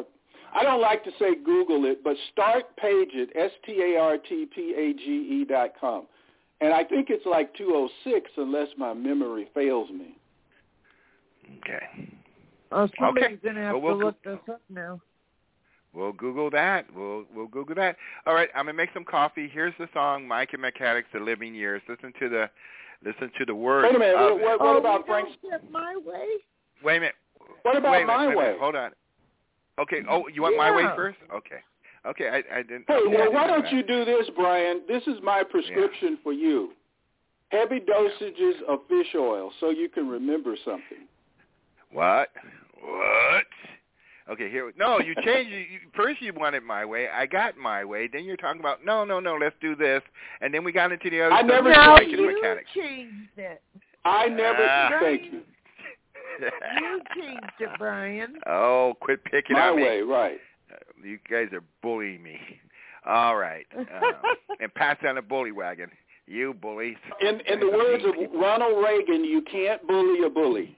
Speaker 8: I don't like to say Google it, but StartPageIt, S T A R T P A G E dot com. And I think it's like two oh six unless my memory fails me.
Speaker 4: Okay.
Speaker 7: Oh, somebody's
Speaker 4: okay.
Speaker 7: going to have
Speaker 4: well, we'll
Speaker 7: to look
Speaker 4: go-
Speaker 7: this up now.
Speaker 4: We'll Google that. We'll we'll Google that. All right, I'm gonna make some coffee. Here's the song, Mike and Mechanics, The Living Years. Listen to the listen to the words.
Speaker 8: Wait a minute.
Speaker 4: Of
Speaker 8: What, what,
Speaker 7: oh,
Speaker 8: what about Frank's?
Speaker 7: My Way?
Speaker 4: Wait a minute.
Speaker 8: What about
Speaker 4: wait a minute,
Speaker 8: My
Speaker 4: wait a
Speaker 8: Way?
Speaker 4: minute. Hold on. Okay. Oh, you want
Speaker 7: yeah.
Speaker 4: My Way first? Okay. Okay. I, I didn't.
Speaker 8: Hey,
Speaker 4: okay,
Speaker 8: well,
Speaker 4: I didn't
Speaker 8: why
Speaker 4: know
Speaker 8: don't
Speaker 4: that.
Speaker 8: you do this, Brian? This is my prescription yeah. for you. Heavy dosages yeah. of fish oil so you can remember something.
Speaker 4: What? What? Okay, here. No, you changed. You, first, you wanted My Way. I got My Way. Then you're talking about no, no, no. Let's do this. And then we got into the other.
Speaker 8: I
Speaker 4: stuff.
Speaker 8: never.
Speaker 7: No,
Speaker 4: like
Speaker 7: you
Speaker 4: mechanics.
Speaker 7: changed it.
Speaker 8: I never.
Speaker 4: Uh,
Speaker 8: thank you.
Speaker 7: You changed it, Brian.
Speaker 4: Oh, quit picking
Speaker 8: My
Speaker 4: on me.
Speaker 8: way, right?
Speaker 4: Uh, you guys are bullying me. All right, um, and pass down the bully wagon. You bullies.
Speaker 8: In in the words of Ronald Reagan, you can't bully a bully.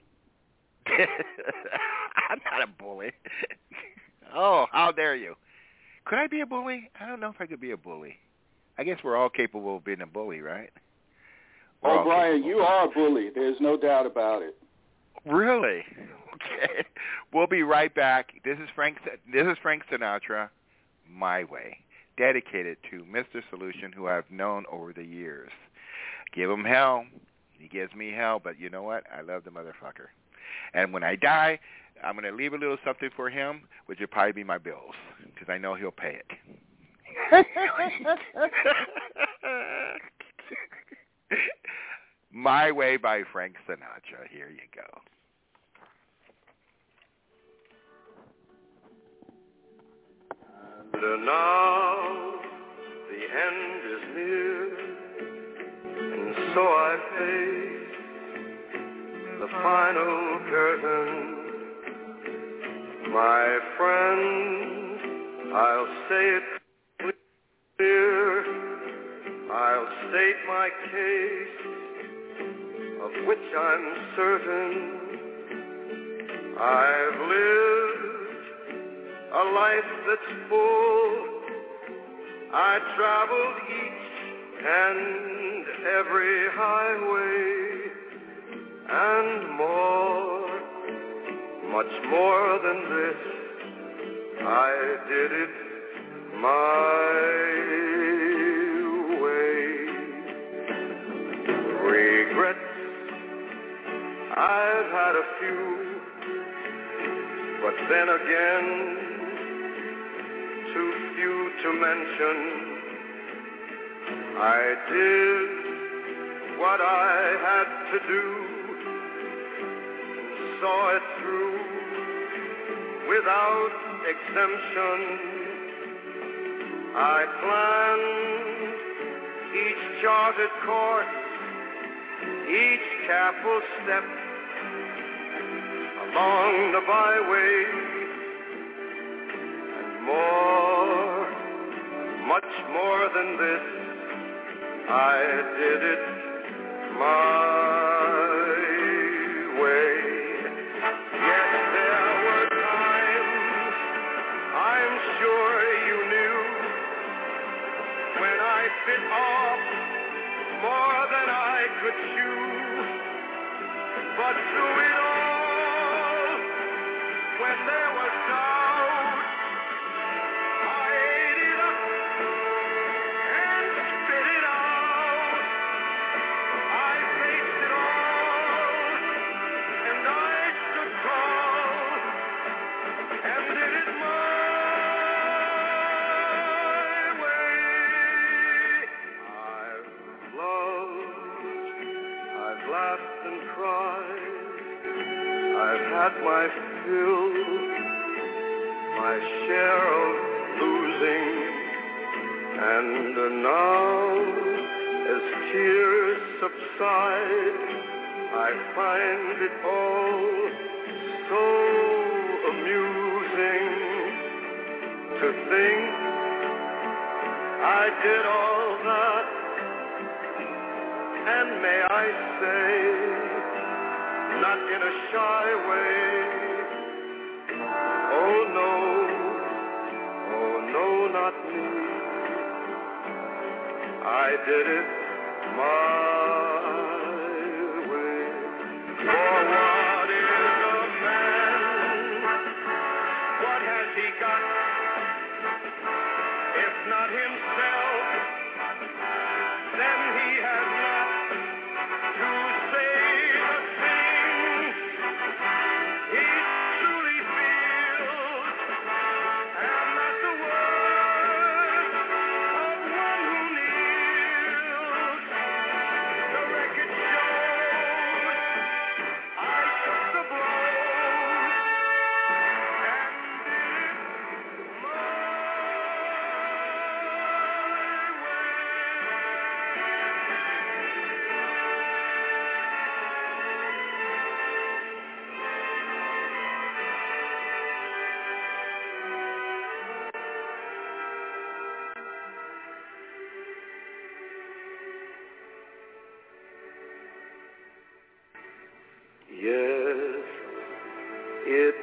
Speaker 4: I'm not a bully. Oh, how dare you? Could I be a bully? I don't know if I could be a bully. I guess we're all capable of being a bully, right? We're
Speaker 8: oh, Brian, you are a bully. There's no doubt about it.
Speaker 4: Really? Okay. We'll be right back. This is Frank. This is Frank Sinatra, My Way, dedicated to Mister Solution, who I've known over the years. Give him hell. He gives me hell, but you know what? I love the motherfucker. And when I die, I'm going to leave a little something for him, which will probably be my bills, because I know he'll pay it. My Way by Frank Sinatra. Here you go.
Speaker 9: And now the end is near, and so I face the final curtain. My friend, I'll say it clear, I'll state my case, of which I'm certain. I've lived a life that's full. I traveled each and every highway, and more, much more than this, I did it my way. Regrets, I've had a few, but then again, too few to mention. I did what I had to do, saw it through without exemption. I planned each charted course, each careful step along the byway, and more, much more than this, I did it my way. Yes, there were times, I'm sure you knew, when I bit off more than I could chew. But through it all, when there was doubt, I ate it up and spit it out. I faced it all, and I stood tall, and did it my way. I've loved, I've laughed and cried, I've had my fill, my share of losing, and now, as tears subside, I find it all so amusing to think I did all that, and may I say, not in a shy way, oh no, not me. I did it my way. For what is a man? What has he got? If not himself, then he has not to say the thing he truly feels, and that's the word of one who kneels. The record shows I took the blows and did it my way. Yes, it.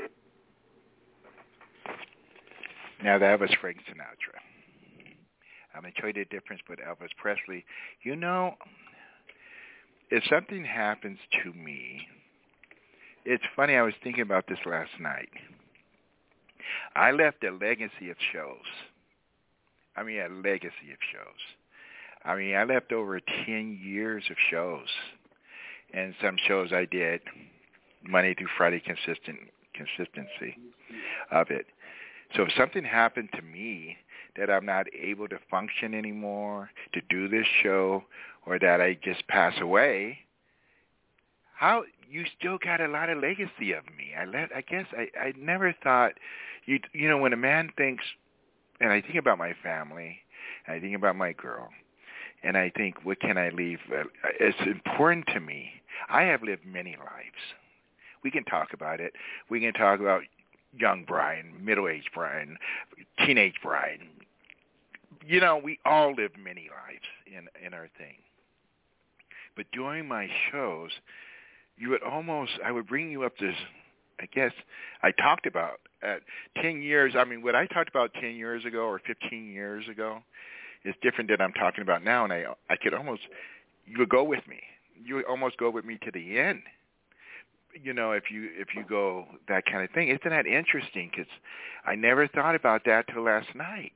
Speaker 4: Now that was Frank Sinatra. I'm enjoying the difference with Elvis Presley. You know, if something happens to me, it's funny, I was thinking about this last night. I left a legacy of shows. I mean, a legacy of shows. I mean, I left over ten years of shows. And some shows I did Monday through Friday consistent consistency of it. So if something happened to me that I'm not able to function anymore, to do this show, or that I just pass away, how you still got a lot of legacy of me. I let I guess I, I never thought you you know when a man thinks, and I think about my family, and I think about my girl, and I think, what can I leave? It's important to me. I have lived many lives. We can talk about it. We can talk about young Brian, middle-aged Brian, teenage Brian. You know, we all live many lives in, in our thing. But during my shows, you would almost, I would bring you up this, I guess, I talked about at ten years. I mean, what I talked about ten years ago or fifteen years ago is different than I'm talking about now, and I I could almost, you would go with me. You would almost go with me to the end. You know, if you if you go that kind of thing. Isn't that interesting? Because I never thought about that till last night.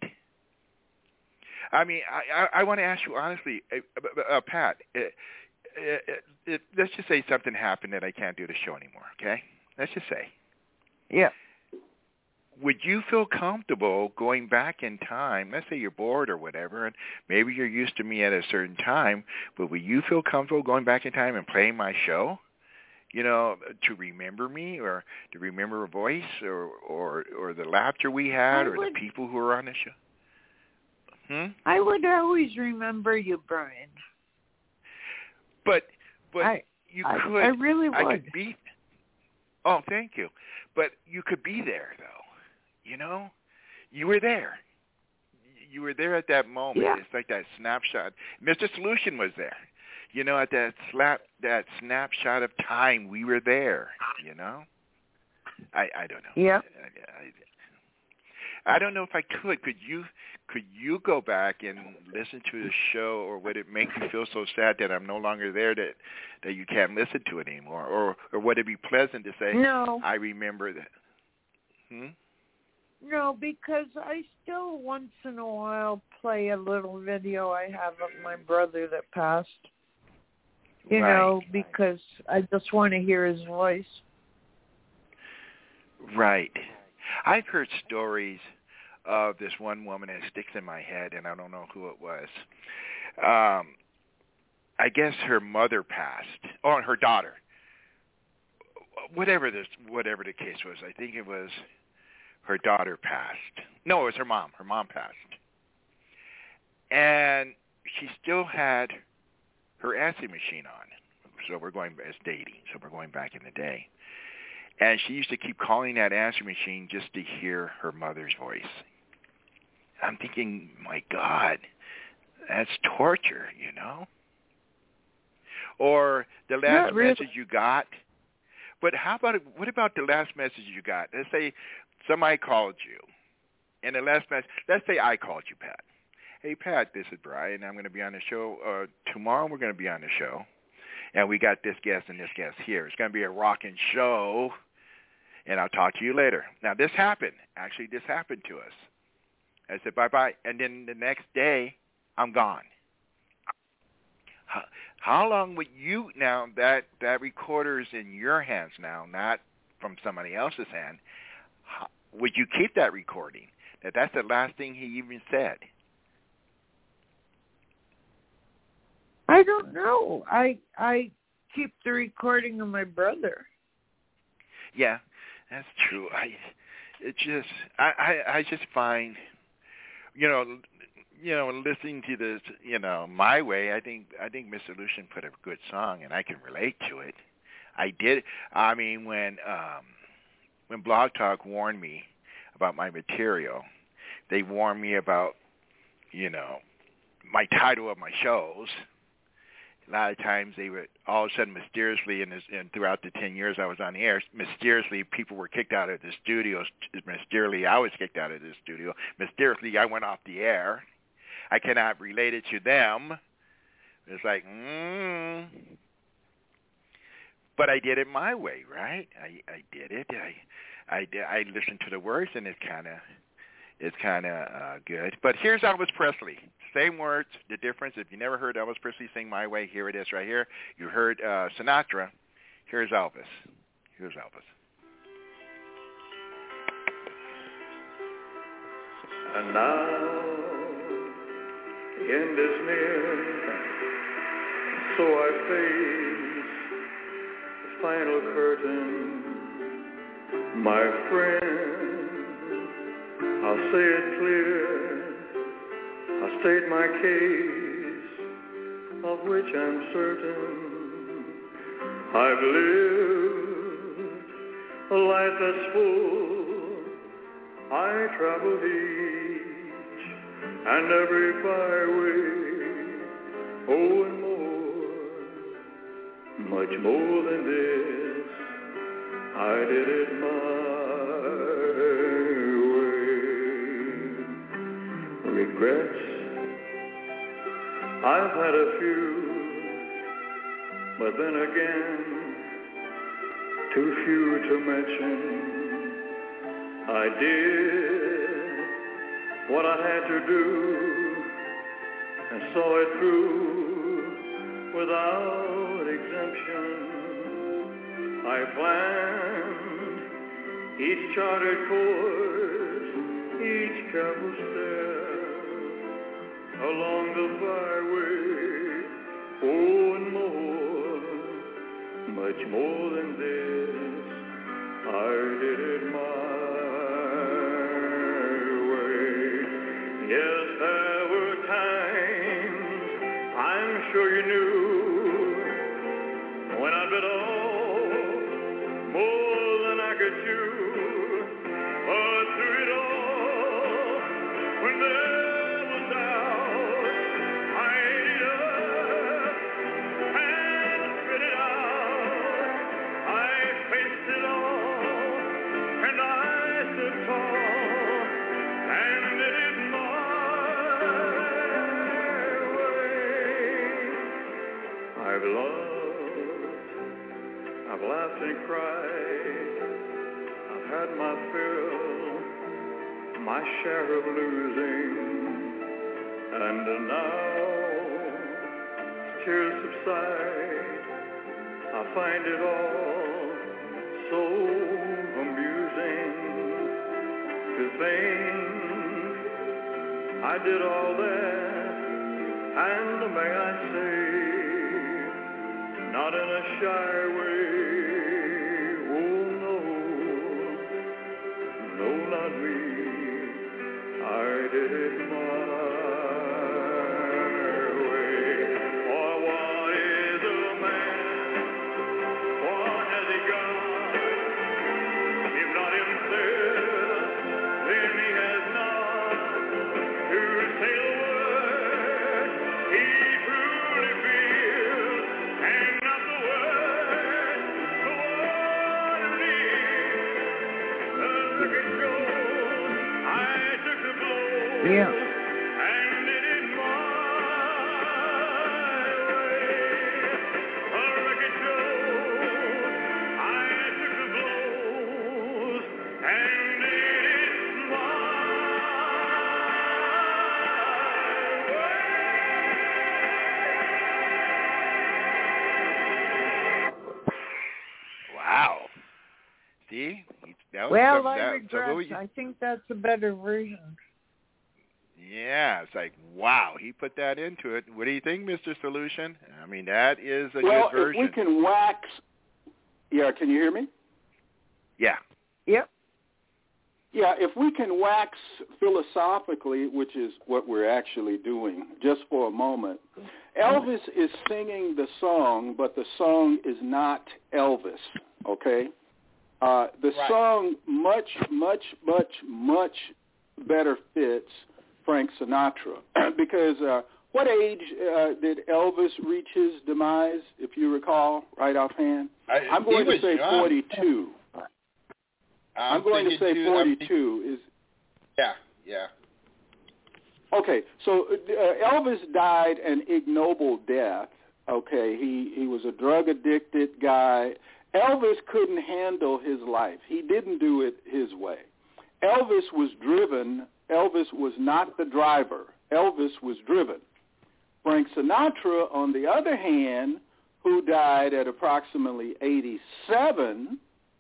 Speaker 4: I mean, I, I, I want to ask you honestly, uh, uh, Pat, uh, uh, uh, let's just say something happened that I can't do the show anymore, okay? Let's just say.
Speaker 7: Yeah.
Speaker 4: Would you feel comfortable going back in time? Let's say you're bored or whatever, and maybe you're used to me at a certain time, but would you feel comfortable going back in time and playing my show? You know, to remember me or to remember a voice or or, or the laughter we had I or would, the people who were on the show? Hmm?
Speaker 7: I would always remember you, Brian.
Speaker 4: But but
Speaker 7: I,
Speaker 4: you
Speaker 7: I,
Speaker 4: could.
Speaker 7: I really would.
Speaker 4: I could be. Oh, thank you. But you could be there, though. You know, you were there. You were there at that moment.
Speaker 7: Yeah.
Speaker 4: It's like that snapshot. Mister Solution was there. You know, at that slap, that snapshot of time, we were there. You know, I I don't know.
Speaker 7: Yeah.
Speaker 4: I, I, I don't know if I could. Could you? Could you go back and listen to the show, or would it make you feel so sad that I'm no longer there that that you can't listen to it anymore, or or would it be pleasant to say,
Speaker 7: no,
Speaker 4: I remember that? Hmm.
Speaker 7: No, because I still once in a while play a little video I have of my brother that passed. You
Speaker 4: right,
Speaker 7: know, because right. I just want to hear his voice.
Speaker 4: Right. I've heard stories of this one woman that sticks in my head, and I don't know who it was. Um, I guess her mother passed, or her daughter. Whatever this, whatever the case was, I think it was her daughter passed. No, it was her mom. Her mom passed. And she still had her answering machine on. So we're going as dating. So we're going back in the day. And she used to keep calling that answering machine just to hear her mother's voice. I'm thinking, my God, that's torture, you know? Or the last
Speaker 7: really.
Speaker 4: message you got. But how about, what about the last message you got? Let's say somebody called you, And the last message, let's say I called you, Pat. Hey, Pat, this is Brian. I'm going to be on the show. Uh, tomorrow we're going to be on the show. And we got this guest and this guest here. It's going to be a rocking show. And I'll talk to you later. Now, this happened. Actually, this happened to us. I said, bye-bye. And then the next day, I'm gone. How, how long would you, now that, that recorder is in your hands now, not from somebody else's hand, how, would you keep that recording? That that's the last thing he even said.
Speaker 7: I don't know. I I keep the recording of my brother.
Speaker 4: Yeah, that's true. I it just I, I, I just find you know you know listening to this you know My Way. I think I think Mister Lucian put a good song, and I can relate to it. I did. I mean when um, when Blog Talk warned me about my material, they warned me about you know my title of my shows. A lot of times they would all of a sudden mysteriously, and, and throughout the ten years I was on the air, mysteriously people were kicked out of the studios. Mysteriously I was kicked out of the studio. Mysteriously I went off the air. I cannot relate it to them. It's like, mm. But I did it my way, right? I, I did it. I, I, I listened to the words, and it kind of, it's kind of uh, good. But here's Elvis Presley. Same words, the difference. If you never heard Elvis Presley sing My Way, here it is right here. You heard uh, Sinatra. Here's Elvis. Here's Elvis.
Speaker 9: And now, the end is near, so I face the final curtain. My friend, I'll say it clear. I'll state my case, of which I'm certain. I've lived a life that's full. I traveled each and every byway. Oh, and more, much more than this, I did it my way. Regrets, I've had a few, but then again, too few to mention. I did what I had to do and saw it through without exemption. I planned each charted course, each careful step along the byway. Oh, and more, much more than this, I did it my way. Yes, there were times, I'm sure you knew, when I bit off more than I could chew. But through it all, when there was doubt, I ate it up and spit it out. I faced it all, and I stood tall, and did it my way. I've loved, I've laughed and cried, I've had my fill, my share of losing, and now tears subside. I find it all so amusing to think I did all that, and may I say, not in a shy way. Oh no, no, not me. I did it my way. For what is a man? What has he got? If not himself, then he has not to say the word he truly feels, and not the word
Speaker 4: See, that was
Speaker 7: well,
Speaker 4: some,
Speaker 7: I
Speaker 4: that,
Speaker 7: regret.
Speaker 4: so you,
Speaker 7: I think that's a better version.
Speaker 4: Yeah, it's like, wow, he put that into it. What do you think, Mister Solution? I mean, that is a
Speaker 8: well,
Speaker 4: good version.
Speaker 8: Well, if we can wax, yeah, can you hear me?
Speaker 4: Yeah.
Speaker 7: Yep.
Speaker 8: Yeah, if we can wax philosophically, which is what we're actually doing, just for a moment, Elvis is singing the song, but the song is not Elvis, okay? Uh, the
Speaker 4: right.
Speaker 8: song much, much, much, much better fits Frank Sinatra because uh, what age uh, did Elvis reach his demise, if you recall, right offhand?
Speaker 4: I,
Speaker 8: I'm going to say
Speaker 4: young.
Speaker 8: forty-two. I'm, I'm going to say forty-two. Too, is
Speaker 4: yeah, yeah.
Speaker 8: Okay, so uh, Elvis died an ignoble death. Okay, he he was a drug addicted guy. Elvis couldn't handle his life. He didn't do it his way. Elvis was driven. Elvis was not the driver. Elvis was driven. Frank Sinatra, on the other hand, who died at approximately eighty-seven,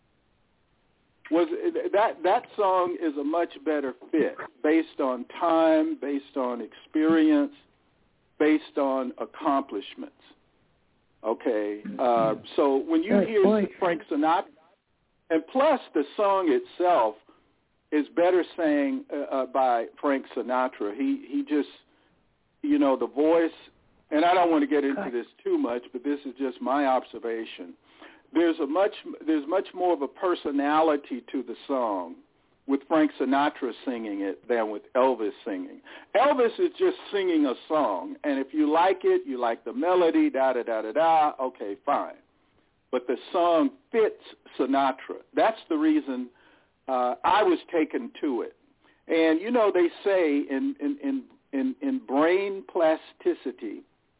Speaker 8: was that that song is a much better fit based on time, based on experience, based on accomplishments. Okay, uh, so when you hear Frank Sinatra, and plus the song itself is better sang uh, uh, by Frank Sinatra. He he just, you know, the voice, and I don't want to get into this too much, but this is just my observation. There's a much there's much more of a personality to the song with Frank Sinatra singing it than with Elvis singing. Elvis is just singing a song, and if you like it, you like the melody, da da da da da. Okay, fine. But the song fits Sinatra. That's the reason uh, I was taken to it. And you know, they say in in in in, in brain plasticity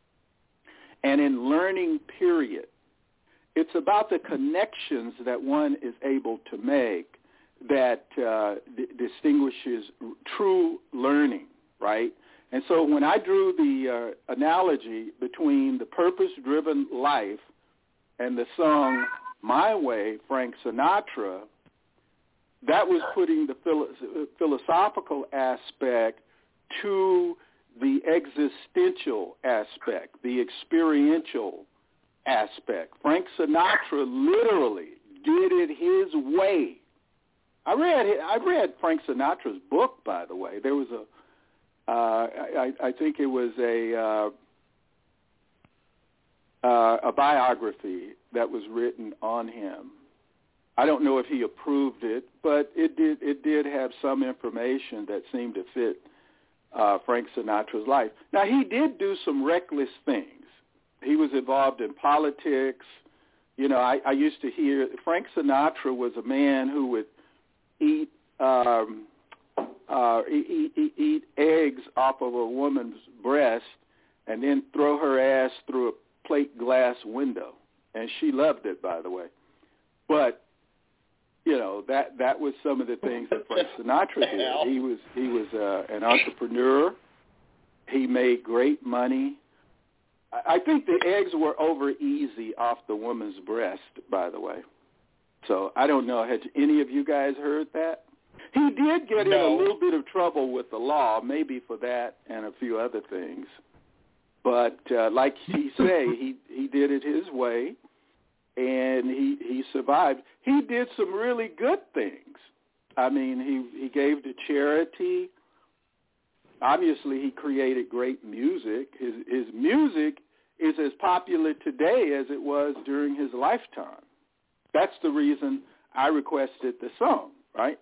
Speaker 8: and in learning, period, it's about the connections that one is able to make that uh, d- distinguishes true learning, right? And so when I drew the uh, analogy between the purpose-driven life and the song My Way, Frank Sinatra, that was putting the philo- philosophical aspect to the existential aspect, the experiential aspect. Frank Sinatra literally did it his way. I read I read Frank Sinatra's book, by the way. There was a, uh, I, I think it was a uh, uh, a biography that was written on him. I don't know if he approved it, but it did it did have some information that seemed to fit uh, Frank Sinatra's life. Now, he did do some reckless things. He was involved in politics. You know, I, I used to hear Frank Sinatra was a man who would eat um, uh, eat, eat, eat eggs off of a woman's breast and then throw her ass through a plate glass window. And she loved it, by the way. But, you know, that, that was some of the things that Frank Sinatra did. He was, he was uh, an entrepreneur. He made great money. I think the eggs were over easy off the woman's breast, by the way. So I don't know. Had any of you guys heard that? He did get
Speaker 4: no.
Speaker 8: in a little bit of trouble with the law, maybe for that and a few other things. But uh, like he say, he, he did it his way, and he, he survived. He did some really good things. I mean, he, he gave to charity. Obviously, he created great music. His, his music is as popular today as it was during his lifetime. That's the reason I requested the song, right?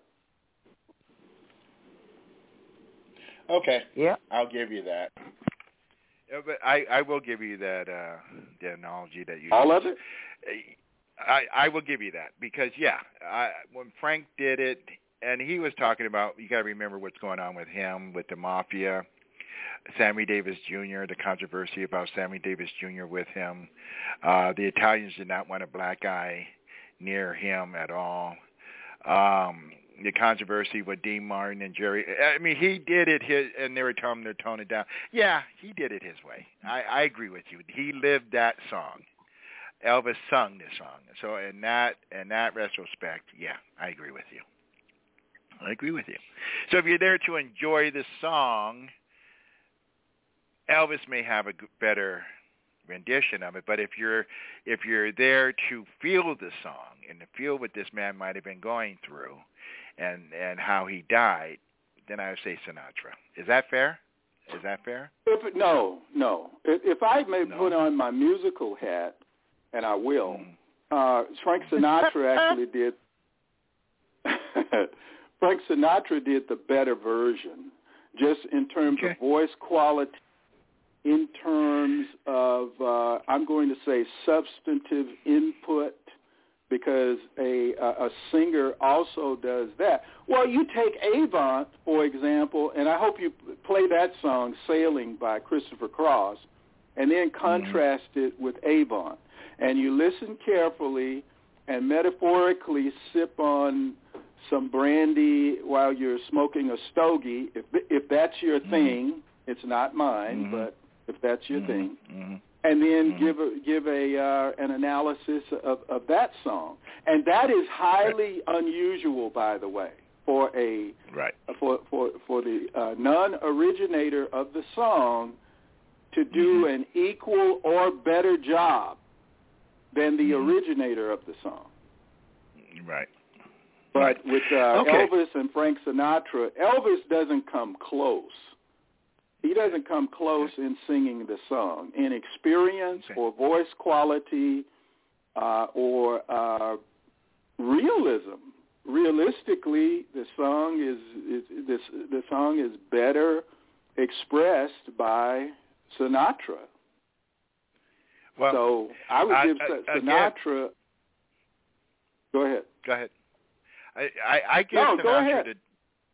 Speaker 4: Okay.
Speaker 7: Yeah.
Speaker 4: I'll give you that. Yeah, but I, I will give you that uh, the analogy that you
Speaker 8: All
Speaker 4: used.
Speaker 8: of it?
Speaker 4: I, I will give you that because, yeah, I, when Frank did it, and he was talking about, you got to remember what's going on with him, with the mafia, Sammy Davis Junior, the controversy about Sammy Davis Junior with him. Uh, the Italians did not want a black guy near him at all. Um, the controversy with Dean Martin and Jerry. I mean, he did it his, and they were telling him to tone it down. Yeah, he did it his way. I, I agree with you. He lived that song. Elvis sung this song. So in that in that retrospect, yeah, I agree with you. I agree with you. So if you're there to enjoy the song, Elvis may have a better rendition of it. But if you're if you're there to feel the song and to feel what this man might have been going through, and and how he died, then I would say Sinatra. Is that fair? Is that fair?
Speaker 8: If, no, no. If, if I may
Speaker 4: no.
Speaker 8: put on my musical hat, and I will,
Speaker 4: mm.
Speaker 8: uh, Frank Sinatra actually did. Frank Sinatra did the better version, just in terms
Speaker 4: okay.
Speaker 8: of voice quality, in terms of, uh, I'm going to say, substantive input, because a, a, a singer also does that. Well, you take Avant, for example, and I hope you play that song, Sailing by Christopher Cross, and then contrast mm-hmm. it with Avant. And you listen carefully and metaphorically sip on some brandy while you're smoking a stogie. If, if that's your mm-hmm. thing, it's not mine, mm-hmm. but if that's your mm-hmm. thing. Mm-hmm. And then mm-hmm. give a, give a uh, an analysis of, of that song, and that is highly right. unusual, by the way, for a
Speaker 4: right.
Speaker 8: for for for the uh, non-originator of the song to do mm-hmm. an equal or better job than the mm-hmm. originator of the song.
Speaker 4: Right.
Speaker 8: But
Speaker 4: right.
Speaker 8: with uh,
Speaker 4: okay.
Speaker 8: Elvis and Frank Sinatra, Elvis doesn't come close. He doesn't come close okay. in singing the song in experience okay. or voice quality uh, or uh, realism. Realistically, the song is, is this the song is better expressed by Sinatra.
Speaker 4: Well,
Speaker 8: so I would
Speaker 4: I,
Speaker 8: give
Speaker 4: I,
Speaker 8: Sinatra.
Speaker 4: Again,
Speaker 8: go ahead.
Speaker 4: Go ahead. I I, I give
Speaker 8: no,
Speaker 4: Sinatra
Speaker 8: go ahead.
Speaker 4: the.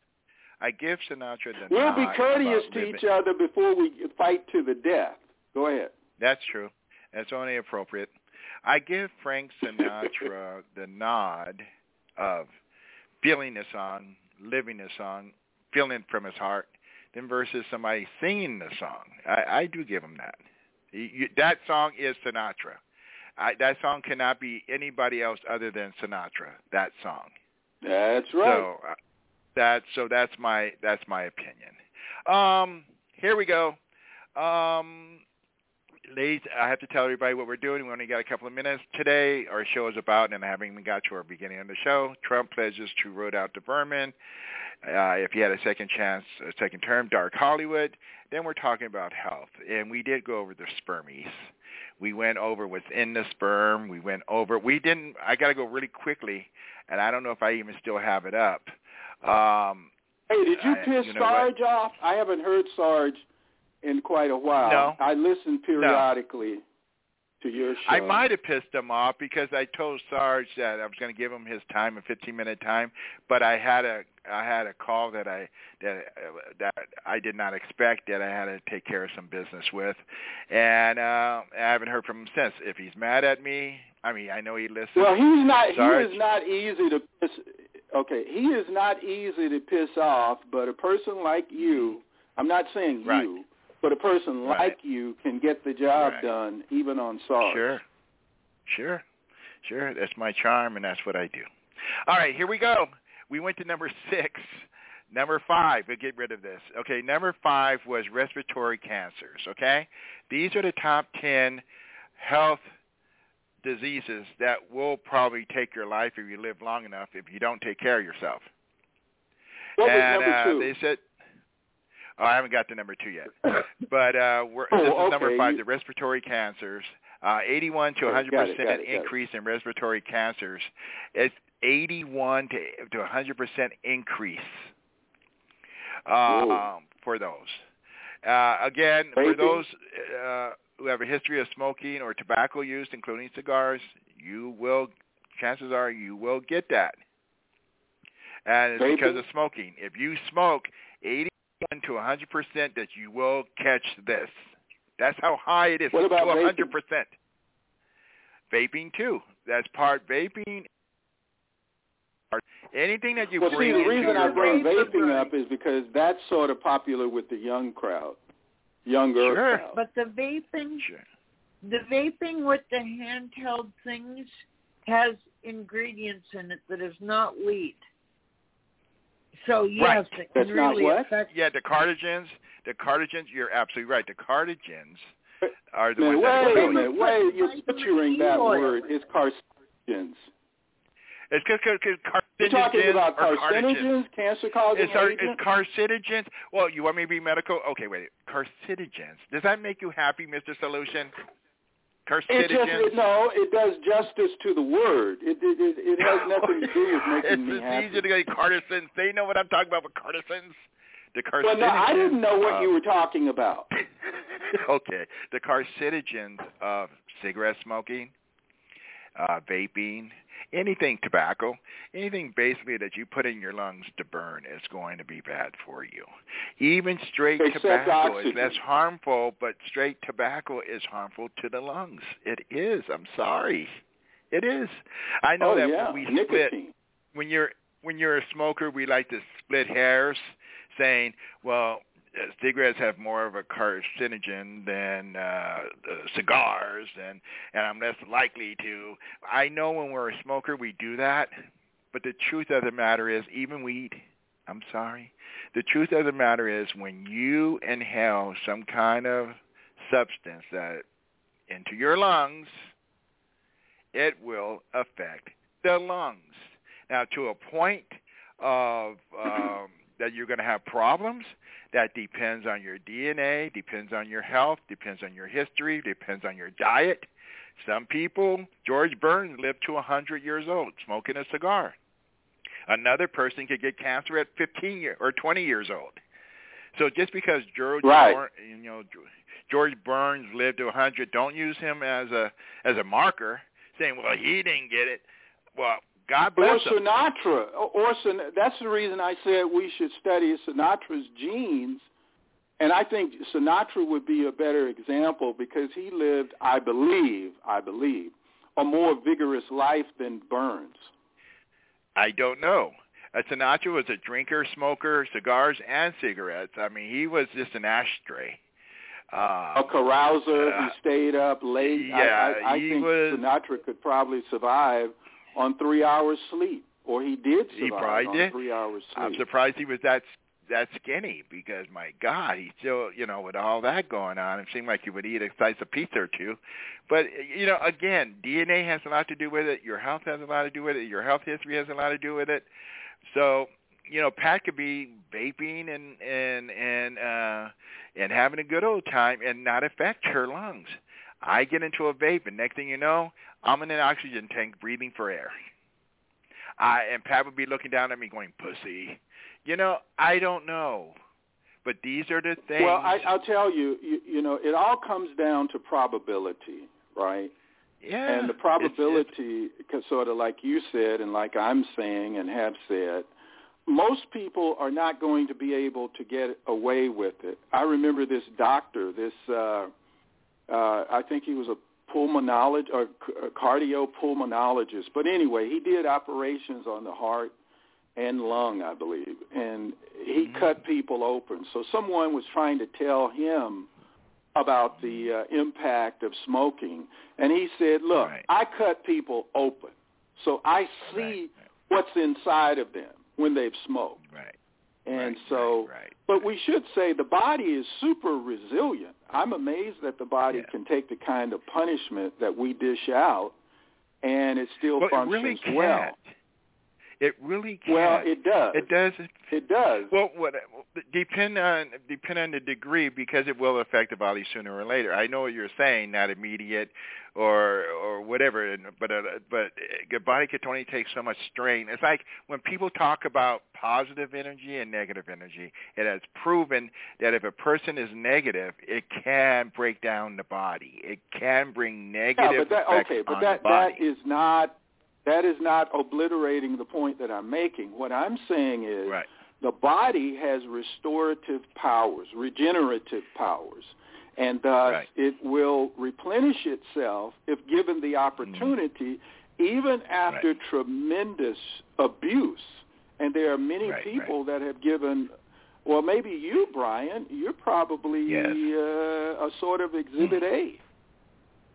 Speaker 4: I give Sinatra the
Speaker 8: We'll
Speaker 4: nod
Speaker 8: be courteous to
Speaker 4: living.
Speaker 8: each other before we fight to the death. Go ahead.
Speaker 4: That's true. That's only appropriate. I give Frank Sinatra the nod of feeling the song, living the song, feeling it from his heart, then versus somebody singing the song. I, I do give him that. You, that song is Sinatra. I, that song cannot be anybody else other than Sinatra, that song.
Speaker 8: That's right.
Speaker 4: So, uh, That, so that's my that's my opinion. Um, here we go. Um, ladies, I have to tell everybody what we're doing. We only got a couple of minutes today. Our show is about, and I haven't even got to our beginning of the show, Trump pledges to root out the vermin. Uh, if he had a second chance, a second term, Dark Hollywood. Then we're talking about health. And we did go over the spermies. We went over within the sperm. We went over. We didn't. I got to go really quickly, and I don't know if I even still have it up. Um,
Speaker 8: hey, did you piss
Speaker 4: I, you know
Speaker 8: Sarge
Speaker 4: what?
Speaker 8: off? I haven't heard Sarge in quite a while.
Speaker 4: No.
Speaker 8: I listen periodically
Speaker 4: no.
Speaker 8: to your show.
Speaker 4: I might have pissed him off because I told Sarge that I was going to give him his time, a fifteen-minute time, but I had a I had a call that I that uh, that I did not expect that I had to take care of some business with, and uh, I haven't heard from him since. If he's mad at me, I mean, I know he listens.
Speaker 8: Well, he's not.
Speaker 4: Sarge,
Speaker 8: he is not easy to piss. Okay, he is not easy to piss off, but a person like you, I'm not saying
Speaker 4: right.
Speaker 8: you, but a person
Speaker 4: right.
Speaker 8: like you can get the job
Speaker 4: right.
Speaker 8: done even on Sarge.
Speaker 4: Sure, sure, sure. That's my charm, and that's what I do. All right, here we go. We went to number six. Number five, we'll get rid of this. Okay, number five was respiratory cancers, okay? These are the top ten health diseases that will probably take your life if you live long enough if you don't take care of yourself.
Speaker 8: What
Speaker 4: and
Speaker 8: was number two?
Speaker 4: Uh, they said, oh, I haven't got to number two yet. But uh, we're,
Speaker 8: oh,
Speaker 4: this is
Speaker 8: okay.
Speaker 4: number five, the respiratory cancers. Uh, eighty-one to one hundred percent
Speaker 8: got it, got it, got
Speaker 4: increase it. in respiratory cancers. It's eighty-one to one hundred percent increase uh, for those. Uh, again,
Speaker 8: Maybe.
Speaker 4: for those uh, who have a history of smoking or tobacco use, including cigars, you will, chances are you will get that. And it's
Speaker 8: Maybe.
Speaker 4: because of smoking. If you smoke, eighty-one to one hundred percent that you will catch this. That's how high it is.
Speaker 8: What about
Speaker 4: to one hundred
Speaker 8: vaping?
Speaker 4: percent. Vaping, too. That's part vaping. Anything that you
Speaker 8: well,
Speaker 4: bring
Speaker 8: see, the
Speaker 4: into
Speaker 8: reason
Speaker 4: your
Speaker 8: I bring
Speaker 4: body.
Speaker 8: vaping up is because that's sort of popular with the young crowd, younger
Speaker 4: Sure.
Speaker 8: crowd.
Speaker 7: But the vaping,
Speaker 4: Sure.
Speaker 7: the vaping with the handheld things has ingredients in it that is not weed. So yes,
Speaker 4: right.
Speaker 7: it can
Speaker 8: That's
Speaker 7: really
Speaker 8: not what?
Speaker 7: affect.
Speaker 4: Yeah, the carcinogens, the carcinogens, you're absolutely right. The carcinogens are the
Speaker 8: Man,
Speaker 4: ones that
Speaker 8: wait
Speaker 4: kill
Speaker 8: a minute,
Speaker 4: you.
Speaker 8: wait, you're butchering that
Speaker 7: oil.
Speaker 8: word. It's carcinogens.
Speaker 4: It's because carcinogens
Speaker 8: You're talking about
Speaker 4: or
Speaker 8: carcinogens, cancer-causing
Speaker 4: It's, our,
Speaker 8: agents?
Speaker 4: it's carcinogens. Well, you want me to be medical? Okay, wait. Carcinogens. Does that make you happy, Mister Solution? Carcinogens?
Speaker 8: It just, it, no, it does justice to the word. It it, it, it has nothing to do with making
Speaker 4: it's
Speaker 8: me happy.
Speaker 4: It's easy to get carcinogens. They know what I'm talking about with carcinogens. The carcinogens.
Speaker 8: Well, no, I didn't know what
Speaker 4: of,
Speaker 8: you were talking about.
Speaker 4: Okay. The carcinogens of cigarette smoking, uh, vaping, anything tobacco, anything basically that you put in your lungs to burn is going to be bad for you. Even straight
Speaker 8: Except
Speaker 4: tobacco
Speaker 8: oxygen.
Speaker 4: is less harmful, but straight tobacco is harmful to the lungs. It is. I'm sorry. It is. I know
Speaker 8: oh,
Speaker 4: that
Speaker 8: yeah.
Speaker 4: we
Speaker 8: Nicotine.
Speaker 4: split. When you're, when you're a smoker, we like to split hairs saying, well, Uh, cigarettes have more of a carcinogen than uh, cigars, and, and I'm less likely to. I know when we're a smoker we do that, but the truth of the matter is, even weed, I'm sorry, the truth of the matter is when you inhale some kind of substance that into your lungs, it will affect the lungs. Now, to a point of um, that you're going to have problems, that depends on your D N A, depends on your health, depends on your history, depends on your diet. Some people, George Burns lived to one hundred years old smoking a cigar. Another person could get cancer at fifteen year, or twenty years old. So just because George,
Speaker 8: right.
Speaker 4: Bur- you know, George Burns lived to one hundred, don't use him as a as a marker, saying, well, he didn't get it. Well, God bless
Speaker 8: or
Speaker 4: him.
Speaker 8: Sinatra. Or Sin- that's the reason I said we should study Sinatra's genes. And I think Sinatra would be a better example because he lived, I believe, I believe, a more vigorous life than Burns.
Speaker 4: I don't know. Uh, Sinatra was a drinker, smoker, cigars, and cigarettes. I mean, he was just an ashtray. Uh,
Speaker 8: a carouser.
Speaker 4: Uh,
Speaker 8: he stayed up late.
Speaker 4: Yeah,
Speaker 8: I, I, I
Speaker 4: he
Speaker 8: think
Speaker 4: was,
Speaker 8: Sinatra could probably survive on three hours sleep, or he did survive
Speaker 4: he probably
Speaker 8: on
Speaker 4: did.
Speaker 8: three hours sleep.
Speaker 4: I'm surprised he was that that skinny because, my God, he still, you know, with all that going on, it seemed like he would eat a slice of pizza or two. But, you know, again, D N A has a lot to do with it. Your health has a lot to do with it. Your health history has a lot to do with it. So, you know, Pat could be vaping and and and uh, and having a good old time and not affect her lungs. I get into a vape, and next thing you know, I'm in an oxygen tank breathing for air. I and Pat would be looking down at me going, pussy. You know, I don't know. But these are the things.
Speaker 8: Well, I, I'll tell you, you, you know, it all comes down to probability, right?
Speaker 4: Yeah.
Speaker 8: And the probability, it's, sort of like you said and like I'm saying and have said, most people are not going to be able to get away with it. I remember this doctor, this, uh, uh, I think he was a pulmonologist or cardiopulmonologist. But anyway, he did operations on the heart and lung, I believe, and he mm-hmm. cut people open. So someone was trying to tell him about the uh, impact of smoking, and he said, look,
Speaker 4: right.
Speaker 8: I cut people open, so I see
Speaker 4: right.
Speaker 8: what's inside of them when they've smoked.
Speaker 4: Right.
Speaker 8: And
Speaker 4: right.
Speaker 8: so,
Speaker 4: right. Right.
Speaker 8: but we should say the body is super resilient. I'm amazed that the body
Speaker 4: yeah.
Speaker 8: can take the kind of punishment that we dish out, and it still
Speaker 4: well,
Speaker 8: functions
Speaker 4: it really can't.
Speaker 8: well.
Speaker 4: It really can.
Speaker 8: Well, it does.
Speaker 4: It does.
Speaker 8: It does.
Speaker 4: Well, what depend on depend on the degree because it will affect the body sooner or later. I know what you're saying, not immediate or or whatever, but uh, but your body can only take so much strain. It's like when people talk about positive energy and negative energy. It has proven that if a person is negative, it can break down the body. It can bring negative
Speaker 8: yeah, but that,
Speaker 4: effects
Speaker 8: okay, but
Speaker 4: on
Speaker 8: that
Speaker 4: the body.
Speaker 8: that is not. That is not obliterating the point that I'm making. What I'm saying is
Speaker 4: right.
Speaker 8: the body has restorative powers, regenerative powers, and thus
Speaker 4: right.
Speaker 8: it will replenish itself if given the opportunity, mm-hmm. even after
Speaker 4: right.
Speaker 8: tremendous abuse. And there are many
Speaker 4: right,
Speaker 8: people
Speaker 4: right.
Speaker 8: that have given, well, maybe you, Brian, you're probably
Speaker 4: yes.
Speaker 8: uh, a sort of exhibit
Speaker 4: mm.
Speaker 8: A.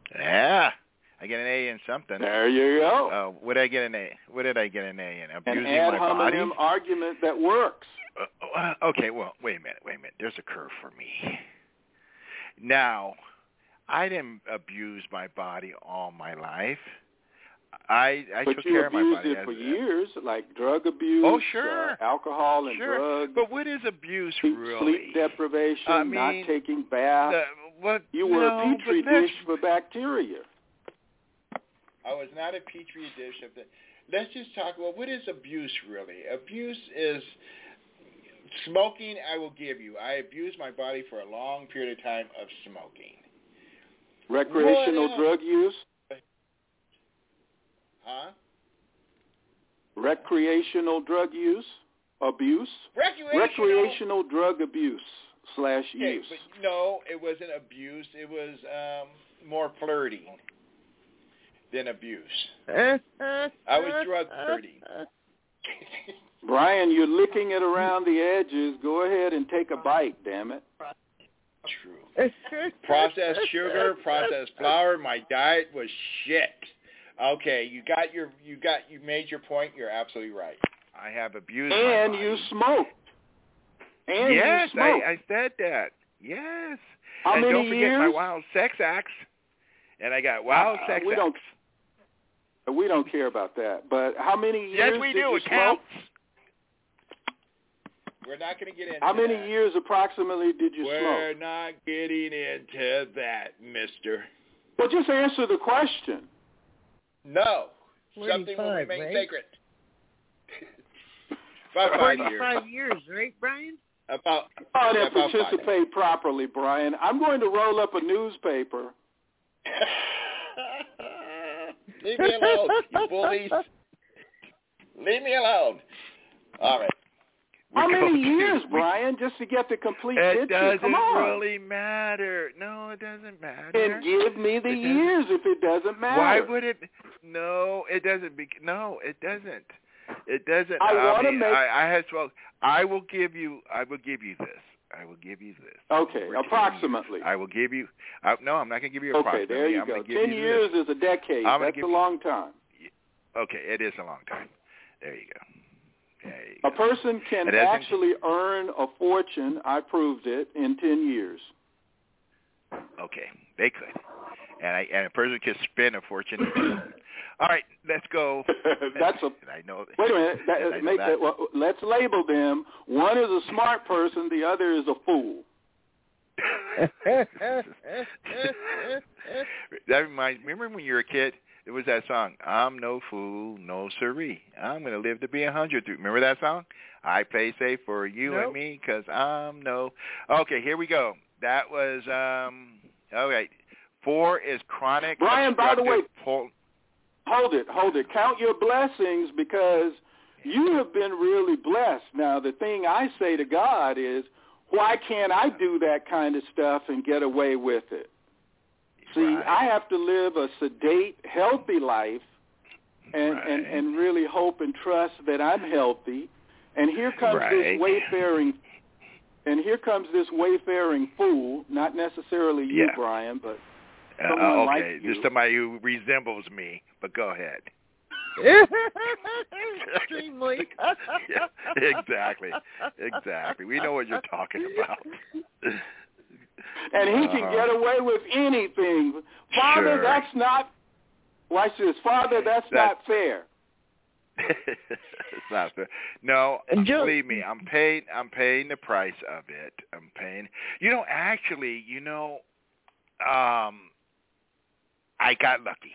Speaker 4: Yeah. I get an A in something.
Speaker 8: There you go.
Speaker 4: Uh, what did I get an A? What did I get an A in? Abusing
Speaker 8: an ad
Speaker 4: my body?
Speaker 8: hominem argument that works.
Speaker 4: Uh, uh, okay, well, wait a minute, wait a minute. There's a curve for me. Now, I didn't abuse my body all my life. I I
Speaker 8: but
Speaker 4: took
Speaker 8: you
Speaker 4: care of my body.
Speaker 8: But you abused it for years, like drug abuse,
Speaker 4: oh, sure.
Speaker 8: uh, alcohol and
Speaker 4: sure.
Speaker 8: drugs.
Speaker 4: But what is abuse
Speaker 8: sleep,
Speaker 4: really?
Speaker 8: Sleep deprivation,
Speaker 4: I mean,
Speaker 8: not taking baths.
Speaker 4: The, what,
Speaker 8: you were
Speaker 4: no,
Speaker 8: a petri dish for bacteria.
Speaker 4: I was not a petri dish of the. Let's just talk about what is abuse really. Abuse is smoking. I will give you. I abused my body for a long period of time of smoking.
Speaker 8: Recreational drug use.
Speaker 4: Huh?
Speaker 8: Recreational drug use, abuse.
Speaker 4: Recreational,
Speaker 8: Recreational drug abuse slash
Speaker 4: okay,
Speaker 8: use.
Speaker 4: But no, it wasn't abuse. It was um, more flirting than abuse. I was drug flirting.
Speaker 8: Brian, you're licking it around the edges. Go ahead and take a bite, damn it.
Speaker 4: True. Processed sugar, processed flour. My diet was shit. Okay, you got your, you got, you made your point. You're absolutely right. I have abused
Speaker 8: and
Speaker 4: my body.
Speaker 8: you smoked. And
Speaker 4: yes,
Speaker 8: you smoked.
Speaker 4: I, I said that. Yes.
Speaker 8: How
Speaker 4: and
Speaker 8: many
Speaker 4: don't forget
Speaker 8: years?
Speaker 4: my wild sex acts. And I got wild
Speaker 8: uh,
Speaker 4: sex
Speaker 8: we
Speaker 4: acts.
Speaker 8: Don't, we don't care about that. But how many years
Speaker 4: yes, we
Speaker 8: did
Speaker 4: do.
Speaker 8: you
Speaker 4: It
Speaker 8: smoke?
Speaker 4: counts. We're not going to get into
Speaker 8: How many
Speaker 4: that.
Speaker 8: years approximately did you
Speaker 4: We're
Speaker 8: smoke?
Speaker 4: We're not getting into that, mister.
Speaker 8: Well, just answer the question.
Speaker 4: No. Something will remain
Speaker 7: right?
Speaker 4: sacred. About five years.
Speaker 7: Forty-five years, right, Brian?
Speaker 4: About.
Speaker 8: Oh,
Speaker 4: yeah,
Speaker 8: to
Speaker 4: about
Speaker 8: participate properly, Brian. I'm going to roll up a newspaper.
Speaker 4: Leave me alone, you bullies. Leave me alone. All right.
Speaker 8: How
Speaker 4: We're
Speaker 8: many
Speaker 4: going
Speaker 8: years,
Speaker 4: to,
Speaker 8: Brian, just to get the complete
Speaker 4: it
Speaker 8: picture?
Speaker 4: doesn't
Speaker 8: Come on.
Speaker 4: really matter. No, it doesn't matter.
Speaker 8: And give me the
Speaker 4: it
Speaker 8: years if it doesn't matter.
Speaker 4: Why would it? No, it doesn't. Be, no, it doesn't. It doesn't.
Speaker 8: I,
Speaker 4: I
Speaker 8: want to
Speaker 4: mean,
Speaker 8: make.
Speaker 4: I, I had well. I will give you. I will give you this. I will give you this.
Speaker 8: Okay, approximately.
Speaker 4: I will give you. I, no, I'm not going to give you
Speaker 8: Okay,
Speaker 4: approximately.
Speaker 8: there you
Speaker 4: I'm
Speaker 8: go.
Speaker 4: Give
Speaker 8: Ten
Speaker 4: you
Speaker 8: years
Speaker 4: this.
Speaker 8: is a decade.
Speaker 4: I'm
Speaker 8: That's a
Speaker 4: give
Speaker 8: long time.
Speaker 4: Okay, it is a long time. There you go. There you
Speaker 8: a
Speaker 4: go.
Speaker 8: person can actually earn a fortune, I proved it, in ten years.
Speaker 4: Okay, they could. And I and a person could spend a fortune in two. All right, let's go.
Speaker 8: That's a.
Speaker 4: I know.
Speaker 8: Wait a minute. That,
Speaker 4: know
Speaker 8: make
Speaker 4: that.
Speaker 8: that, well, let's label them. One is a smart person. The other is a fool.
Speaker 4: That reminds me. Remember when you were a kid? It was that song, I'm no fool, no siree. I'm going to live to be a hundred. Remember that song? I play safe for you
Speaker 7: nope.
Speaker 4: and me because I'm no... Okay, here we go. That was... um All right. Four is chronic...
Speaker 8: Brian, by the way,
Speaker 4: pol-
Speaker 8: hold it, hold it. Count your blessings because you have been really blessed. Now, the thing I say to God is, why can't I do that kind of stuff and get away with it? See,
Speaker 4: right.
Speaker 8: I have to live a sedate, healthy life and,
Speaker 4: right.
Speaker 8: and, and really hope and trust that I'm healthy. And here comes
Speaker 4: right.
Speaker 8: this wayfaring and here comes this wayfaring fool, not necessarily you,
Speaker 4: yeah.
Speaker 8: Brian, but
Speaker 4: uh,
Speaker 8: someone
Speaker 4: okay.
Speaker 8: like you.
Speaker 4: Just somebody who resembles me, but go ahead.
Speaker 7: Extremely.
Speaker 4: Yeah, exactly. Exactly. We know what you're talking about.
Speaker 8: And he can
Speaker 4: uh-huh.
Speaker 8: get away with anything. Father,
Speaker 4: sure.
Speaker 8: that's not, watch this, Father, that's, that's not fair.
Speaker 4: It's not fair. No, believe me, I'm paying, I'm paying the price of it. I'm paying. You know, actually, you know, um, I got lucky.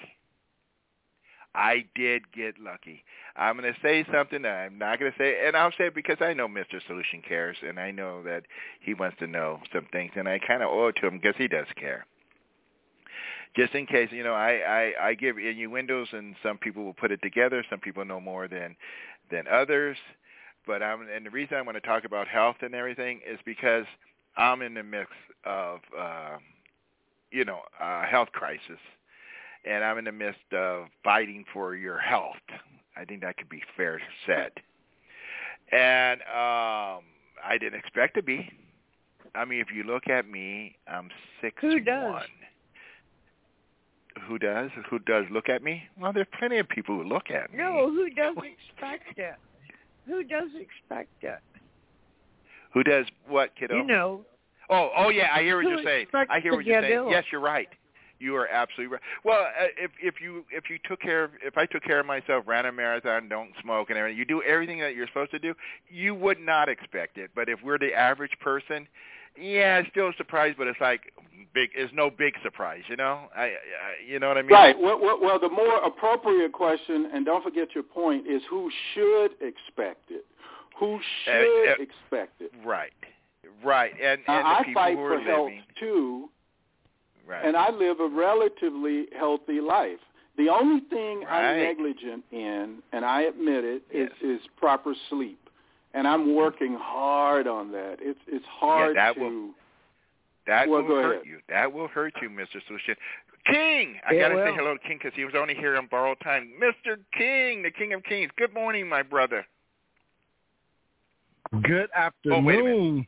Speaker 4: I did get lucky. I'm going to say something that I'm not going to say, and I'll say it because I know Mister Solution cares, and I know that he wants to know some things, and I kind of owe it to him because he does care. Just in case, you know, I, I, I give innuendos, and some people will put it together. Some people know more than than others. But I'm, and the reason I want to talk about health and everything is because I'm in the midst of, uh, you know, a health crisis. And I'm in the midst of fighting for your health. I think that could be fair said. And um, I didn't expect to be. I mean, if you look at me, I'm six
Speaker 7: Who does?
Speaker 4: one. who does? Who does look at me? Well, there's plenty of people who look at me.
Speaker 7: No, who does expect it? Who does expect it?
Speaker 4: Who does what, kiddo?
Speaker 7: You know.
Speaker 4: Oh, oh yeah, I hear what
Speaker 7: Who
Speaker 4: you're saying.
Speaker 7: expects
Speaker 4: I hear
Speaker 7: to
Speaker 4: what you're
Speaker 7: get
Speaker 4: saying.
Speaker 7: ill?
Speaker 4: Yes, you're right. You are absolutely right. Well, uh, if if you if you took care of if I took care of myself, ran a marathon, don't smoke, and everything, you do everything that you're supposed to do, you would not expect it. But if we're the average person, yeah, it's still a surprise, but it's like big. It's no big surprise, you know. I, I you know what I mean?
Speaker 8: Right. Well, well, well, the more appropriate question, and don't forget your point, is who should expect it? Who should uh, uh, expect it?
Speaker 4: Right. Right. And,
Speaker 8: now,
Speaker 4: and the
Speaker 8: I
Speaker 4: people
Speaker 8: fight
Speaker 4: who
Speaker 8: for
Speaker 4: are
Speaker 8: health
Speaker 4: living.
Speaker 8: too.
Speaker 4: Right.
Speaker 8: And I live a relatively healthy life. The only thing
Speaker 4: right.
Speaker 8: I'm negligent in, and I admit it,
Speaker 4: yes.
Speaker 8: is, is proper sleep. And I'm working hard on that. It's it's hard
Speaker 4: yeah, that
Speaker 8: to.
Speaker 4: Will, that
Speaker 8: well,
Speaker 4: will hurt
Speaker 8: ahead.
Speaker 4: you. That will hurt you, Mister Solution. King! I
Speaker 7: it
Speaker 4: got to
Speaker 7: will.
Speaker 4: say hello to King because he was only here on borrowed time. Mister King, the King of Kings. Good morning, my brother.
Speaker 10: Good afternoon.
Speaker 4: Oh, wait a minute.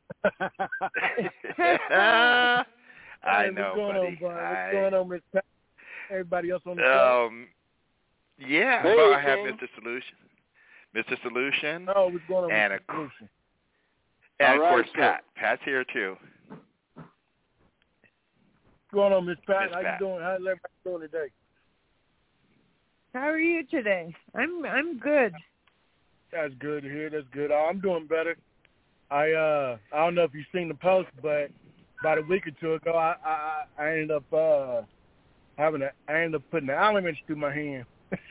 Speaker 4: I
Speaker 10: hey,
Speaker 4: know,
Speaker 10: what's going
Speaker 4: buddy.
Speaker 10: on, Brian?
Speaker 4: I...
Speaker 10: What's going on, Miss Pat? Everybody else on the show?
Speaker 4: Um, yeah,
Speaker 8: hey,
Speaker 4: well, I have
Speaker 8: King.
Speaker 4: Mister Solution. Mister Solution.
Speaker 10: Oh, what's going on,
Speaker 4: and
Speaker 10: Mister
Speaker 4: a,
Speaker 10: Solution?
Speaker 4: And,
Speaker 8: All
Speaker 4: of
Speaker 8: right,
Speaker 4: course,
Speaker 8: sir.
Speaker 4: Pat. Pat's here, too.
Speaker 10: What's going on, Miss Pat?
Speaker 4: Miss
Speaker 10: How
Speaker 4: Pat.
Speaker 10: you doing? How's everybody doing today?
Speaker 7: How are you today? I'm I'm good.
Speaker 10: That's good to hear. That's good. Oh, I'm doing better. I uh I don't know if you've seen the post, but about a week or two ago, I I, I ended up uh having a I ended up putting the aliments through my hand.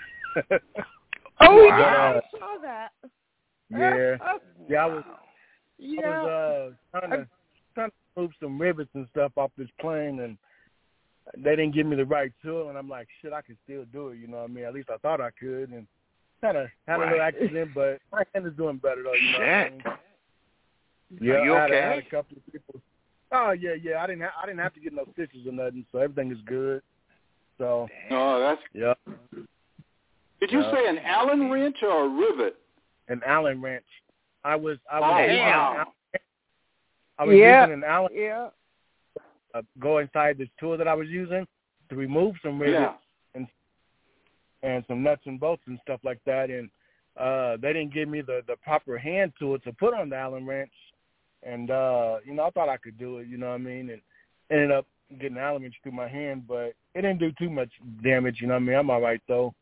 Speaker 7: Oh,
Speaker 4: wow.
Speaker 7: yeah, I saw that.
Speaker 10: Yeah, yeah, I was
Speaker 7: yeah.
Speaker 10: I was uh trying to trying to move some rivets and stuff off this plane, and they didn't give me the right tool, and I'm like, shit, I can still do it. You know what I mean? At least I thought I could, and kind of had
Speaker 4: right.
Speaker 10: a little accident, but my hand is doing better though. You know
Speaker 4: Shit.
Speaker 10: what I mean? Yeah,
Speaker 4: Are you
Speaker 10: I had,
Speaker 4: okay?
Speaker 10: I had a couple of people. Oh yeah, yeah. I didn't. Ha- I didn't have to get no stitches or nothing, so everything is good. So.
Speaker 8: Oh, that's.
Speaker 10: Yeah.
Speaker 8: Did you
Speaker 10: yeah.
Speaker 8: say an Allen wrench or a rivet?
Speaker 10: An Allen wrench. I was. I was.
Speaker 8: Oh,
Speaker 10: using
Speaker 8: wow.
Speaker 10: an, I was
Speaker 7: yeah.
Speaker 10: using an Allen.
Speaker 7: Yeah.
Speaker 10: Uh, go inside this tool that I was using to remove some rivets
Speaker 8: Yeah.
Speaker 10: and and some nuts and bolts and stuff like that, and uh, they didn't give me the the proper hand tool to put on the Allen wrench. And, uh, you know, I thought I could do it, you know what I mean, and ended up getting Allen wrench through my hand, but it didn't do too much damage, you know what I mean? I'm all right, though.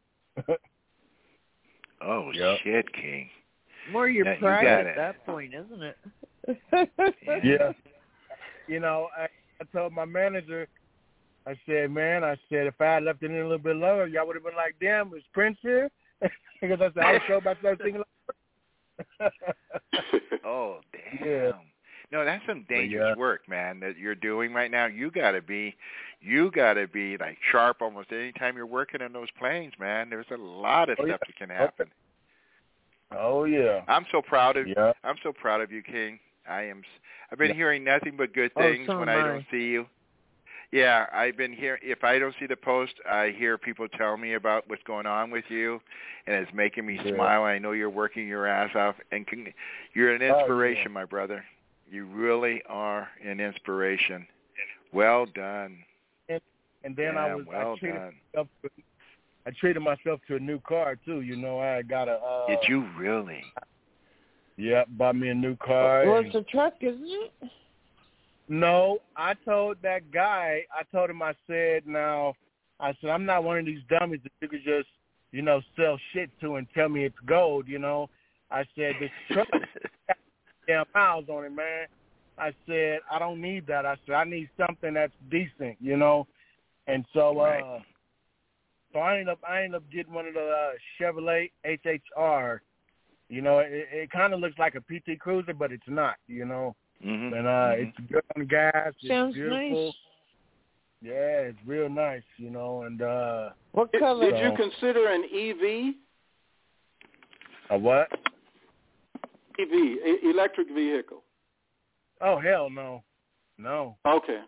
Speaker 4: Oh,
Speaker 10: yep.
Speaker 4: shit, King.
Speaker 7: More your
Speaker 4: Yeah, you
Speaker 7: pride
Speaker 4: got
Speaker 7: at
Speaker 4: it.
Speaker 7: that point, isn't it?
Speaker 10: Yeah. You know, I, I told my manager, I said, man, I said, if I had left it in a little bit lower, y'all would have been like, damn, is Prince here? Because I said, I was so about to start singing like
Speaker 4: Oh, damn.
Speaker 10: Yeah.
Speaker 4: No, that's some dangerous
Speaker 10: yeah.
Speaker 4: work, man, that you're doing right now. You gotta be, you gotta be like sharp almost any time you're working on those planes, man. There's a lot of
Speaker 10: Oh,
Speaker 4: stuff
Speaker 10: yeah.
Speaker 4: that can happen.
Speaker 10: Oh, yeah.
Speaker 4: I'm so proud of,
Speaker 10: Yeah.
Speaker 4: I'm so proud of you, King. I am. I've been
Speaker 10: Yeah.
Speaker 4: hearing nothing but good
Speaker 7: Oh,
Speaker 4: things
Speaker 7: so
Speaker 4: when
Speaker 7: am
Speaker 4: I
Speaker 7: I.
Speaker 4: don't see you. Yeah, I've been here. If I don't see the post, I hear people tell me about what's going on with you, and it's making me
Speaker 10: Yeah.
Speaker 4: smile. I know you're working your ass off, and can, you're an inspiration,
Speaker 10: Oh, yeah.
Speaker 4: my brother. You really are an inspiration. Well done.
Speaker 10: And, and then
Speaker 4: yeah,
Speaker 10: I was
Speaker 4: well
Speaker 10: I treated
Speaker 4: done.
Speaker 10: myself to, I treated myself to a new car too. You know, I got a. Uh,
Speaker 4: Did you really?
Speaker 10: Yeah, bought me a new car.
Speaker 7: Well,
Speaker 10: and-
Speaker 7: it's a truck, isn't it?
Speaker 10: No, I told that guy, I told him, I said, now, I said, I'm not one of these dummies that you could just, you know, sell shit to and tell me it's gold, you know. I said, this truck has damn miles on it, man. I said, I don't need that. I said, I need something that's decent, you know. And so,
Speaker 4: Right.
Speaker 10: uh, so I ended up, I ended up getting one of the uh, Chevrolet H H R. You know, it, it kind of looks like a P T Cruiser, but it's not, you know.
Speaker 4: Mm-hmm.
Speaker 10: And uh,
Speaker 4: mm-hmm.
Speaker 10: it's good on gas. It's
Speaker 7: Sounds
Speaker 10: beautiful.
Speaker 7: nice.
Speaker 10: Yeah, it's real nice, you know. And uh,
Speaker 7: What
Speaker 8: Did,
Speaker 7: color?
Speaker 8: did you consider an E V?
Speaker 10: a what?
Speaker 8: E V, e- electric vehicle.
Speaker 10: Oh hell no, no.
Speaker 8: Okay.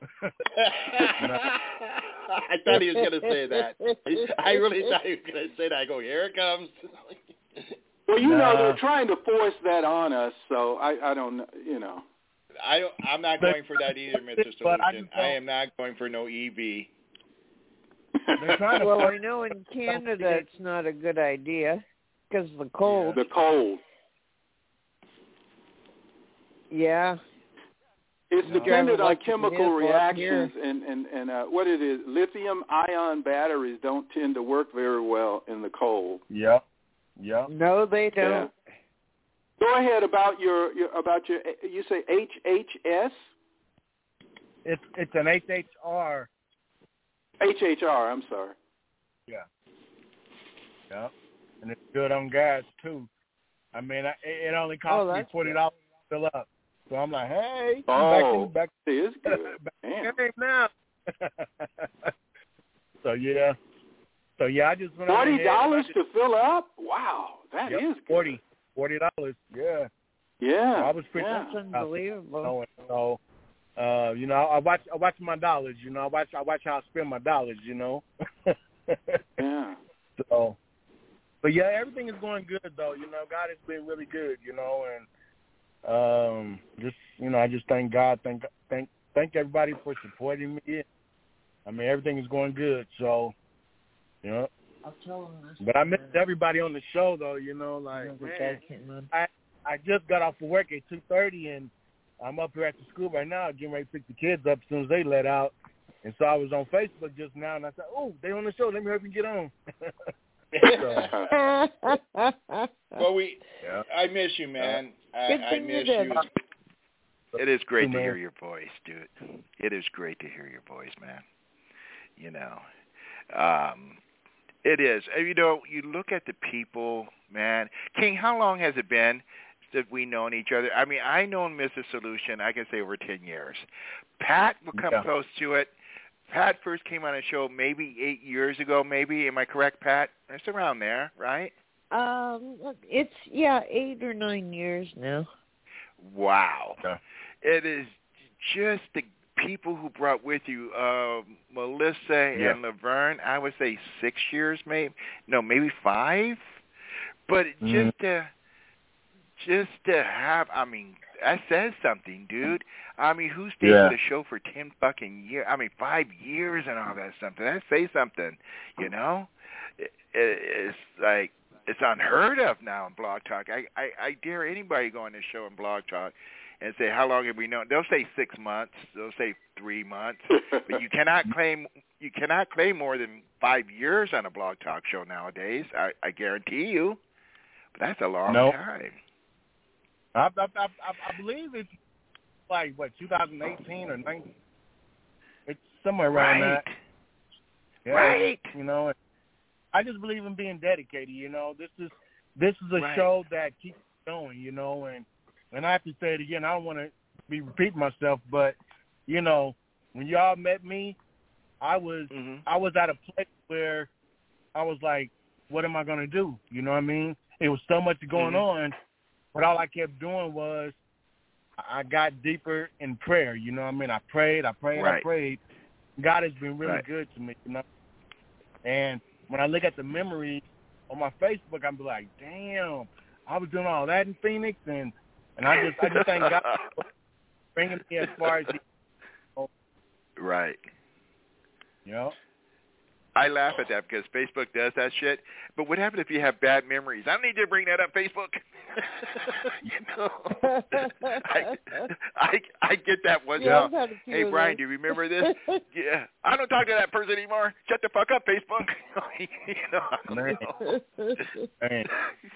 Speaker 4: I thought he was going to say that. I really thought he was going to say that. I go, here it comes.
Speaker 8: Well, you
Speaker 10: Nah.
Speaker 8: know, they're trying to force that on us, so I, I don't know, you know.
Speaker 4: I don't, I'm not going for that either, Mister
Speaker 10: But I
Speaker 4: Solution.
Speaker 10: just
Speaker 4: I
Speaker 10: don't-
Speaker 4: am not going for no E V.
Speaker 10: They're trying to
Speaker 7: well,
Speaker 10: put-
Speaker 7: I know in Canada it's not a good idea because of the cold.
Speaker 8: The cold.
Speaker 7: Yeah.
Speaker 8: It's
Speaker 7: No.
Speaker 8: dependent on
Speaker 7: Electric
Speaker 8: chemical
Speaker 7: vehicle up
Speaker 8: reactions,
Speaker 7: here.
Speaker 8: and and and uh, what it is. Lithium-ion batteries don't tend to work very well in the cold.
Speaker 10: Yep. Yep.
Speaker 7: No, they don't.
Speaker 8: Yeah. Go ahead about your, your about your. You say H H S.
Speaker 10: It's it's an H H R.
Speaker 8: H H R. I'm sorry.
Speaker 10: Yeah. Yeah. And it's good on gas too. I mean, I, it only cost
Speaker 7: Oh,
Speaker 10: me
Speaker 7: that's
Speaker 10: forty dollars to fill up. So I'm like, hey,
Speaker 8: Oh,
Speaker 10: back
Speaker 8: it is
Speaker 10: in, back,
Speaker 8: good.
Speaker 10: back
Speaker 8: Damn.
Speaker 10: in the game now. So yeah. So yeah, I just went on
Speaker 8: Forty
Speaker 10: ahead
Speaker 8: dollars
Speaker 10: and I
Speaker 8: to fill up? Wow, that
Speaker 10: Yep,
Speaker 8: is good.
Speaker 10: forty. Forty dollars. Yeah.
Speaker 8: Yeah.
Speaker 10: So I was pretty.
Speaker 8: yeah.
Speaker 7: That's unbelievable.
Speaker 10: So, uh, you know, I watch I watch my dollars. You know, I watch I watch how I spend my dollars. You know.
Speaker 8: Yeah.
Speaker 10: So, but yeah, everything is going good though. You know, God has been really good. You know, and um, just you know, I just thank God, thank thank thank everybody for supporting me. I mean, everything is going good. So, you know.
Speaker 7: I'll tell them this.
Speaker 10: But I missed everybody on the show though. You know, like man, I I just got off of work at two thirty and I'm up here at the school right now, getting ready to pick the kids up as soon as they let out. And so I was on Facebook just now, and I said, "Oh, they on the show. Let me help you get on."
Speaker 4: Well, we,
Speaker 10: Yeah.
Speaker 4: I miss you, man. I,
Speaker 7: Good
Speaker 4: I
Speaker 7: thing you
Speaker 4: miss
Speaker 7: did.
Speaker 4: you. It is great to
Speaker 10: Man.
Speaker 4: hear your voice, dude. It is great to hear your voice, man. You know, um, it is. And, you know, you look at the people, man. King, how long has it been that we known each other? I mean, I known Mister Solution, I can say over ten years. Pat will come
Speaker 10: Yeah.
Speaker 4: close to it. Pat first came on a show maybe eight years ago, maybe. Am I correct, Pat? It's around there, right?
Speaker 7: Um, it's yeah, eight or nine years now.
Speaker 4: Wow.
Speaker 10: Yeah.
Speaker 4: It is just the people who brought with you, uh, Melissa
Speaker 10: Yeah.
Speaker 4: and Laverne, I would say six years, maybe. No, maybe five. But
Speaker 10: Mhm.
Speaker 4: just to, just to have, I mean, that says something, dude. I mean, who stayed
Speaker 10: Yeah.
Speaker 4: with a show for ten fucking years? I mean, five years and all that stuff. That says something, you know? It, it, it's like, it's unheard of now in Blog Talk. I, I, I dare anybody go on this show in Blog Talk and say, how long have we known? They'll say six months. They'll say three months. But you cannot claim you cannot claim more than five years on a Blog Talk show nowadays. I, I guarantee you. But that's a long
Speaker 10: Nope.
Speaker 4: time.
Speaker 10: I, I, I, I believe it's like, what, two thousand eighteen or nineteen? It's somewhere around
Speaker 4: Right.
Speaker 10: that. Yeah,
Speaker 4: Right.
Speaker 10: You know, and I just believe in being dedicated, you know. This is this is a
Speaker 4: Right.
Speaker 10: show that keeps going, you know, and, and I have to say it again, I don't want to be repeating myself, but, you know, when y'all met me, I was
Speaker 4: Mhm.
Speaker 10: I was at a place where I was like, what am I going to do? You know what I mean? It was so much going
Speaker 4: Mhm.
Speaker 10: on, but all I kept doing was I got deeper in prayer, you know what I mean? I prayed, I prayed, I
Speaker 4: Right.
Speaker 10: prayed. God has been really
Speaker 4: Right.
Speaker 10: good to me, you know. And when I look at the memories on my Facebook, I'm like, damn, I was doing all that in Phoenix, and, and I just I just thank God for bringing me as far as he,
Speaker 4: Right.
Speaker 10: you know.
Speaker 4: I laugh at that because Facebook does that shit. But what happens if you have bad memories? I don't need you to bring that up, Facebook. You know, I, I I get that once.
Speaker 7: Yeah,
Speaker 4: in a
Speaker 7: I've
Speaker 4: while.
Speaker 7: had a few
Speaker 4: Hey,
Speaker 7: of
Speaker 4: Brian,
Speaker 7: those.
Speaker 4: do you remember this? Yeah, I don't talk to that person anymore. Shut the fuck up, Facebook. You know, I
Speaker 10: Man.
Speaker 4: know.
Speaker 10: Man.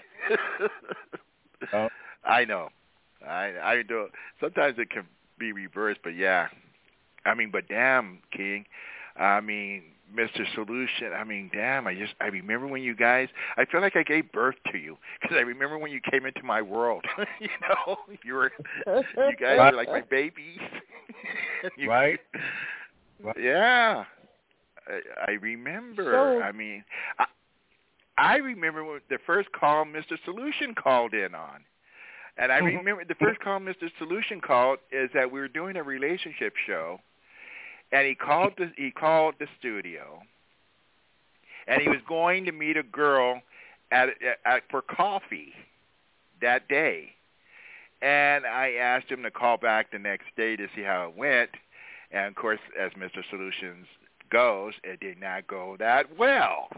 Speaker 10: Oh.
Speaker 4: I know. I I do. Sometimes it can be reversed, but yeah. I mean, but damn, King. I mean, Mister Solution. I mean, damn. I just I remember when you guys. I feel like I gave birth to you because I remember when you came into my world. You know, you were you guys were like my babies. You-
Speaker 10: Right. Right.
Speaker 4: Yeah. I, I remember.
Speaker 7: So-
Speaker 4: I mean, I, I remember when the first call Mister Solution called in on. And I
Speaker 10: Mhm.
Speaker 4: remember the first call Mister Solution called is that we were doing a relationship show, and he called the he called the studio, and he was going to meet a girl at, at, at for coffee that day, and I asked him to call back the next day to see how it went, and of course, as Mister Solutions goes, it did not go that well.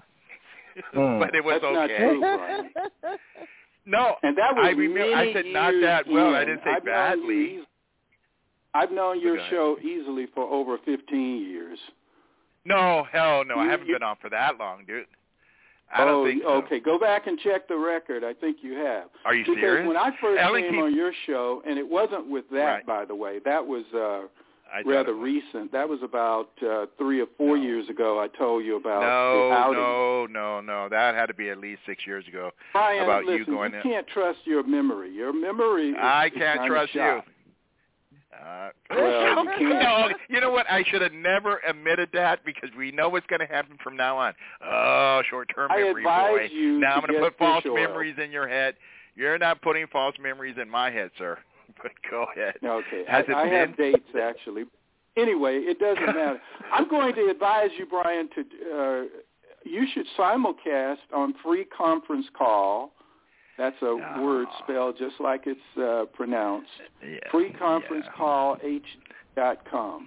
Speaker 8: Mm,
Speaker 4: but it was
Speaker 8: that's
Speaker 4: okay.
Speaker 8: Not true, Brian.
Speaker 4: No,
Speaker 8: and that was
Speaker 4: I remember. I said not that well.
Speaker 8: In.
Speaker 4: I didn't say
Speaker 8: I've
Speaker 4: badly.
Speaker 8: Known you, I've known your
Speaker 4: okay.
Speaker 8: show easily for over fifteen years.
Speaker 4: No, hell no.
Speaker 8: You,
Speaker 4: I haven't
Speaker 8: you,
Speaker 4: been on for that long, dude. I
Speaker 8: oh,
Speaker 4: don't think so.
Speaker 8: okay. Go back and check the record. I think you have.
Speaker 4: Are you
Speaker 8: because
Speaker 4: serious?
Speaker 8: Because when I first
Speaker 4: Ellen
Speaker 8: came
Speaker 4: keep...
Speaker 8: on your show, and it wasn't with that,
Speaker 4: right.
Speaker 8: by the way. That was uh,
Speaker 4: I
Speaker 8: rather
Speaker 4: was.
Speaker 8: recent. That was about uh, three or four
Speaker 4: no.
Speaker 8: years ago. I told you about
Speaker 4: no,
Speaker 8: the outing.
Speaker 4: No, no, no. That had to be at least six years ago.
Speaker 8: Brian,
Speaker 4: about
Speaker 8: listen,
Speaker 4: you going.
Speaker 8: You can't trust your memory. Your memory. Is,
Speaker 4: I can't
Speaker 8: is
Speaker 4: trust
Speaker 8: shot.
Speaker 4: you. Uh,
Speaker 8: well, you can't.
Speaker 4: No, you know what? I should have never admitted that because we know what's going to happen from now on. Oh, short-term
Speaker 8: I
Speaker 4: memory
Speaker 8: advise
Speaker 4: boy.
Speaker 8: You
Speaker 4: now
Speaker 8: to
Speaker 4: I'm going to put false
Speaker 8: oil.
Speaker 4: memories in your head. You're not putting false memories in my head, sir. But go ahead.
Speaker 8: Okay.
Speaker 4: Has
Speaker 8: I,
Speaker 4: it
Speaker 8: I
Speaker 4: been?
Speaker 8: have dates, actually. Anyway, it doesn't matter. I'm going to advise you, Brian, to uh, you should simulcast on Free Conference Call. That's a
Speaker 4: oh.
Speaker 8: word spelled just like it's uh, pronounced.
Speaker 4: Yeah.
Speaker 8: Free Conference
Speaker 4: yeah.
Speaker 8: Call H dot com.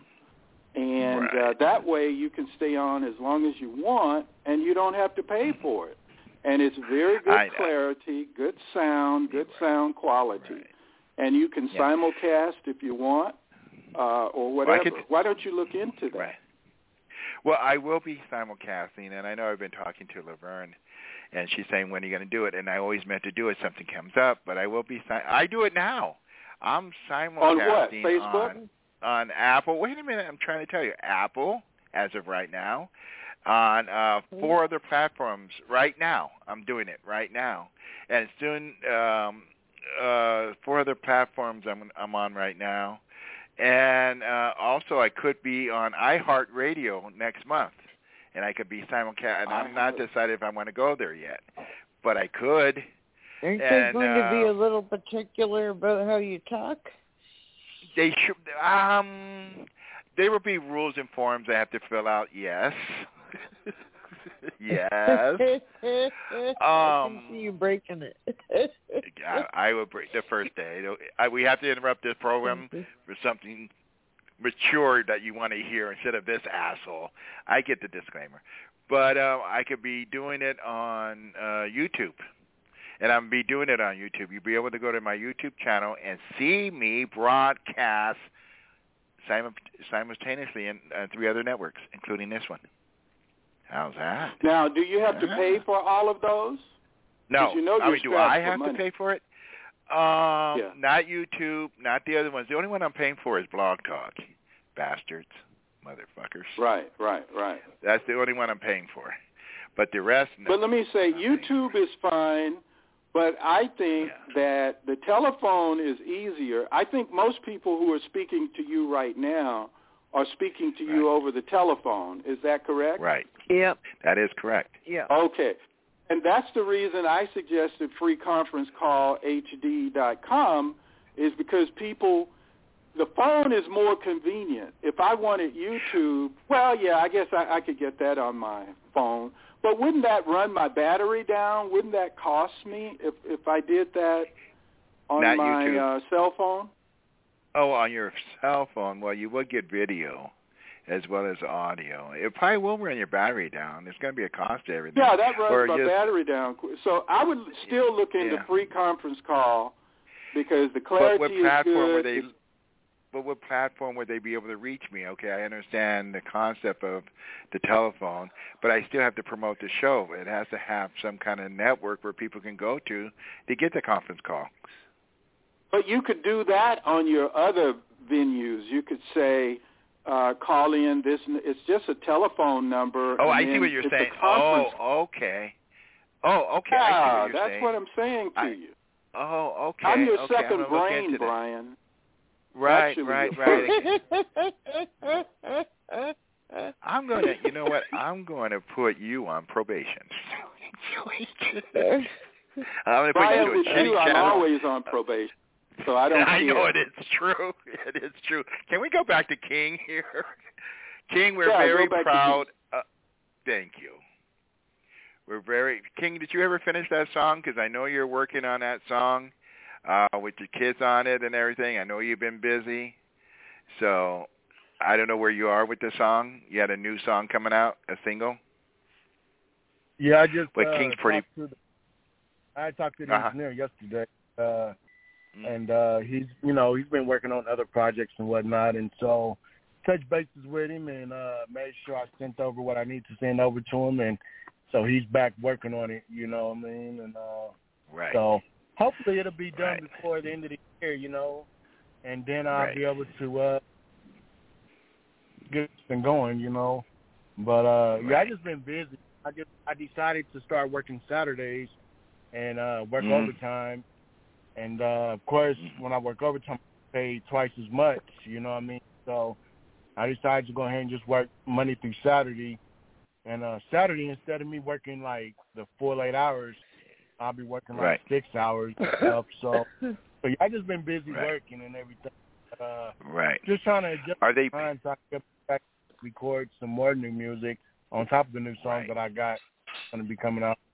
Speaker 8: And
Speaker 4: right.
Speaker 8: uh, that way you can stay on as long as you want, and you don't have to pay for it. And it's very good clarity, good sound, good right. sound quality.
Speaker 4: Right.
Speaker 8: And you can
Speaker 4: yeah.
Speaker 8: simulcast if you want. Uh, or whatever.
Speaker 4: Well, could,
Speaker 8: Why don't you look into that?
Speaker 4: Right. Well, I will be simulcasting, and I know I've been talking to Laverne, and she's saying, when are you going to do it? And I always meant to do it. Something comes up, but I will be. I do it now. I'm simulcasting
Speaker 8: on what? Facebook?
Speaker 4: On, on Apple. Wait a minute. I'm trying to tell you. Apple, as of right now, on uh, four other platforms right now. I'm doing it right now. And it's doing um, uh, four other platforms I'm, I'm on right now. And uh, also, I could be on iHeartRadio next month, and I could be simulcast. And I'm not decided if I want to go there yet, but I could.
Speaker 7: Aren't
Speaker 4: and,
Speaker 7: they going
Speaker 4: uh,
Speaker 7: to be a little particular about how you talk?
Speaker 4: They should. Um, there will be rules and forms I have to fill out. Yes. Yes.
Speaker 7: I
Speaker 4: um,
Speaker 7: can see you breaking it.
Speaker 4: I, I will break the first day. I, we have to interrupt this program for something mature that you want to hear instead of this asshole. I get the disclaimer. But uh, I could be doing it on uh, YouTube. And I'm be doing it on YouTube. You'll be able to go to my YouTube channel and see me broadcast simu- simultaneously in uh, three other networks, including this one. How's that?
Speaker 8: Now, do you have to
Speaker 4: yeah.
Speaker 8: pay for all of those?
Speaker 4: No.
Speaker 8: You know
Speaker 4: I mean, do I have
Speaker 8: money.
Speaker 4: to pay for it? Um,
Speaker 8: yeah.
Speaker 4: Not YouTube, not the other ones. The only one I'm paying for is Blog Talk. Bastards. Motherfuckers.
Speaker 8: Right, right, right.
Speaker 4: That's the only one I'm paying for. But the rest, no.
Speaker 8: But let me say, YouTube is fine, but I think yeah. that the telephone is easier. I think most people who are speaking to you right now are speaking to you right. over the telephone. Is that correct?
Speaker 4: Right.
Speaker 7: Yep.
Speaker 4: That is correct.
Speaker 7: Yeah.
Speaker 8: Okay. And that's the reason I suggested free conference call H D dot com is because people, the phone is more convenient. If I wanted YouTube, well, yeah, I guess I, I could get that on my phone. But wouldn't that run my battery down? Wouldn't that cost me if, if I did that on
Speaker 4: Not
Speaker 8: my uh, cell phone?
Speaker 4: Oh, on your cell phone, well, you would get video as well as audio. It probably will run your battery down. There's going to be a cost to everything.
Speaker 8: Yeah, that runs
Speaker 4: or
Speaker 8: my
Speaker 4: just,
Speaker 8: battery down. So I would still look into
Speaker 4: yeah.
Speaker 8: free conference call because the clarity
Speaker 4: but what platform
Speaker 8: is
Speaker 4: would
Speaker 8: good.
Speaker 4: they? But what platform would they be able to reach me? Okay, I understand the concept of the telephone, but I still have to promote the show. It has to have some kind of network where people can go to to get the conference call.
Speaker 8: But you could do that on your other venues. You could say, uh, call in this. It's just a telephone number.
Speaker 4: Oh,
Speaker 8: and
Speaker 4: I see what you're saying. Oh, okay. Oh, okay.
Speaker 8: Yeah,
Speaker 4: I see what you're
Speaker 8: that's
Speaker 4: saying.
Speaker 8: what I'm saying to
Speaker 4: I,
Speaker 8: you.
Speaker 4: Oh, okay.
Speaker 8: I'm your
Speaker 4: okay.
Speaker 8: second
Speaker 4: I'm
Speaker 8: brain,
Speaker 4: look
Speaker 8: Brian.
Speaker 4: Right,
Speaker 8: Actually.
Speaker 4: right, right. I'm going to, you know what? I'm going to put you on probation. I'm going to put
Speaker 8: Brian,
Speaker 4: you
Speaker 8: with
Speaker 4: into a
Speaker 8: you, I'm
Speaker 4: channel.
Speaker 8: always on probation, so I don't
Speaker 4: I
Speaker 8: care.
Speaker 4: know it is true. It is true. Can we go back to King here? King, we're
Speaker 8: yeah,
Speaker 4: very
Speaker 8: go back
Speaker 4: proud.
Speaker 8: To
Speaker 4: uh, thank you. We're very King. Did you ever finish that song? Because I know you're working on that song uh, with your kids on it and everything. I know you've been busy, so I don't know where you are with the song. You had a new song coming out, a single.
Speaker 10: Yeah, I just
Speaker 4: but
Speaker 10: uh,
Speaker 4: King's pretty.
Speaker 10: talked to the, I talked to the
Speaker 4: uh-huh.
Speaker 10: engineer yesterday, uh,
Speaker 4: mm.
Speaker 10: and uh, he's you know he's been working on other projects and whatnot, and so touched bases with him and uh, made sure I sent over what I need to send over to him, and so he's back working on it. You know what I mean? And uh,
Speaker 4: right.
Speaker 10: So hopefully it'll be done
Speaker 4: right.
Speaker 10: before the end of the year. You know, and then I'll
Speaker 4: right.
Speaker 10: be able to uh, get it going. You know, but uh,
Speaker 4: right.
Speaker 10: yeah, I just been busy. I just I decided to start working Saturdays and uh, work
Speaker 4: mm.
Speaker 10: overtime, and uh, of course when I work overtime, I pay twice as much. You know what I mean? So I decided to go ahead and just work Monday through Saturday, and uh, Saturday instead of me working like the full eight hours, I'll be working like
Speaker 4: right.
Speaker 10: six hours and stuff. So, so yeah, I just been busy
Speaker 4: right.
Speaker 10: working and everything. Uh,
Speaker 4: right.
Speaker 10: Just trying to adjust
Speaker 4: Are they
Speaker 10: time so I can get back to record some more new music on top of the new songs
Speaker 4: right.
Speaker 10: that I got going to be coming out.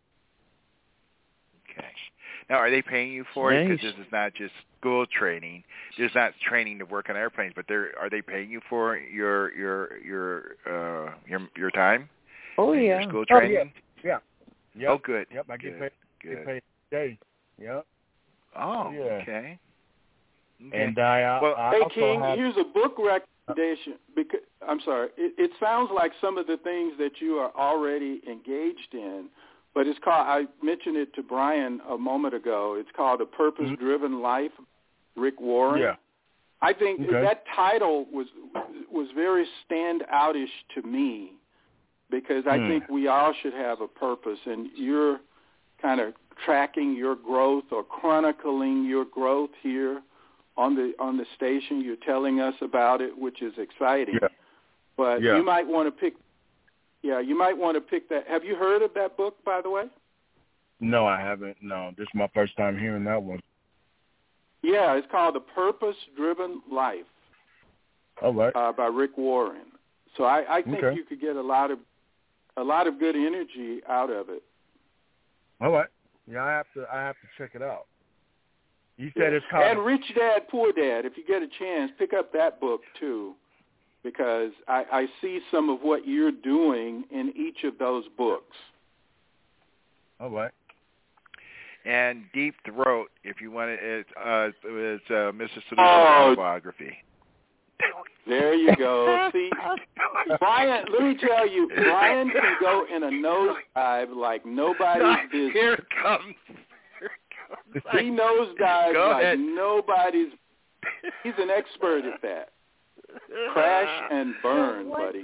Speaker 4: Okay. Now, are they paying you for
Speaker 7: nice.
Speaker 4: it? Because this is not just school training. This is not training to work on airplanes, but they're are they paying you for your your your uh, your your time?
Speaker 7: Oh yeah.
Speaker 4: Your school training.
Speaker 10: Oh, yeah. Yeah. Yep.
Speaker 4: Oh, good.
Speaker 10: Yep. I get
Speaker 4: good.
Speaker 10: paid.
Speaker 4: Good.
Speaker 10: Get paid today. Yep.
Speaker 4: Oh,
Speaker 10: yeah.
Speaker 4: okay. okay.
Speaker 10: And I, uh,
Speaker 8: well,
Speaker 10: I
Speaker 8: hey
Speaker 10: also
Speaker 8: King,
Speaker 10: have,
Speaker 8: here's a book recommendation. Because I'm sorry, it, it sounds like some of the things that you are already engaged in, but it's called. I mentioned it to Brian a moment ago. It's called A Purpose-Driven mm-hmm. Life, Rick Warren.
Speaker 10: Yeah.
Speaker 8: I think
Speaker 10: okay.
Speaker 8: that title was was very stand-outish to me because I
Speaker 10: mm.
Speaker 8: think we all should have a purpose, and you're kind of tracking your growth or chronicling your growth here on the on the station. You're telling us about it, which is exciting.
Speaker 10: Yeah.
Speaker 8: But
Speaker 10: yeah.
Speaker 8: you might want to pick. Yeah, you might want to pick that. Have you heard of that book, by the way?
Speaker 10: No, I haven't. No, this is my first time hearing that one.
Speaker 8: Yeah, it's called The Purpose-Driven Life.
Speaker 10: All right.
Speaker 8: Uh, by Rick Warren. So I, I think
Speaker 10: okay.
Speaker 8: you could get a lot of a lot of good energy out of it.
Speaker 10: All right. Yeah, I have to. I have to check it out. You said
Speaker 8: yeah.
Speaker 10: it's called
Speaker 8: And Rich Dad Poor Dad. If you get a chance, pick up that book too, because I, I see some of what you're doing in each of those books.
Speaker 10: All right.
Speaker 4: And Deep Throat, if you want it, it's, uh, it's uh, Missus Solution's
Speaker 8: oh,
Speaker 4: autobiography.
Speaker 8: There you go. See, Brian, let me tell you, Brian can go in a nosedive like nobody's business.
Speaker 4: Here it comes. Here it comes.
Speaker 8: He nosedives
Speaker 4: go
Speaker 8: like
Speaker 4: ahead.
Speaker 8: nobody's. He's an expert at that. Crash and burn, buddy.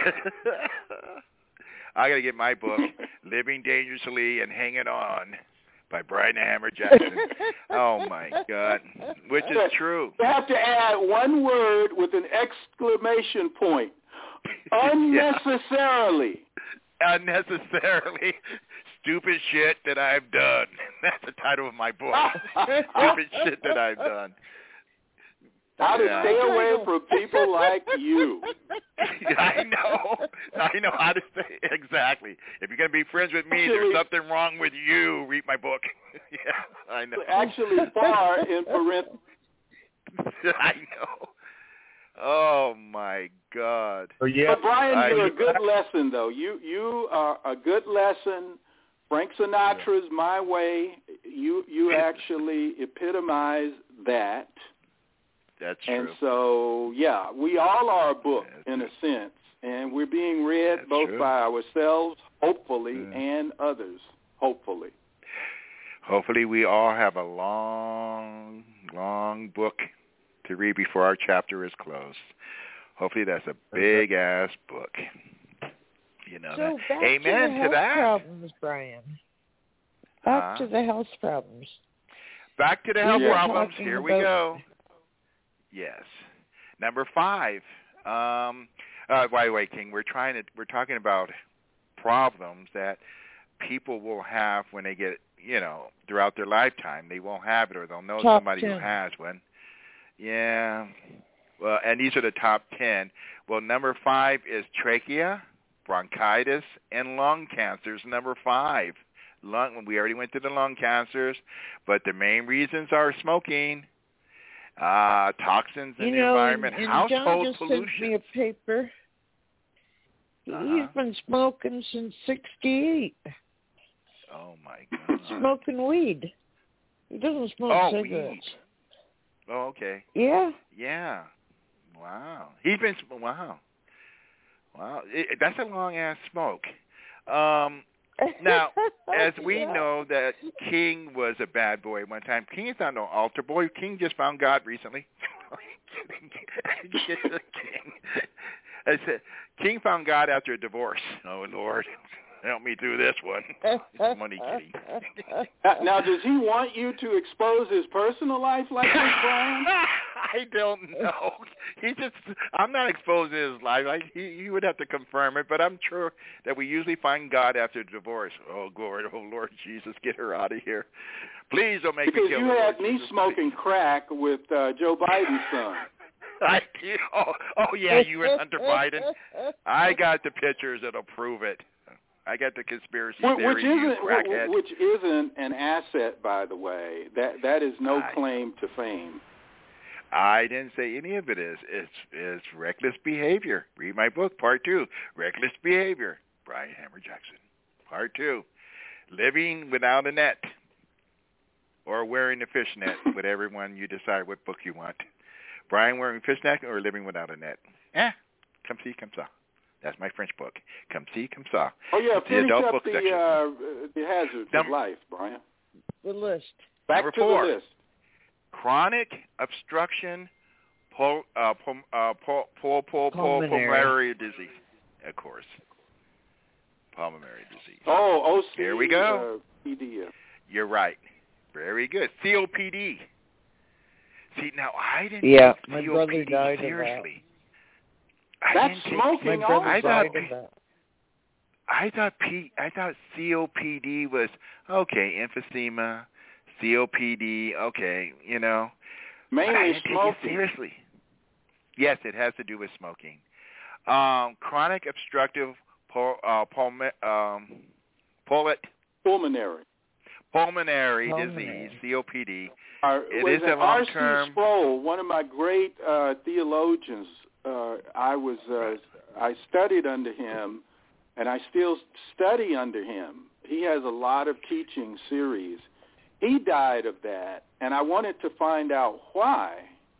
Speaker 4: I got to get my book, Living Dangerously and Hanging On, by Brian the Hammer Jackson. Oh, my God. Which is true.
Speaker 8: You have to add one word with an exclamation point. Unnecessarily.
Speaker 4: Yeah. Unnecessarily. Stupid shit that I've done. That's the title of my book. Stupid shit that I've done.
Speaker 8: How to
Speaker 4: yeah.
Speaker 8: stay away from people like you.
Speaker 4: I know. I know how to say exactly. If you're going to be friends with me,
Speaker 8: actually,
Speaker 4: there's something wrong with you. Read my book. Yeah, I know.
Speaker 8: Actually, far in parentheses.
Speaker 4: I know. Oh, my God.
Speaker 10: Oh, yeah.
Speaker 8: But, Brian,
Speaker 4: I,
Speaker 8: you're a good lesson, though. You you are a good lesson. Frank Sinatra's yeah. My Way. You, you actually epitomize that.
Speaker 4: That's
Speaker 8: and
Speaker 4: true.
Speaker 8: And so, yeah, we all are a book
Speaker 4: That's
Speaker 8: in
Speaker 4: true.
Speaker 8: a sense, and we're being read
Speaker 4: That's
Speaker 8: both
Speaker 4: true.
Speaker 8: by ourselves, hopefully,
Speaker 4: mm.
Speaker 8: and others, hopefully.
Speaker 4: Hopefully we all have a long, long book to read before our chapter is closed. Hopefully that's a big-ass book. You know
Speaker 7: so
Speaker 4: that.
Speaker 7: Back
Speaker 4: Amen
Speaker 7: to, the
Speaker 4: to
Speaker 7: health
Speaker 4: that.
Speaker 7: Problems, Brian. Back
Speaker 4: huh?
Speaker 7: to the health problems.
Speaker 4: Back to the health
Speaker 7: yeah.
Speaker 4: problems. Here we go. Yes. Number five. Um, uh, by the way, King, we're trying to we're talking about problems that people will have when they get, you know, throughout their lifetime. They won't have it, or they'll know
Speaker 7: top
Speaker 4: somebody
Speaker 7: ten.
Speaker 4: who has one. Yeah. Well, and these are the top ten. Well, number five is trachea, bronchitis, and lung cancers. Number five. Lung. We already went to the lung cancers, but the main reasons are smoking. uh, toxins in
Speaker 7: you
Speaker 4: the
Speaker 7: know,
Speaker 4: environment,
Speaker 7: and, and
Speaker 4: household
Speaker 7: John just
Speaker 4: pollution.
Speaker 7: sent me a paper.
Speaker 4: Uh-huh.
Speaker 7: He's been smoking since sixty-eight.
Speaker 4: Oh, my God.
Speaker 7: Smoking weed. He doesn't smoke
Speaker 4: oh,
Speaker 7: cigarettes.
Speaker 4: Weed. Oh, okay.
Speaker 7: Yeah.
Speaker 4: Yeah. Wow. He's been, wow. Wow. It, that's a long-ass smoke. Um, now, as we
Speaker 7: yeah.
Speaker 4: know that King was a bad boy at one time, King is not no altar boy. King just found God recently. King. I said, King found God after a divorce. Oh, Lord. Help me through this one. Money kitty.
Speaker 8: now, now, does he want you to expose his personal life like this, Brian?
Speaker 4: I don't know. He just, I'm not exposing his life. I, he, he would have to confirm it, but I'm sure that we usually find God after divorce. Oh, Lord, oh, Lord Jesus, get her out of here. Please don't make
Speaker 8: because
Speaker 4: me kill
Speaker 8: you
Speaker 4: her.
Speaker 8: had
Speaker 4: Lord
Speaker 8: me
Speaker 4: Jesus,
Speaker 8: smoking
Speaker 4: please.
Speaker 8: crack with uh, Joe Biden's son.
Speaker 4: I, oh, oh, yeah, you and Hunter Biden. I got the pictures that'll prove it. I got the conspiracy
Speaker 8: which,
Speaker 4: theory,
Speaker 8: which
Speaker 4: you
Speaker 8: isn't,
Speaker 4: crackhead.
Speaker 8: Which isn't an asset, by the way. That That is no
Speaker 4: I,
Speaker 8: claim to fame.
Speaker 4: I didn't say any of it is. It's, it's reckless behavior. Read my book, part two, Reckless Behavior, Brian Hammer Jackson. Part two, Living Without a Net, or Wearing a Fishnet, whatever one you decide what book you want. Brian Wearing a Fishnet or Living Without a Net. Eh, come see, come saw. That's my French book. Come see, come saw.
Speaker 8: Oh, yeah,
Speaker 4: the
Speaker 8: finish
Speaker 4: adult
Speaker 8: up
Speaker 4: book
Speaker 8: the,
Speaker 4: section.
Speaker 8: uh, the hazards
Speaker 4: Number,
Speaker 8: of life, Brian.
Speaker 7: The list.
Speaker 8: Back
Speaker 4: Number
Speaker 8: to
Speaker 4: four.
Speaker 8: the list.
Speaker 4: Chronic obstruction, pul, uh, pul, uh, pul, pul, pul, pul, pulmonary disease, of course. Pulmonary disease.
Speaker 8: Oh, O C.
Speaker 4: Here we go.
Speaker 8: Uh, P D.
Speaker 4: You're right. Very good. C O P D. See, now I didn't
Speaker 7: yeah,
Speaker 4: take
Speaker 7: my
Speaker 4: C O P D
Speaker 7: brother died
Speaker 4: seriously.
Speaker 8: Of that.
Speaker 4: I
Speaker 8: That's
Speaker 4: didn't
Speaker 8: smoking.
Speaker 7: My brother
Speaker 4: I
Speaker 7: died
Speaker 4: thought,
Speaker 7: of that.
Speaker 4: I thought P. I thought C O P D was okay. Emphysema, C O P D. Okay, you know.
Speaker 8: Mainly
Speaker 4: I didn't
Speaker 8: smoking.
Speaker 4: take it seriously. Yes, it has to do with smoking. Um, chronic obstructive pul, uh, pulmi, um, pulmonary.
Speaker 8: Pulmonary.
Speaker 4: Pulmonary
Speaker 7: Pulmonary.
Speaker 4: disease, C O P D.
Speaker 8: Uh,
Speaker 4: It
Speaker 8: was
Speaker 4: is a
Speaker 8: it R C
Speaker 4: long-term.
Speaker 8: Sproul, one of my great uh, theologians. Uh, I was uh, I studied under him, and I still study under him. He has a lot of teaching series. He died of that, and I wanted to find out why.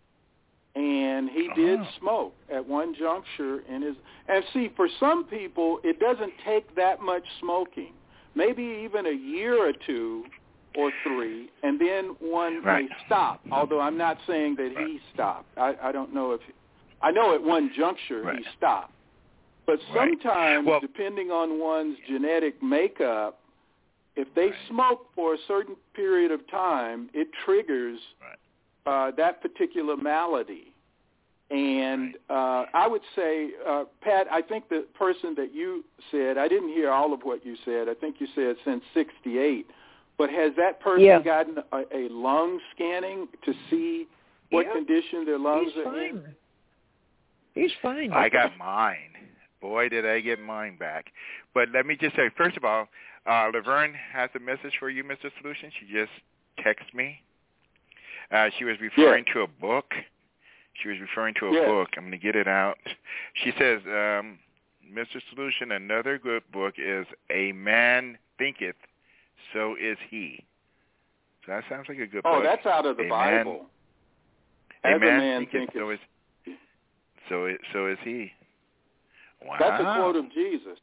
Speaker 8: And he did
Speaker 4: Oh.
Speaker 8: smoke at one juncture in his. And see, for some people, it doesn't take that much smoking. Maybe even a year or two or three, and then one
Speaker 4: Right.
Speaker 8: may stop. Although I'm not saying that
Speaker 4: Right.
Speaker 8: he stopped. I, I don't know if. I know at one juncture
Speaker 4: Right.
Speaker 8: he stopped. But
Speaker 4: Right.
Speaker 8: sometimes,
Speaker 4: Well,
Speaker 8: depending on one's genetic makeup, if they
Speaker 4: Right.
Speaker 8: smoke for a certain period of time, it triggers
Speaker 4: Right.
Speaker 8: uh, that particular malady. And uh, I would say, uh, Pat, I think the person that you said, I didn't hear all of what you said. I think you said since sixty-eight. But has that person
Speaker 7: Yeah.
Speaker 8: gotten a, a lung scanning to see what
Speaker 7: Yeah.
Speaker 8: condition their lungs
Speaker 7: He's
Speaker 8: are
Speaker 7: fine.
Speaker 8: in?
Speaker 7: He's fine.
Speaker 4: I got mine. Boy, did I get mine back. But let me just say, first of all, uh, Laverne has a message for you, Mister Solution. She just texted me. Uh, she was referring
Speaker 8: Yeah.
Speaker 4: to a book. She was referring to a
Speaker 8: Yeah.
Speaker 4: book. I'm going to get it out. She says, um, Mister Solution, another good book is A Man Thinketh, So Is He. So that sounds like a good
Speaker 8: Oh,
Speaker 4: book.
Speaker 8: that's out of the
Speaker 4: a
Speaker 8: Bible.
Speaker 4: Man,
Speaker 8: As
Speaker 4: a man,
Speaker 8: man
Speaker 4: thinketh,
Speaker 8: thinketh.
Speaker 4: so is, so, is, so is he. Wow.
Speaker 8: That's a quote of Jesus.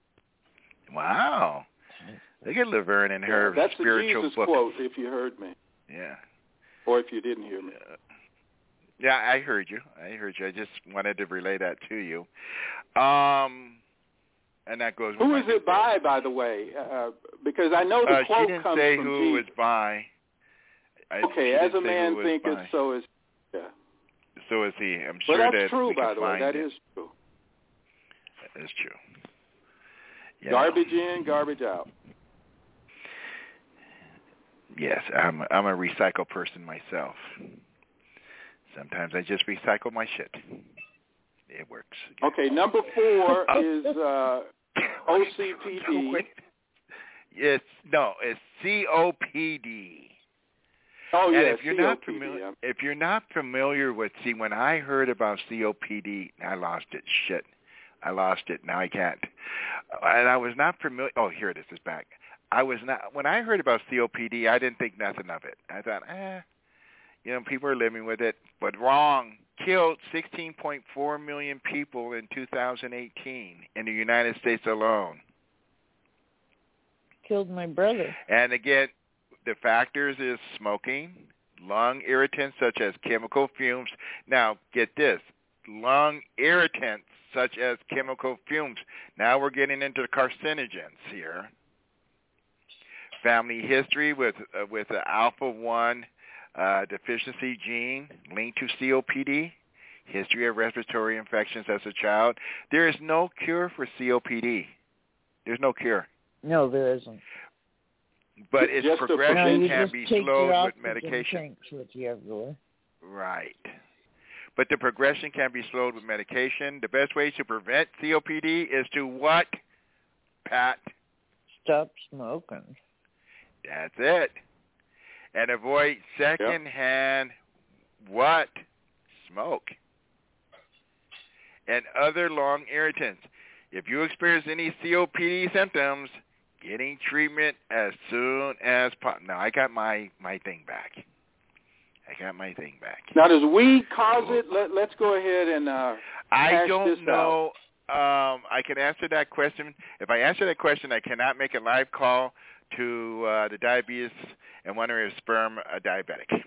Speaker 4: Wow. Look at Laverne and her
Speaker 8: Yeah, that's
Speaker 4: spiritual
Speaker 8: a Jesus
Speaker 4: book.
Speaker 8: quote, if you heard me.
Speaker 4: Yeah.
Speaker 8: Or if you didn't hear me.
Speaker 4: Uh, yeah, I heard you. I heard you. I just wanted to relay that to you. Um, and that goes with
Speaker 8: Who
Speaker 4: my
Speaker 8: is it by, by the way? Uh, because I know the
Speaker 4: uh,
Speaker 8: quote
Speaker 4: she didn't
Speaker 8: comes
Speaker 4: say
Speaker 8: from
Speaker 4: who
Speaker 8: Jesus.
Speaker 4: was by. I,
Speaker 8: Okay,
Speaker 4: she
Speaker 8: as
Speaker 4: didn't
Speaker 8: a
Speaker 4: say
Speaker 8: man
Speaker 4: who was
Speaker 8: thinketh,
Speaker 4: by.
Speaker 8: so is yeah.
Speaker 4: So is he. I'm
Speaker 8: Well,
Speaker 4: sure
Speaker 8: that's
Speaker 4: that
Speaker 8: true,
Speaker 4: we
Speaker 8: by
Speaker 4: can
Speaker 8: the way.
Speaker 4: find
Speaker 8: That
Speaker 4: it.
Speaker 8: is true.
Speaker 4: That's true. Yeah.
Speaker 8: Garbage in, garbage out.
Speaker 4: Yes, I'm I'm a recycle person myself. Sometimes I just recycle my shit. It works.
Speaker 8: Okay, number four is uh, O C P D.
Speaker 4: It's no, it's C O P D.
Speaker 8: Oh
Speaker 4: and
Speaker 8: yeah,
Speaker 4: if you're
Speaker 8: C O P D,
Speaker 4: not familiar,
Speaker 8: yeah.
Speaker 4: if you're not familiar with, see, when I heard about C O P D, I lost it. Shit, I lost it. Now I can't. And I was not familiar. Oh, here it is. It's back. I was not. When I heard about C O P D, I didn't think nothing of it. I thought, eh, you know, people are living with it, but wrong. Killed sixteen point four million people in two thousand eighteen in the United States alone.
Speaker 7: Killed my brother.
Speaker 4: And again, the factors is smoking, lung irritants such as chemical fumes. Now, get this, lung irritants such as chemical fumes. Now we're getting into the carcinogens here. Family history with uh, with the alpha one uh, deficiency gene linked to C O P D. History of respiratory infections as a child. There is no cure for C O P D. There's no cure.
Speaker 7: No, there isn't.
Speaker 4: But its
Speaker 8: Just
Speaker 4: progression
Speaker 7: no,
Speaker 4: can
Speaker 7: just
Speaker 4: be
Speaker 7: take
Speaker 4: slowed
Speaker 7: your
Speaker 4: with
Speaker 7: oxygen
Speaker 4: medication.
Speaker 7: tanks with you everywhere.
Speaker 4: Right. But the progression can be slowed with medication. The best way to prevent C O P D is to what, Pat?
Speaker 7: Stop smoking.
Speaker 4: That's it. And avoid secondhand yep. what? Smoke. And other lung irritants. If you experience any C O P D symptoms, getting treatment as soon as possible. Now, I got my, my thing back. I got my thing back.
Speaker 8: Now, does weed cause it? Let, let's go ahead and uh,
Speaker 4: I don't
Speaker 8: this
Speaker 4: know. Um, I can answer that question. If I answer that question, I cannot make a live call to uh, the diabetes and wonder if sperm a diabetic.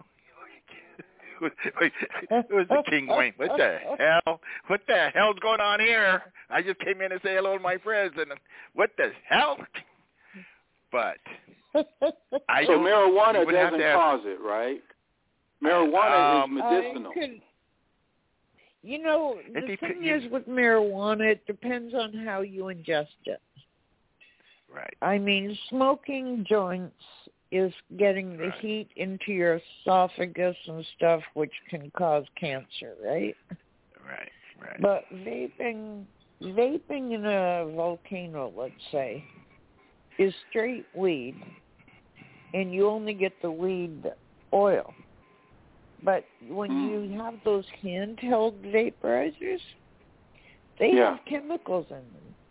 Speaker 4: It was the King Wayne. What the hell? What the hell's going on here? I just came in to say hello to my friends, and what the hell? But I
Speaker 8: so
Speaker 4: don't,
Speaker 8: marijuana
Speaker 4: you
Speaker 8: doesn't cause it, right? Marijuana
Speaker 4: um,
Speaker 8: is medicinal.
Speaker 7: Could, you know, the
Speaker 4: it
Speaker 7: thing
Speaker 4: dep-
Speaker 7: is with marijuana, it depends on how you ingest it.
Speaker 4: Right.
Speaker 7: I mean, smoking joints is getting the
Speaker 4: right.
Speaker 7: heat into your esophagus and stuff, which can cause cancer, right?
Speaker 4: Right, right.
Speaker 7: But vaping, vaping in a volcano, let's say, is straight weed, and you only get the weed oil. But when mm. you have those handheld vaporizers, they
Speaker 8: yeah.
Speaker 7: have chemicals in them.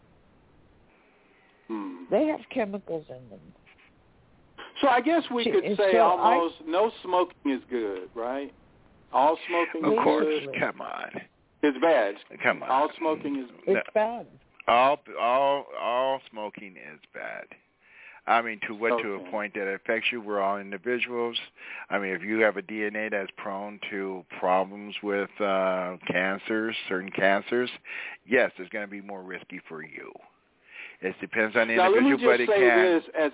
Speaker 8: Mm.
Speaker 7: They have chemicals in them.
Speaker 8: So I guess we could say
Speaker 7: so
Speaker 8: almost
Speaker 7: I,
Speaker 8: no smoking is good, right? All smoking
Speaker 4: of
Speaker 8: is
Speaker 4: course.
Speaker 8: good.
Speaker 4: Come on.
Speaker 8: It's bad.
Speaker 4: Come on.
Speaker 8: All smoking is
Speaker 7: it's
Speaker 4: no.
Speaker 7: bad.
Speaker 4: All all all smoking is bad. I mean, to what
Speaker 8: okay.
Speaker 4: to a point that it affects you. We're all individuals. I mean, if you have a D N A that's prone to problems with uh, cancers, certain cancers, yes, it's going to be more risky for you. It depends on the
Speaker 8: now,
Speaker 4: individual,
Speaker 8: let me just
Speaker 4: but it
Speaker 8: say
Speaker 4: can.
Speaker 8: this as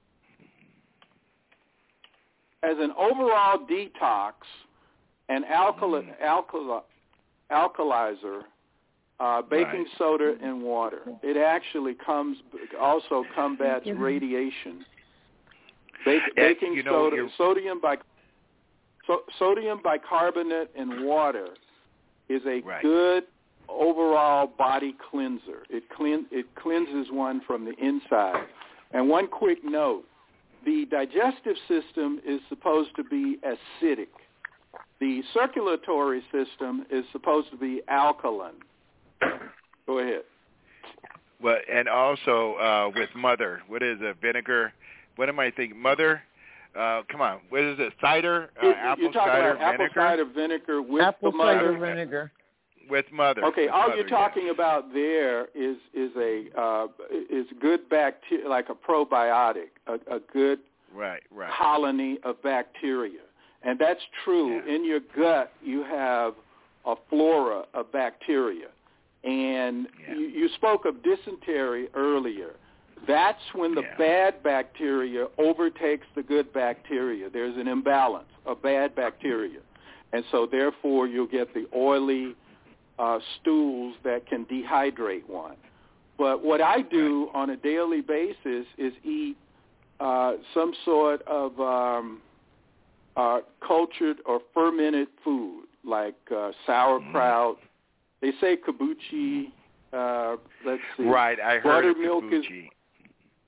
Speaker 8: as an overall detox and alkali, mm. alkali, alkalizer. Uh, baking
Speaker 4: right.
Speaker 8: soda and water. It actually comes also combats radiation. Ba- baking
Speaker 4: you know,
Speaker 8: soda, sodium bi- so, sodium bicarbonate and water is a
Speaker 4: right.
Speaker 8: good overall body cleanser. It clean it cleanses one from the inside. And one quick note: the digestive system is supposed to be acidic. The circulatory system is supposed to be alkaline. Go ahead.
Speaker 4: Well, and also uh, with mother, what is it? Vinegar? What am I thinking? Mother? Uh, come on. What is it? Cider? Uh,
Speaker 8: You're,
Speaker 4: apple
Speaker 8: you're talking
Speaker 4: cider
Speaker 8: about
Speaker 4: vinegar?
Speaker 8: apple cider vinegar with
Speaker 7: apple
Speaker 8: the mother.
Speaker 7: cider vinegar.
Speaker 4: With mother.
Speaker 8: Okay,
Speaker 4: with
Speaker 8: all
Speaker 4: mother,
Speaker 8: you're talking
Speaker 4: yes.
Speaker 8: about there is is a uh, is good bacteria, like a probiotic, a, a good
Speaker 4: right, right.
Speaker 8: colony of bacteria, and that's true.
Speaker 4: Yeah.
Speaker 8: In your gut, you have a flora of bacteria. And
Speaker 4: yeah.
Speaker 8: you, you spoke of dysentery earlier. That's when the
Speaker 4: yeah.
Speaker 8: bad bacteria overtakes the good bacteria. There's an imbalance of bad bacteria. And so therefore you'll get the oily uh, stools that can dehydrate one. But what I do right. on a daily basis is eat uh, some sort of um, uh, cultured or fermented food, like uh, sauerkraut. Mm. They say kabuchi. Uh, let's see.
Speaker 4: Right, I heard
Speaker 8: buttermilk
Speaker 4: of kabuchi.
Speaker 8: is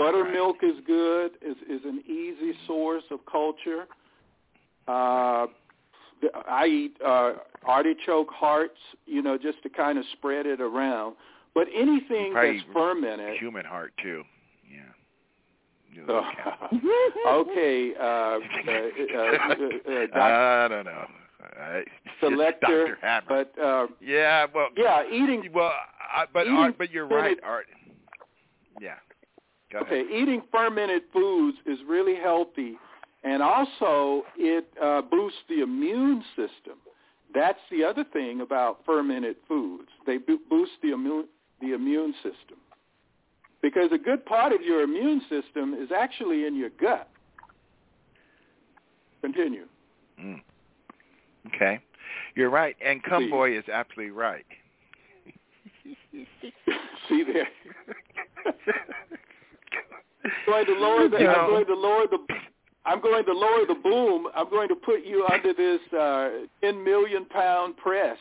Speaker 8: Buttermilk right. is good, is, is an easy source of culture. Uh, I eat uh, artichoke hearts, you know, just to kind of spread it around. But anything that's fermented.
Speaker 4: Human heart, too. Yeah.
Speaker 8: Uh, okay. Uh, uh, uh, uh, doc-
Speaker 4: I don't know. Uh,
Speaker 8: selector, but uh,
Speaker 4: yeah, well,
Speaker 8: yeah, eating.
Speaker 4: Well, uh, but
Speaker 8: eating
Speaker 4: Art, but you're right, Art. Yeah. Go
Speaker 8: okay,
Speaker 4: ahead.
Speaker 8: Eating fermented foods is really healthy, and also it uh, boosts the immune system. That's the other thing about fermented foods; they bo- boost the immune the immune system, because a good part of your immune system is actually in your gut. Continue.
Speaker 4: Mm. Okay, you're right, and Cumboy is absolutely right.
Speaker 8: See there. I'm going to lower the. I'm going to lower the. I'm going to lower the boom. I'm going to put you under this uh, ten million pound press.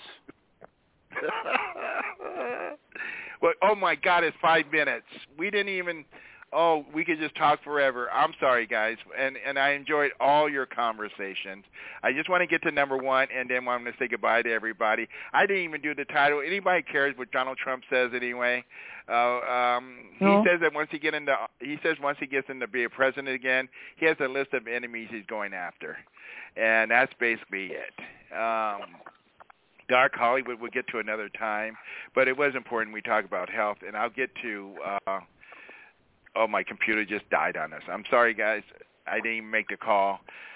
Speaker 4: Well, oh my God, it's five minutes. We didn't even. Oh, we could just talk forever. I'm sorry, guys, and and I enjoyed all your conversations. I just want to get to number one, and then I'm going to say goodbye to everybody. I didn't even do the title. Anybody cares what Donald Trump says anyway? Uh, um,
Speaker 7: no.
Speaker 4: He says that once he get into, he says once he gets into be a president again, he has a list of enemies he's going after, and that's basically it. Um, Dark Hollywood we'll get to another time, but it was important we talk about health, and I'll get to. Uh, Oh, my computer just died on us. I'm sorry, guys. I didn't even make the call.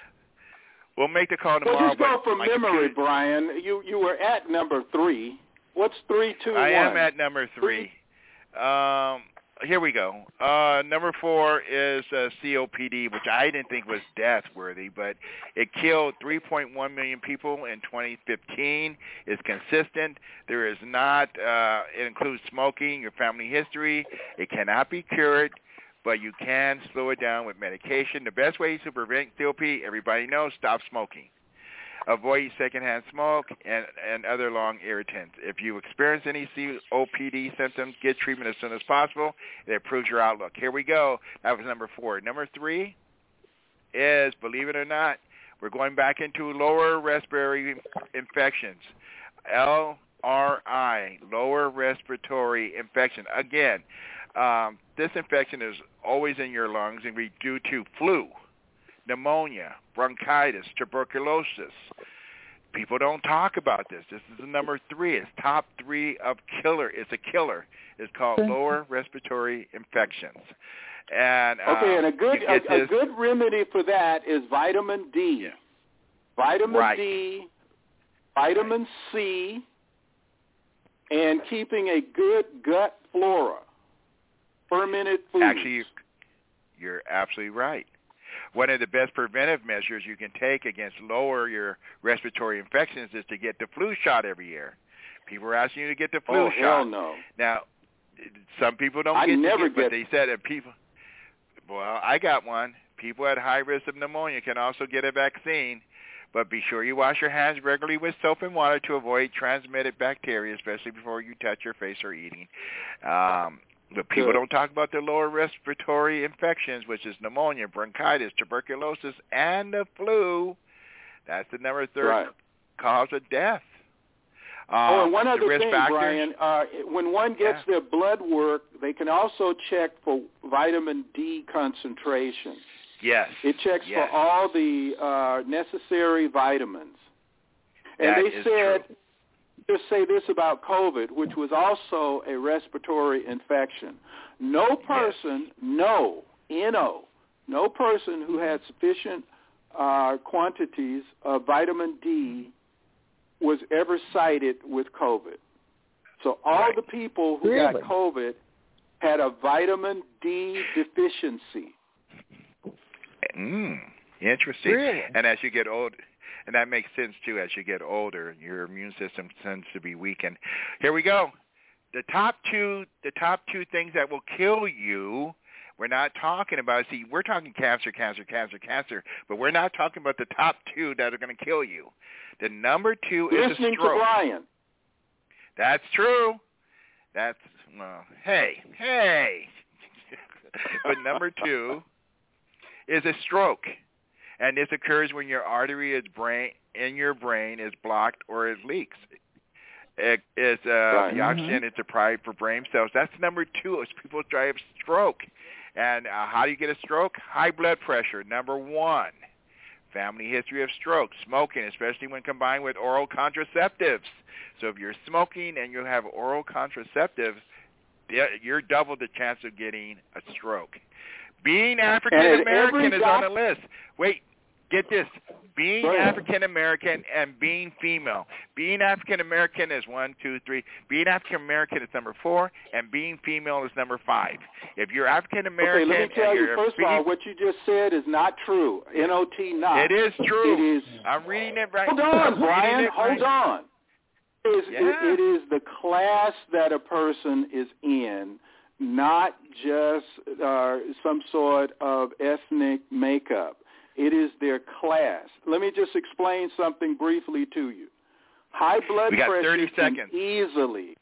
Speaker 4: We'll make the call tomorrow.
Speaker 8: Well, just go
Speaker 4: but
Speaker 8: from memory,
Speaker 4: computer...
Speaker 8: Brian. You you were at number three. What's three, two,
Speaker 4: I
Speaker 8: one?
Speaker 4: am at number three. Um, here we go. Uh, number four is uh, C O P D, which I didn't think was death-worthy, but it killed three point one million people in twenty fifteen. It's consistent. There is not, uh, it includes smoking, your family history. It cannot be cured, but you can slow it down with medication. The best way to prevent C O P D, everybody knows, stop smoking. Avoid secondhand smoke and, and other lung irritants. If you experience any C O P D symptoms, get treatment as soon as possible. It improves your outlook. Here we go. That was number four. Number three is, believe it or not, we're going back into lower respiratory infections. L R I, lower respiratory infection. Again, um, this infection is always in your lungs and be due to flu, pneumonia, bronchitis, tuberculosis. People don't talk about this. This is the number three. It's top three of killer. It's a killer. It's called lower respiratory infections. And um,
Speaker 8: okay, and a good a, a good remedy for that is vitamin D.
Speaker 4: Yeah.
Speaker 8: Vitamin
Speaker 4: right.
Speaker 8: D, vitamin right. C, and keeping a good gut flora. Fermented foods.
Speaker 4: Actually, you're absolutely right. One of the best preventive measures you can take against lower your respiratory infections is to get the flu shot every year. People are asking you to get the flu
Speaker 8: oh,
Speaker 4: shot.
Speaker 8: Oh, hell no.
Speaker 4: Now, some people don't
Speaker 8: I
Speaker 4: get
Speaker 8: never
Speaker 4: it,
Speaker 8: get
Speaker 4: but they said that people, well, I got one. People at high risk of pneumonia can also get a vaccine, but be sure you wash your hands regularly with soap and water to avoid transmitted bacteria, especially before you touch your face or eating. Um, But people
Speaker 8: Good.
Speaker 4: don't talk about the lower respiratory infections, which is pneumonia, bronchitis, tuberculosis, and the flu. That's the number third
Speaker 8: right.
Speaker 4: cause of death. Um,
Speaker 8: oh, and one other thing,
Speaker 4: factors,
Speaker 8: Brian. Uh, when one gets
Speaker 4: yeah.
Speaker 8: their blood work, they can also check for vitamin D concentration.
Speaker 4: Yes.
Speaker 8: It checks
Speaker 4: yes.
Speaker 8: for all the uh, necessary vitamins. And
Speaker 4: that
Speaker 8: they
Speaker 4: is
Speaker 8: said...
Speaker 4: true.
Speaker 8: Just say this about COVID, which was also a respiratory infection. No person, yes. no, N O, no person who had sufficient uh, quantities of vitamin D was ever cited with COVID. So all
Speaker 4: right.
Speaker 8: the people who
Speaker 7: really?
Speaker 8: got COVID had a vitamin D deficiency.
Speaker 4: Mm, interesting.
Speaker 7: Really?
Speaker 4: And as you get older... And that makes sense, too, as you get older. Your immune system tends to be weakened. Here we go. The top two the top two things that will kill you, we're not talking about, see, we're talking cancer, cancer, cancer, cancer, but we're not talking about the top two that are going to kill you. The number two is a
Speaker 8: Listening
Speaker 4: stroke.
Speaker 8: to Brian.
Speaker 4: That's true. That's, well, hey, hey. But number two is a stroke. And this occurs when your artery is brain in your brain is blocked or it leaks. It is uh,
Speaker 8: right.
Speaker 4: the oxygen
Speaker 8: mm-hmm.
Speaker 4: is deprived for brain cells. That's number two. Is people drive stroke. And uh, how do you get a stroke? High blood pressure, number one. Family history of stroke, smoking, especially when combined with oral contraceptives. So if you're smoking and you have oral contraceptives, you're double the chance of getting a stroke. Being African American is doc- on the list. Wait, get this. Being African American and being female. Being African American is one, two, three. Being African American is number four, and being female is number five. If you're African American,
Speaker 8: okay, let me tell you first of all, what you just said is not true. N O T not.
Speaker 4: It is true.
Speaker 8: It is.
Speaker 4: I'm reading it right.
Speaker 8: Hold on, Brian. Hold
Speaker 4: right.
Speaker 8: on. It is,
Speaker 4: yeah.
Speaker 8: it, it is the class that a person is in, not just uh, some sort of ethnic makeup. It is their class. Let me just explain something briefly to you. High blood
Speaker 4: we got
Speaker 8: pressure
Speaker 4: thirty
Speaker 8: can
Speaker 4: seconds.
Speaker 8: easily.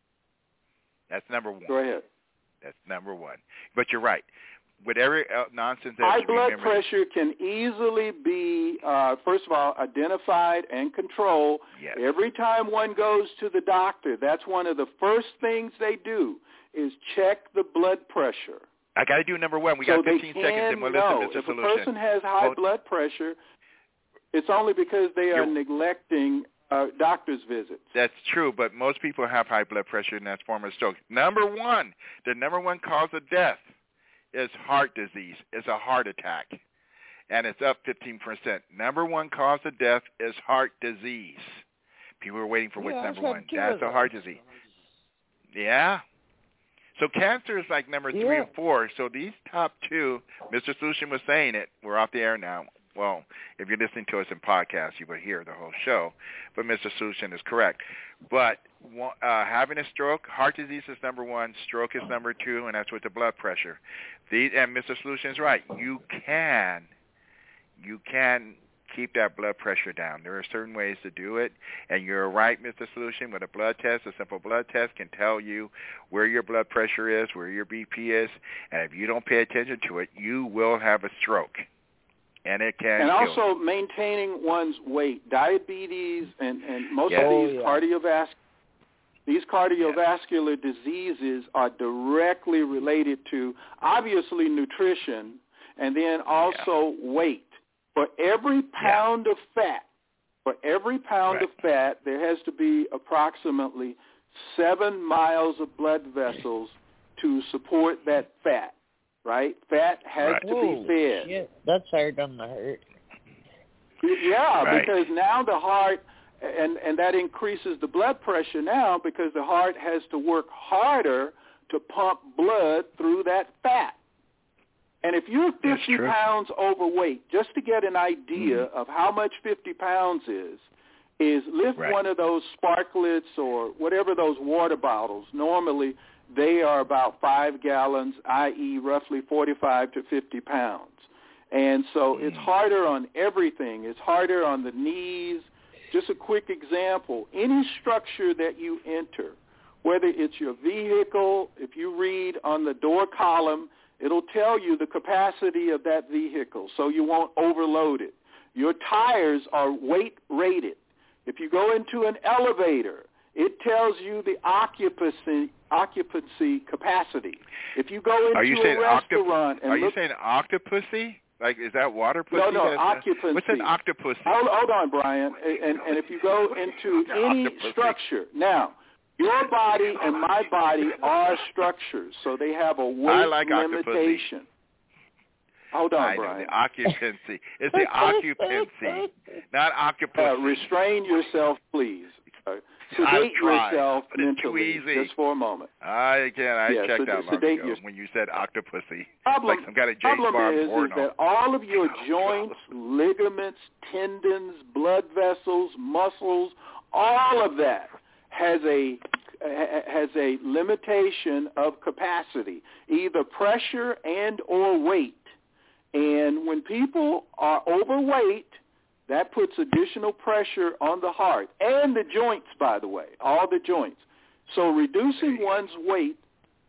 Speaker 4: That's number one.
Speaker 8: Go ahead.
Speaker 4: That's number one. But you're right. With every nonsense else,
Speaker 8: high blood
Speaker 4: remember
Speaker 8: pressure can easily be, uh, first of all, identified and controlled.
Speaker 4: Yes.
Speaker 8: Every time one goes to the doctor, that's one of the first things they do is check the blood pressure.
Speaker 4: I got to do number one. We
Speaker 8: so
Speaker 4: got fifteen
Speaker 8: they
Speaker 4: seconds,
Speaker 8: can
Speaker 4: and we'll
Speaker 8: know.
Speaker 4: listen to
Speaker 8: If
Speaker 4: solution.
Speaker 8: a person has high
Speaker 4: well,
Speaker 8: blood pressure, it's only because they are
Speaker 4: You're,
Speaker 8: neglecting uh, doctor's visits.
Speaker 4: That's true, but most people have high blood pressure, and that's form of stroke. Number one, the number one cause of death is heart disease. It's a heart attack, and it's up fifteen percent. Number one cause of death is heart disease. People are waiting for
Speaker 7: yeah,
Speaker 4: what's number
Speaker 7: I've
Speaker 4: one.
Speaker 7: had two
Speaker 4: That's
Speaker 7: of
Speaker 4: a heart disease. Yeah. So cancer is like number three
Speaker 7: yeah.
Speaker 4: and four. So these top two, Mister Solution was saying it. We're off the air now. Well, if you're listening to us in podcast, you would hear the whole show. But Mister Solution is correct. But uh, having a stroke, heart disease is number one, stroke is number two, and that's with the blood pressure. These, and Mister Solution is right. You can, you can keep that blood pressure down. There are certain ways to do it, and you're right, Mister Solution, with a blood test, a simple blood test can tell you where your blood pressure is, where your B P is, and if you don't pay attention to it, you will have a stroke, and it can
Speaker 8: And
Speaker 4: kill
Speaker 8: also
Speaker 4: you.
Speaker 8: maintaining one's weight, diabetes, and, and most
Speaker 4: yes.
Speaker 8: of
Speaker 7: oh,
Speaker 8: these
Speaker 7: yeah.
Speaker 8: cardiovascular These cardiovascular
Speaker 4: yes.
Speaker 8: diseases are directly related to, obviously, nutrition and then also yeah. weight. For every pound
Speaker 4: yeah.
Speaker 8: of fat, for every pound
Speaker 4: right.
Speaker 8: of fat, there has to be approximately seven miles of blood vessels to support that fat, right? Fat has
Speaker 4: right.
Speaker 8: to
Speaker 7: Whoa,
Speaker 8: be fed.
Speaker 7: Shit. That's hard on the heart.
Speaker 8: Yeah,
Speaker 4: right.
Speaker 8: because now the heart, and, and that increases the blood pressure now because the heart has to work harder to pump blood through that fat. And if you're fifty pounds overweight, just to get an idea mm-hmm. of how much fifty pounds is, is lift
Speaker 4: right.
Speaker 8: one of those Sparklets or whatever those water bottles. Normally, they are about five gallons, that is roughly forty-five to fifty pounds. And so mm-hmm. it's harder on everything. It's harder on the knees. Just a quick example, any structure that you enter, whether it's your vehicle, if you read on the door column, it'll tell you the capacity of that vehicle so you won't overload it. Your tires are weight rated. If you go into an elevator, it tells you the occupancy occupancy capacity. If you go into
Speaker 4: are you
Speaker 8: a
Speaker 4: saying
Speaker 8: restaurant
Speaker 4: octop-
Speaker 8: and
Speaker 4: Are you
Speaker 8: look,
Speaker 4: saying octopussy? Like, is that water pussy?
Speaker 8: No, no,
Speaker 4: That's
Speaker 8: occupancy.
Speaker 4: A, what's an octopussy?
Speaker 8: Hold, hold on, Brian. And, and if you go into any
Speaker 4: Octopussy.
Speaker 8: structure, now, your body and my body are structures, so they have a weight
Speaker 4: I like
Speaker 8: limitation.
Speaker 4: Octopussy.
Speaker 8: Hold on,
Speaker 4: I
Speaker 8: Brian.
Speaker 4: Know, the occupancy. It's the occupancy, not occupancy.
Speaker 8: Uh, restrain yourself, please. Uh, sedate
Speaker 4: tried,
Speaker 8: yourself
Speaker 4: but it's too
Speaker 8: mentally,
Speaker 4: easy.
Speaker 8: just for a moment.
Speaker 4: I can. I
Speaker 8: yeah,
Speaker 4: checked
Speaker 8: so,
Speaker 4: out long
Speaker 8: sedate
Speaker 4: ago
Speaker 8: your,
Speaker 4: when you said octopussy.
Speaker 8: Problem,
Speaker 4: like some kind of James
Speaker 8: problem
Speaker 4: Bond
Speaker 8: is, is
Speaker 4: porno.
Speaker 8: that all of your joints, ligaments, tendons, blood vessels, muscles, all of that has a has a limitation of capacity, either pressure and or weight. And when people are overweight, that puts additional pressure on the heart and the joints, by the way, all the joints. So reducing one's weight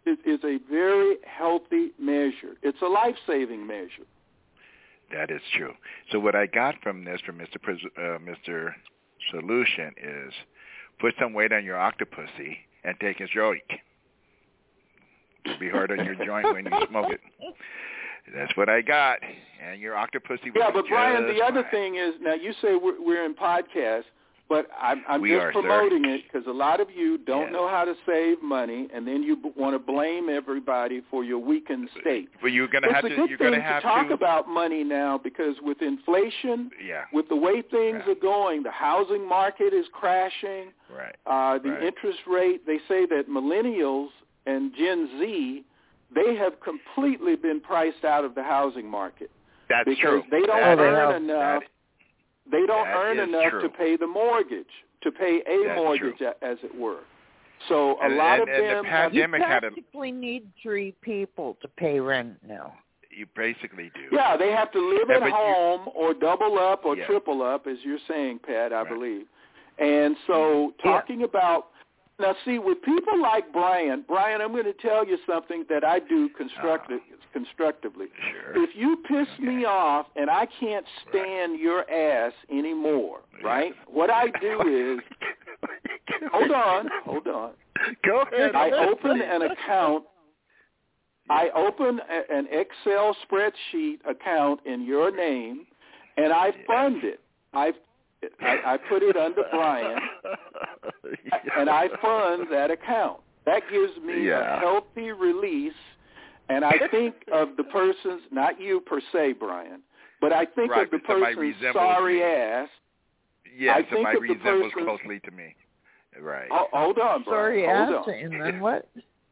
Speaker 8: is, is a very healthy measure. It's a life-saving measure.
Speaker 4: That is true. So what I got from this, from Mister Pres- uh, Mister Solution, is put some weight on your octopussy and take a joint. It'll be hard on your joint when you smoke it. That's what I got. And your octopussy will
Speaker 8: Yeah,
Speaker 4: be
Speaker 8: but Brian, the
Speaker 4: fine.
Speaker 8: other thing is, now you say we're, we're in podcast, but I'm, I'm
Speaker 4: We
Speaker 8: just
Speaker 4: are,
Speaker 8: promoting
Speaker 4: sir.
Speaker 8: it because a lot of you don't
Speaker 4: Yes.
Speaker 8: know how to save money, and then you b- want to blame everybody for your weakened state.
Speaker 4: But you're going to
Speaker 8: It's
Speaker 4: have
Speaker 8: a
Speaker 4: to.
Speaker 8: good
Speaker 4: You're
Speaker 8: thing
Speaker 4: going to have
Speaker 8: to talk
Speaker 4: to.
Speaker 8: about money now because with inflation,
Speaker 4: Yeah.
Speaker 8: with the way things
Speaker 4: Yeah.
Speaker 8: are going, the housing market is crashing.
Speaker 4: Right.
Speaker 8: Uh, the
Speaker 4: Right.
Speaker 8: interest rate, they say that millennials and Gen Z, they have completely been priced out of the housing market.
Speaker 4: That's
Speaker 8: because
Speaker 4: true.
Speaker 8: they don't
Speaker 4: That
Speaker 8: earn
Speaker 4: is-
Speaker 8: enough.
Speaker 4: that-
Speaker 8: They don't
Speaker 4: that
Speaker 8: earn
Speaker 4: is
Speaker 8: enough
Speaker 4: true.
Speaker 8: to pay the mortgage, to pay a
Speaker 4: That's
Speaker 8: mortgage,
Speaker 4: true.
Speaker 8: a- as it were. So a
Speaker 4: And-
Speaker 8: lot
Speaker 4: and-
Speaker 8: of
Speaker 4: and the
Speaker 8: them
Speaker 7: You
Speaker 4: pandemic had a.
Speaker 7: practically need three people to pay rent now.
Speaker 4: You basically do.
Speaker 8: yeah, they have to live
Speaker 4: Yeah,
Speaker 8: at
Speaker 4: but you-
Speaker 8: home or double up or
Speaker 4: Yeah.
Speaker 8: triple up, as you're saying, Pat, I
Speaker 4: Right.
Speaker 8: believe. And so talking about now, see, with people like Brian, Brian, I'm going to tell you something that I do constructive,
Speaker 4: Uh,
Speaker 8: constructively.
Speaker 4: Sure.
Speaker 8: If you piss me off and I can't stand your ass anymore, right? What I do is, hold on, hold on.
Speaker 4: Go ahead.
Speaker 8: I open an account. I open a, an Excel spreadsheet account in your name, and I fund it. I, I, I put it under Brian, and I fund that account. That gives me
Speaker 4: Yeah.
Speaker 8: a healthy release, and I think of the person's, not you per se, Brian, but I think
Speaker 4: Right,
Speaker 8: of the
Speaker 4: but somebody
Speaker 8: person's
Speaker 4: resembles
Speaker 8: sorry
Speaker 4: me.
Speaker 8: ass.
Speaker 4: Yes,
Speaker 8: I
Speaker 4: somebody
Speaker 8: think of the
Speaker 4: resembles
Speaker 8: person-
Speaker 4: closely to me. Right.
Speaker 8: Oh, hold on, Brian.
Speaker 7: Sorry,
Speaker 8: hold
Speaker 7: ass,
Speaker 8: on.
Speaker 7: and then what?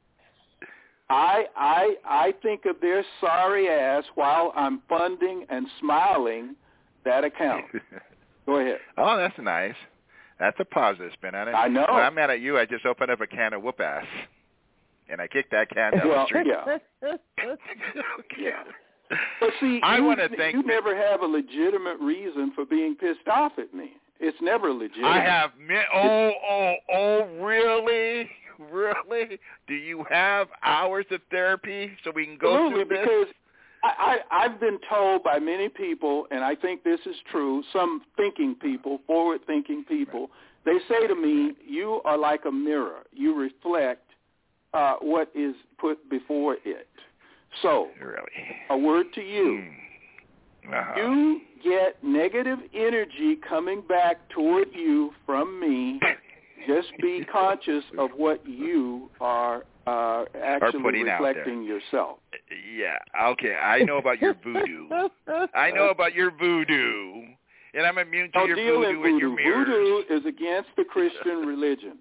Speaker 8: I I I think of their sorry ass while I'm funding and smiling that account. Go ahead.
Speaker 4: Oh, that's nice. That's a positive spin on it.
Speaker 8: I know.
Speaker 4: When I'm mad at you, I just open up a can of whoop ass, and I kick that can down
Speaker 8: Well,
Speaker 4: the street.
Speaker 8: yeah.
Speaker 4: Okay.
Speaker 8: Yeah. But see,
Speaker 4: I
Speaker 8: you,
Speaker 4: wanna thank
Speaker 8: you
Speaker 4: you.
Speaker 8: never have a legitimate reason for being pissed off at me. It's never legitimate.
Speaker 4: I have. Mi- oh, oh, oh, really? Really? Do you have hours of therapy so we can go
Speaker 8: Absolutely,
Speaker 4: through this?
Speaker 8: because I, I, I've been told by many people, and I think this is true, some thinking people, forward-thinking people, they say to me, you are like a mirror. You reflect uh, what is put before it. So,
Speaker 4: Really?
Speaker 8: a word to you.
Speaker 4: Mm. Uh-huh.
Speaker 8: You get negative energy coming back toward you from me. Just be conscious of what you are uh, actually
Speaker 4: putting out there.
Speaker 8: reflecting yourself.
Speaker 4: Yeah, okay. I know about your voodoo. I know about your voodoo. And I'm immune to
Speaker 8: Don't
Speaker 4: your
Speaker 8: deal
Speaker 4: voodoo
Speaker 8: in
Speaker 4: and
Speaker 8: voodoo.
Speaker 4: your mirrors.
Speaker 8: Voodoo is against the Christian religion.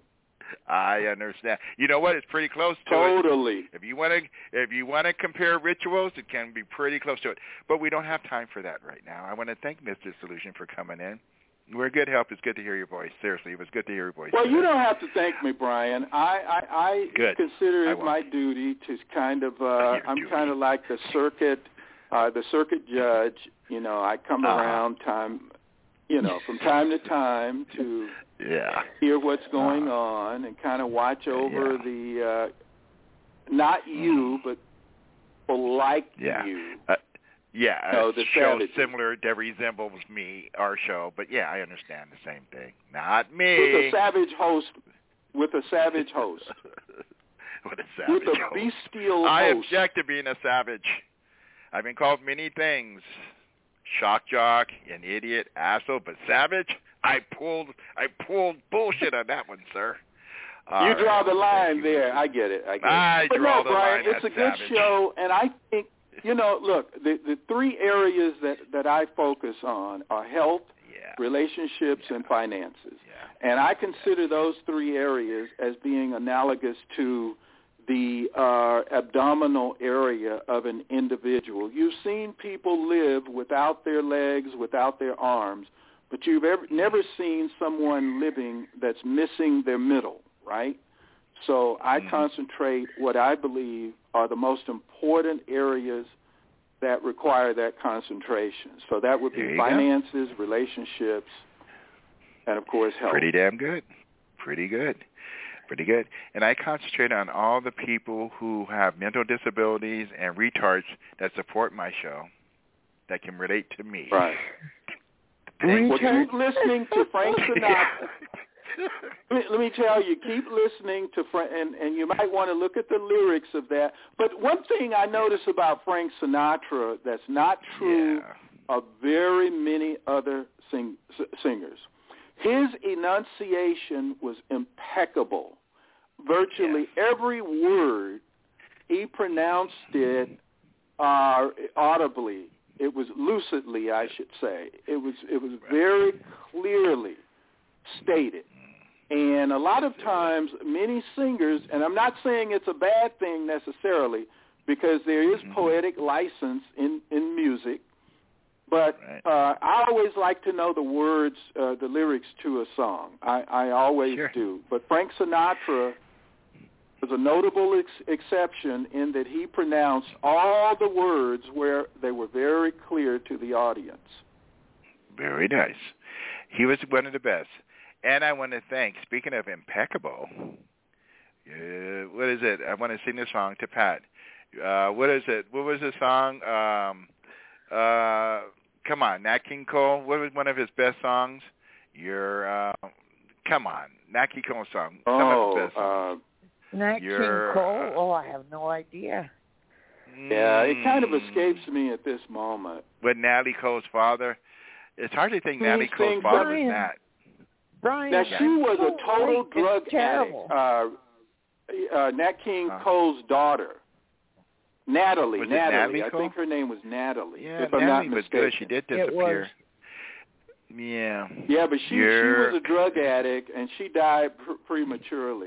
Speaker 4: I understand. You know what? It's pretty close to
Speaker 8: Totally.
Speaker 4: it. If you want to, if you want to compare rituals, it can be pretty close to it. But we don't have time for that right now. I want to thank Mister Solution for coming in. We're good help. It's good to hear your voice. Seriously, it was good to hear your voice.
Speaker 8: Well,
Speaker 4: today.
Speaker 8: you don't have to thank me, Brian. I I, I
Speaker 4: Good.
Speaker 8: consider
Speaker 4: I
Speaker 8: it
Speaker 4: won't.
Speaker 8: my duty to kind of. Uh,
Speaker 4: Your
Speaker 8: I'm
Speaker 4: duty.
Speaker 8: kind of like the circuit, uh, the circuit judge. You know, I come
Speaker 4: Uh-huh.
Speaker 8: around time, you know, from time to time to
Speaker 4: Yeah.
Speaker 8: hear what's going
Speaker 4: Uh-huh.
Speaker 8: on and kind of watch over
Speaker 4: Yeah.
Speaker 8: the. Uh, not you, but people like
Speaker 4: Yeah.
Speaker 8: you.
Speaker 4: Uh, yeah,
Speaker 8: No,
Speaker 4: a
Speaker 8: the
Speaker 4: show
Speaker 8: savages.
Speaker 4: similar that resembles me, our show. But yeah, I understand the same thing. Not me.
Speaker 8: With a savage host. With a savage host.
Speaker 4: With a savage
Speaker 8: With a
Speaker 4: host.
Speaker 8: bestial
Speaker 4: I
Speaker 8: host.
Speaker 4: object to being a savage. I've been called many things. Shock jock, an idiot, asshole, but savage? I pulled I pulled bullshit on that one, sir. All
Speaker 8: You draw
Speaker 4: right.
Speaker 8: the line
Speaker 4: Thank you.
Speaker 8: there. I get it. I get
Speaker 4: I
Speaker 8: it. But
Speaker 4: draw
Speaker 8: no,
Speaker 4: the
Speaker 8: Brian,
Speaker 4: line
Speaker 8: it's a
Speaker 4: at
Speaker 8: good
Speaker 4: savage.
Speaker 8: show, and I think, you know, look, the, the three areas that, that I focus on are health,
Speaker 4: Yeah.
Speaker 8: relationships,
Speaker 4: Yeah.
Speaker 8: and finances.
Speaker 4: Yeah.
Speaker 8: And I consider those three areas as being analogous to the uh, abdominal area of an individual. You've seen people live without their legs, without their arms, but you've ever, never seen someone living that's missing their middle, right? So I
Speaker 4: Mm-hmm.
Speaker 8: concentrate what I believe are the most important areas that require that concentration. So that would
Speaker 4: There
Speaker 8: be
Speaker 4: you go.
Speaker 8: finances, relationships, and, of course, health.
Speaker 4: Pretty damn good. Pretty good. Pretty good. And I concentrate on all the people who have mental disabilities and retards that support my show, that can relate to me.
Speaker 8: Right. Well, keep listening to Frank Sinatra. let, me, let me tell you, keep listening to Frank, and, and you might want to look at the lyrics of that. But one thing I notice about Frank Sinatra that's not true
Speaker 4: yeah.
Speaker 8: of very many other sing, singers. His enunciation was impeccable. Virtually
Speaker 4: yes.
Speaker 8: every word, he pronounced it uh, audibly. It was lucidly, I should say. It was it was very clearly stated. And a lot of times, many singers, and I'm not saying it's a bad thing necessarily, because there is
Speaker 4: mm-hmm.
Speaker 8: poetic license in, in music, but uh, I always like to know the words, uh, the lyrics to a song. I, I always
Speaker 4: sure.
Speaker 8: do. But Frank Sinatra was a notable ex- exception in that he pronounced all the words where they were very clear to the audience.
Speaker 4: Very nice. He was one of the best. And I want to thank, speaking of impeccable, uh, what is it? I want to sing this song to Pat. Uh, what is it? What was the song? Um, uh, come on, Nat King Cole. What was one of his best songs? Your, uh, come on, Nat King Cole song. Some
Speaker 8: oh,
Speaker 4: of his best songs.
Speaker 8: Uh,
Speaker 7: Nat
Speaker 4: Your,
Speaker 7: King Cole? Oh, I have no idea.
Speaker 8: Yeah, it kind of escapes me at this moment.
Speaker 4: With Natalie Cole's father. It's hard to think
Speaker 8: He
Speaker 4: Natalie Cole's father was Nat.
Speaker 7: Brian,
Speaker 8: now, she was a total
Speaker 7: it's
Speaker 8: drug
Speaker 7: terrible.
Speaker 8: addict. Uh, uh, Nat King
Speaker 4: huh.
Speaker 8: Cole's daughter. Natalie.
Speaker 4: Was it
Speaker 8: Natalie.
Speaker 4: Natalie
Speaker 8: I
Speaker 4: Cole?
Speaker 8: think her name was Natalie.
Speaker 4: Yeah,
Speaker 8: if I'm
Speaker 4: Natalie
Speaker 8: not
Speaker 4: was
Speaker 8: mistaken.
Speaker 4: good. She did disappear. Yeah.
Speaker 8: Yeah, but she, she
Speaker 4: You're...
Speaker 8: was a drug addict, and she died pr- prematurely.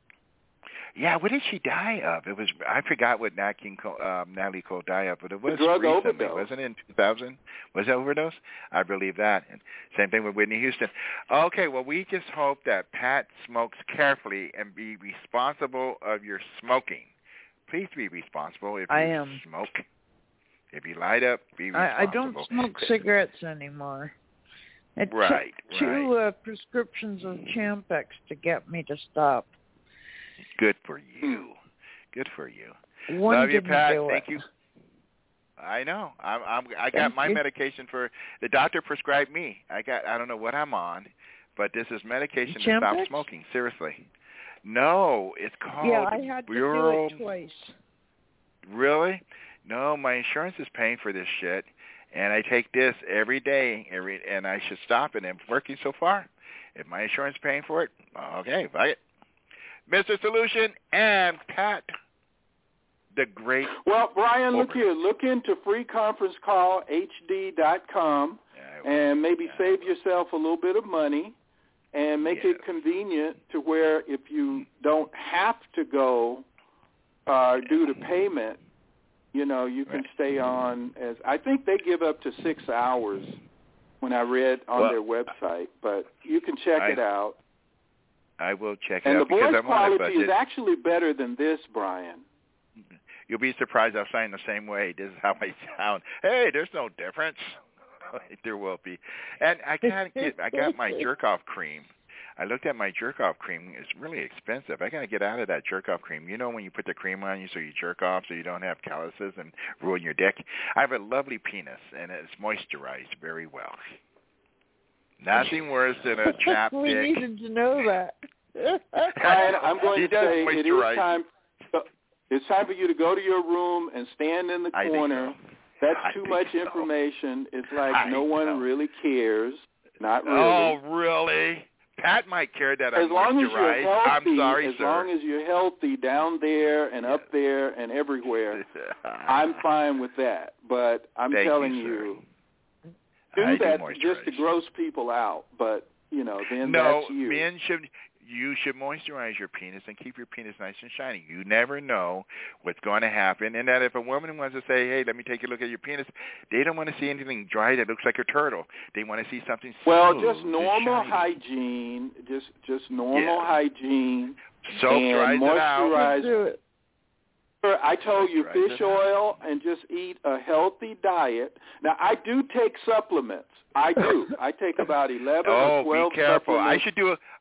Speaker 4: Yeah, what did she die of? It was I forgot what Nat King Cole, um, Natalie Cole died of, but it was
Speaker 8: drug
Speaker 4: recently,
Speaker 8: overdose.
Speaker 4: wasn't it? In two thousand, was it overdose? I believe that. And same thing with Whitney Houston. Okay, well, we just hope that Pat smokes carefully and be responsible of your smoking. Please be responsible if you
Speaker 7: I am.
Speaker 4: smoke. If you light up, be responsible.
Speaker 7: I, I don't smoke cigarettes anymore. It
Speaker 4: right,
Speaker 7: took two
Speaker 4: right.
Speaker 7: uh, prescriptions of Champex to get me to stop.
Speaker 4: Good for you. Good for you.
Speaker 7: One
Speaker 4: Love you,
Speaker 7: didn't
Speaker 4: Pat.
Speaker 7: do
Speaker 4: Thank
Speaker 7: it.
Speaker 4: you. I know. I'm, I'm, I got
Speaker 7: Thank
Speaker 4: my
Speaker 7: you.
Speaker 4: medication for the doctor prescribed me. I got. I don't know what I'm on, but this is medication to stop
Speaker 7: Champex?
Speaker 4: smoking. Seriously. No, it's called
Speaker 7: Yeah, I had to
Speaker 4: Bureau.
Speaker 7: do it twice.
Speaker 4: Really? No, my insurance is paying for this shit, and I take this every day, every, and I should stop it. And it's working so far. If my insurance is paying for it, okay, fuck it. Mister Solution and Pat, the great.
Speaker 8: Well, Brian, look
Speaker 4: Over.
Speaker 8: here. Look into free conference call H D dot com
Speaker 4: Yeah,
Speaker 8: and maybe
Speaker 4: yeah.
Speaker 8: save yourself a little bit of money and make
Speaker 4: Yeah.
Speaker 8: it convenient to where if you don't have to go uh, due to payment, you know, you can
Speaker 4: Right.
Speaker 8: stay on as I think they give up to six hours when I read on
Speaker 4: Well,
Speaker 8: their website, but you can check
Speaker 4: I-
Speaker 8: it out.
Speaker 4: I will check it
Speaker 8: And the
Speaker 4: out because
Speaker 8: voice
Speaker 4: I'm on a
Speaker 8: quality is
Speaker 4: budget.
Speaker 8: actually better than this, Brian.
Speaker 4: You'll be surprised. I'll sound the same way. This is how I sound. Hey, there's no difference. There will be. And I can't get. I got my jerk off cream. I looked at my jerk off cream. It's really expensive. I got to get out of that jerk off cream. You know when you put the cream on you so you jerk off so you don't have calluses and ruin your dick. I have a lovely penis and it's moisturized very well. Nothing worse than a chapped
Speaker 7: we
Speaker 4: dick.
Speaker 7: needed to know that.
Speaker 8: Brian, I'm going
Speaker 4: He
Speaker 8: to
Speaker 4: does
Speaker 8: say it is
Speaker 4: moisturize.
Speaker 8: time. It's time for you to go to your room and stand in the
Speaker 4: I think
Speaker 8: corner.
Speaker 4: so.
Speaker 8: That's
Speaker 4: I
Speaker 8: too
Speaker 4: think
Speaker 8: much
Speaker 4: so.
Speaker 8: information. It's like
Speaker 4: I
Speaker 8: no one
Speaker 4: know.
Speaker 8: really cares. Not really.
Speaker 4: Oh, really? Pat might care that I'm
Speaker 8: as long as you're
Speaker 4: moisturized.
Speaker 8: healthy,
Speaker 4: I'm sorry,
Speaker 8: as
Speaker 4: sir.
Speaker 8: long as you're healthy down there and up there and everywhere, I'm fine with that. But I'm
Speaker 4: Thank
Speaker 8: telling
Speaker 4: you, sir.
Speaker 8: you, do
Speaker 4: I do
Speaker 8: that
Speaker 4: moisturize.
Speaker 8: just to gross people out. But you know, then
Speaker 4: No,
Speaker 8: that's you.
Speaker 4: men should. You should moisturize your penis and keep your penis nice and shiny. You never know what's going to happen. And that if a woman wants to say, hey, let me take a look at your penis, they don't want to see anything dry that looks like a turtle. They want to see something
Speaker 8: Well,
Speaker 4: smooth
Speaker 8: just normal
Speaker 4: and shiny.
Speaker 8: hygiene, just just normal
Speaker 4: Yeah.
Speaker 8: hygiene.
Speaker 4: Soap
Speaker 8: and
Speaker 4: dries it out.
Speaker 8: moisturize.
Speaker 7: Do it.
Speaker 8: I told you
Speaker 4: Moisturize
Speaker 8: fish
Speaker 4: it out.
Speaker 8: oil and just eat a healthy diet. Now, I do take supplements. I do. I take about eleven
Speaker 4: Oh,
Speaker 8: or twelve
Speaker 4: be careful. I
Speaker 8: supplements.
Speaker 4: should do a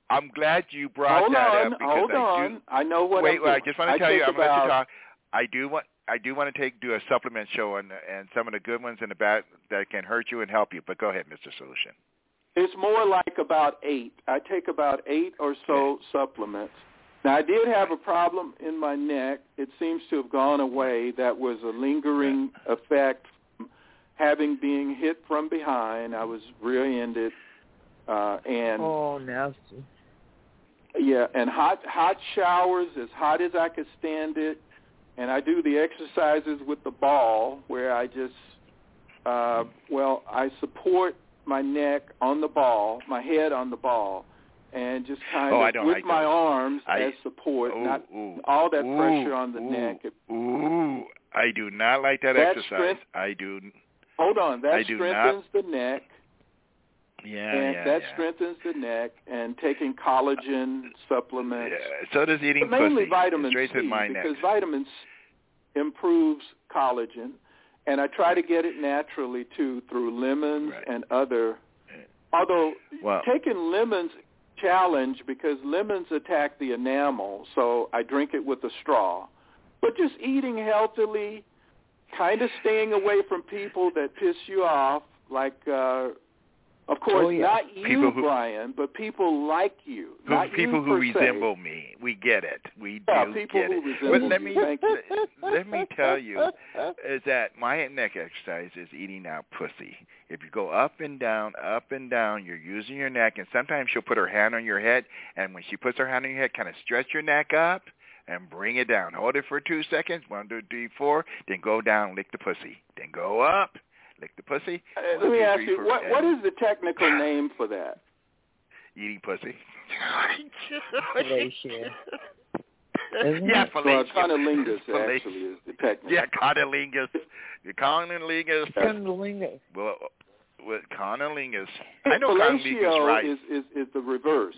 Speaker 4: I'm glad you brought
Speaker 8: hold
Speaker 4: that
Speaker 8: on,
Speaker 4: up because
Speaker 8: hold
Speaker 4: I
Speaker 8: on.
Speaker 4: do.
Speaker 8: I know what.
Speaker 4: Wait,
Speaker 8: I'm
Speaker 4: wait I
Speaker 8: doing.
Speaker 4: just want to
Speaker 8: I
Speaker 4: tell you. I'm
Speaker 8: about,
Speaker 4: going to let you talk. I do want. I do want to take do a supplement show on and some of the good ones and the bad that can hurt you and help you. But go ahead, Mister Solution.
Speaker 8: It's more like about eight. I take about eight or so okay. supplements. Now, I did have a problem in my neck. It seems to have gone away. That was a lingering yeah. effect from having being hit from behind. I was rear-ended. Uh, and
Speaker 7: oh, nasty.
Speaker 8: Yeah, and hot hot showers, as hot as I could stand it. And I do the exercises with the ball where I just, uh, well, I support my neck on the ball, my head on the ball, and just kind
Speaker 4: oh,
Speaker 8: of with
Speaker 4: like
Speaker 8: my
Speaker 4: those.
Speaker 8: arms
Speaker 4: I,
Speaker 8: as support,
Speaker 4: ooh,
Speaker 8: not
Speaker 4: ooh,
Speaker 8: all that
Speaker 4: ooh,
Speaker 8: pressure on the
Speaker 4: ooh,
Speaker 8: neck.
Speaker 4: Ooh, I do not like that,
Speaker 8: that
Speaker 4: exercise.
Speaker 8: Strength,
Speaker 4: I do.
Speaker 8: Hold on, that
Speaker 4: I do
Speaker 8: strengthens
Speaker 4: not,
Speaker 8: the neck.
Speaker 4: Yeah,
Speaker 8: and
Speaker 4: yeah,
Speaker 8: that
Speaker 4: yeah.
Speaker 8: strengthens the neck, and taking collagen supplements.
Speaker 4: Yeah, so does eating
Speaker 8: but mainly
Speaker 4: pussy.
Speaker 8: vitamin
Speaker 4: C,
Speaker 8: because
Speaker 4: neck.
Speaker 8: vitamin C improves collagen, and I try to get it naturally too through lemons
Speaker 4: right.
Speaker 8: and other. Although
Speaker 4: well,
Speaker 8: taking lemons challenge because lemons attack the enamel, so I drink it with a straw. But just eating healthily, kind of staying away from people that piss you off, like. Uh, Of course,
Speaker 7: oh, yeah.
Speaker 8: not you,
Speaker 4: people who,
Speaker 8: Brian, but people like you.
Speaker 4: Who,
Speaker 8: not
Speaker 4: people
Speaker 8: you
Speaker 4: who
Speaker 8: per
Speaker 4: resemble
Speaker 8: se.
Speaker 4: me. We get it. We
Speaker 8: yeah,
Speaker 4: do
Speaker 8: people
Speaker 4: get
Speaker 8: who
Speaker 4: it.
Speaker 8: Resemble
Speaker 4: but let me
Speaker 8: you.
Speaker 4: let me tell you is that my neck exercise is eating out pussy. If you go up and down, up and down, you're using your neck, and sometimes she'll put her hand on your head, and when she puts her hand on your head, kind of stretch your neck up and bring it down. Hold it for two seconds, one, two, three, four, then go down, lick the pussy. Then go up. Lick the pussy.
Speaker 8: Uh,
Speaker 4: One,
Speaker 8: let me
Speaker 4: two,
Speaker 8: ask
Speaker 4: three,
Speaker 8: you,
Speaker 4: four,
Speaker 8: what what is the technical name for that?
Speaker 4: Eating pussy.
Speaker 7: Fellatio.
Speaker 4: Yeah,
Speaker 8: Well,
Speaker 4: fellatio.
Speaker 8: conolingus actually is the technical.
Speaker 4: Yeah, conolingus. Conolingus.
Speaker 7: Conolingus.
Speaker 4: Well, with conolingus. I know
Speaker 8: fellatio
Speaker 4: conolingus right.
Speaker 8: is, is, is the reverse.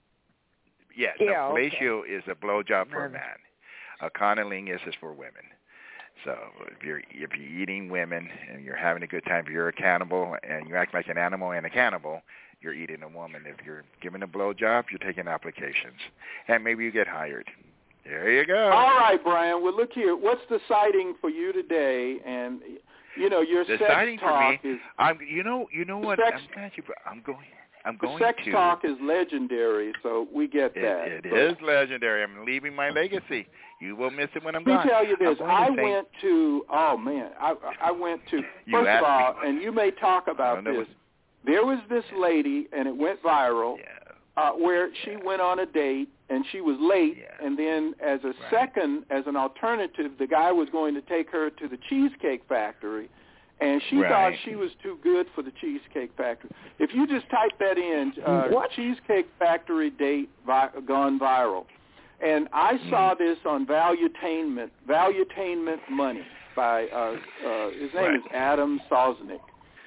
Speaker 4: Yes,
Speaker 7: yeah,
Speaker 4: no, fellatio
Speaker 7: okay.
Speaker 4: is a blowjob for a
Speaker 7: Man.
Speaker 4: man. A conolingus is for women. So if you're if you're eating women and you're having a good time, if you're a cannibal and you act like an animal and a cannibal, you're eating a woman. If you're giving a blowjob, you're taking applications, and maybe you get hired. There you go.
Speaker 8: All right, Brian. Well, look here. What's the sighting for you today? And you know your
Speaker 4: the
Speaker 8: sex
Speaker 4: sighting
Speaker 8: talk
Speaker 4: for me,
Speaker 8: is.
Speaker 4: I'm. You know. You know what?
Speaker 8: Sex,
Speaker 4: I'm glad you. I'm going. I'm going
Speaker 8: sex
Speaker 4: to.
Speaker 8: talk is legendary, so we get that.
Speaker 4: It, it
Speaker 8: so,
Speaker 4: is legendary. I'm leaving my legacy. You will miss it when I'm
Speaker 8: Let me
Speaker 4: gone.
Speaker 8: tell you this. I
Speaker 4: to
Speaker 8: went to, oh, man, I, I went to,
Speaker 4: You
Speaker 8: first of all,
Speaker 4: me.
Speaker 8: and you may talk about this,
Speaker 4: was,
Speaker 8: there was this lady, and it went viral,
Speaker 4: yeah.
Speaker 8: uh, where she
Speaker 4: yeah.
Speaker 8: went on a date, and she was late,
Speaker 4: yeah.
Speaker 8: and then as a
Speaker 4: right.
Speaker 8: second, as an alternative, the guy was going to take her to the Cheesecake Factory, and she
Speaker 4: right.
Speaker 8: thought she was too good for the Cheesecake Factory. If you just type that in, uh, Cheesecake Factory date vi- gone viral. And I saw this on Valuetainment, Valuetainment Money by, uh, uh, his name
Speaker 4: right.
Speaker 8: is Adam Sosnick.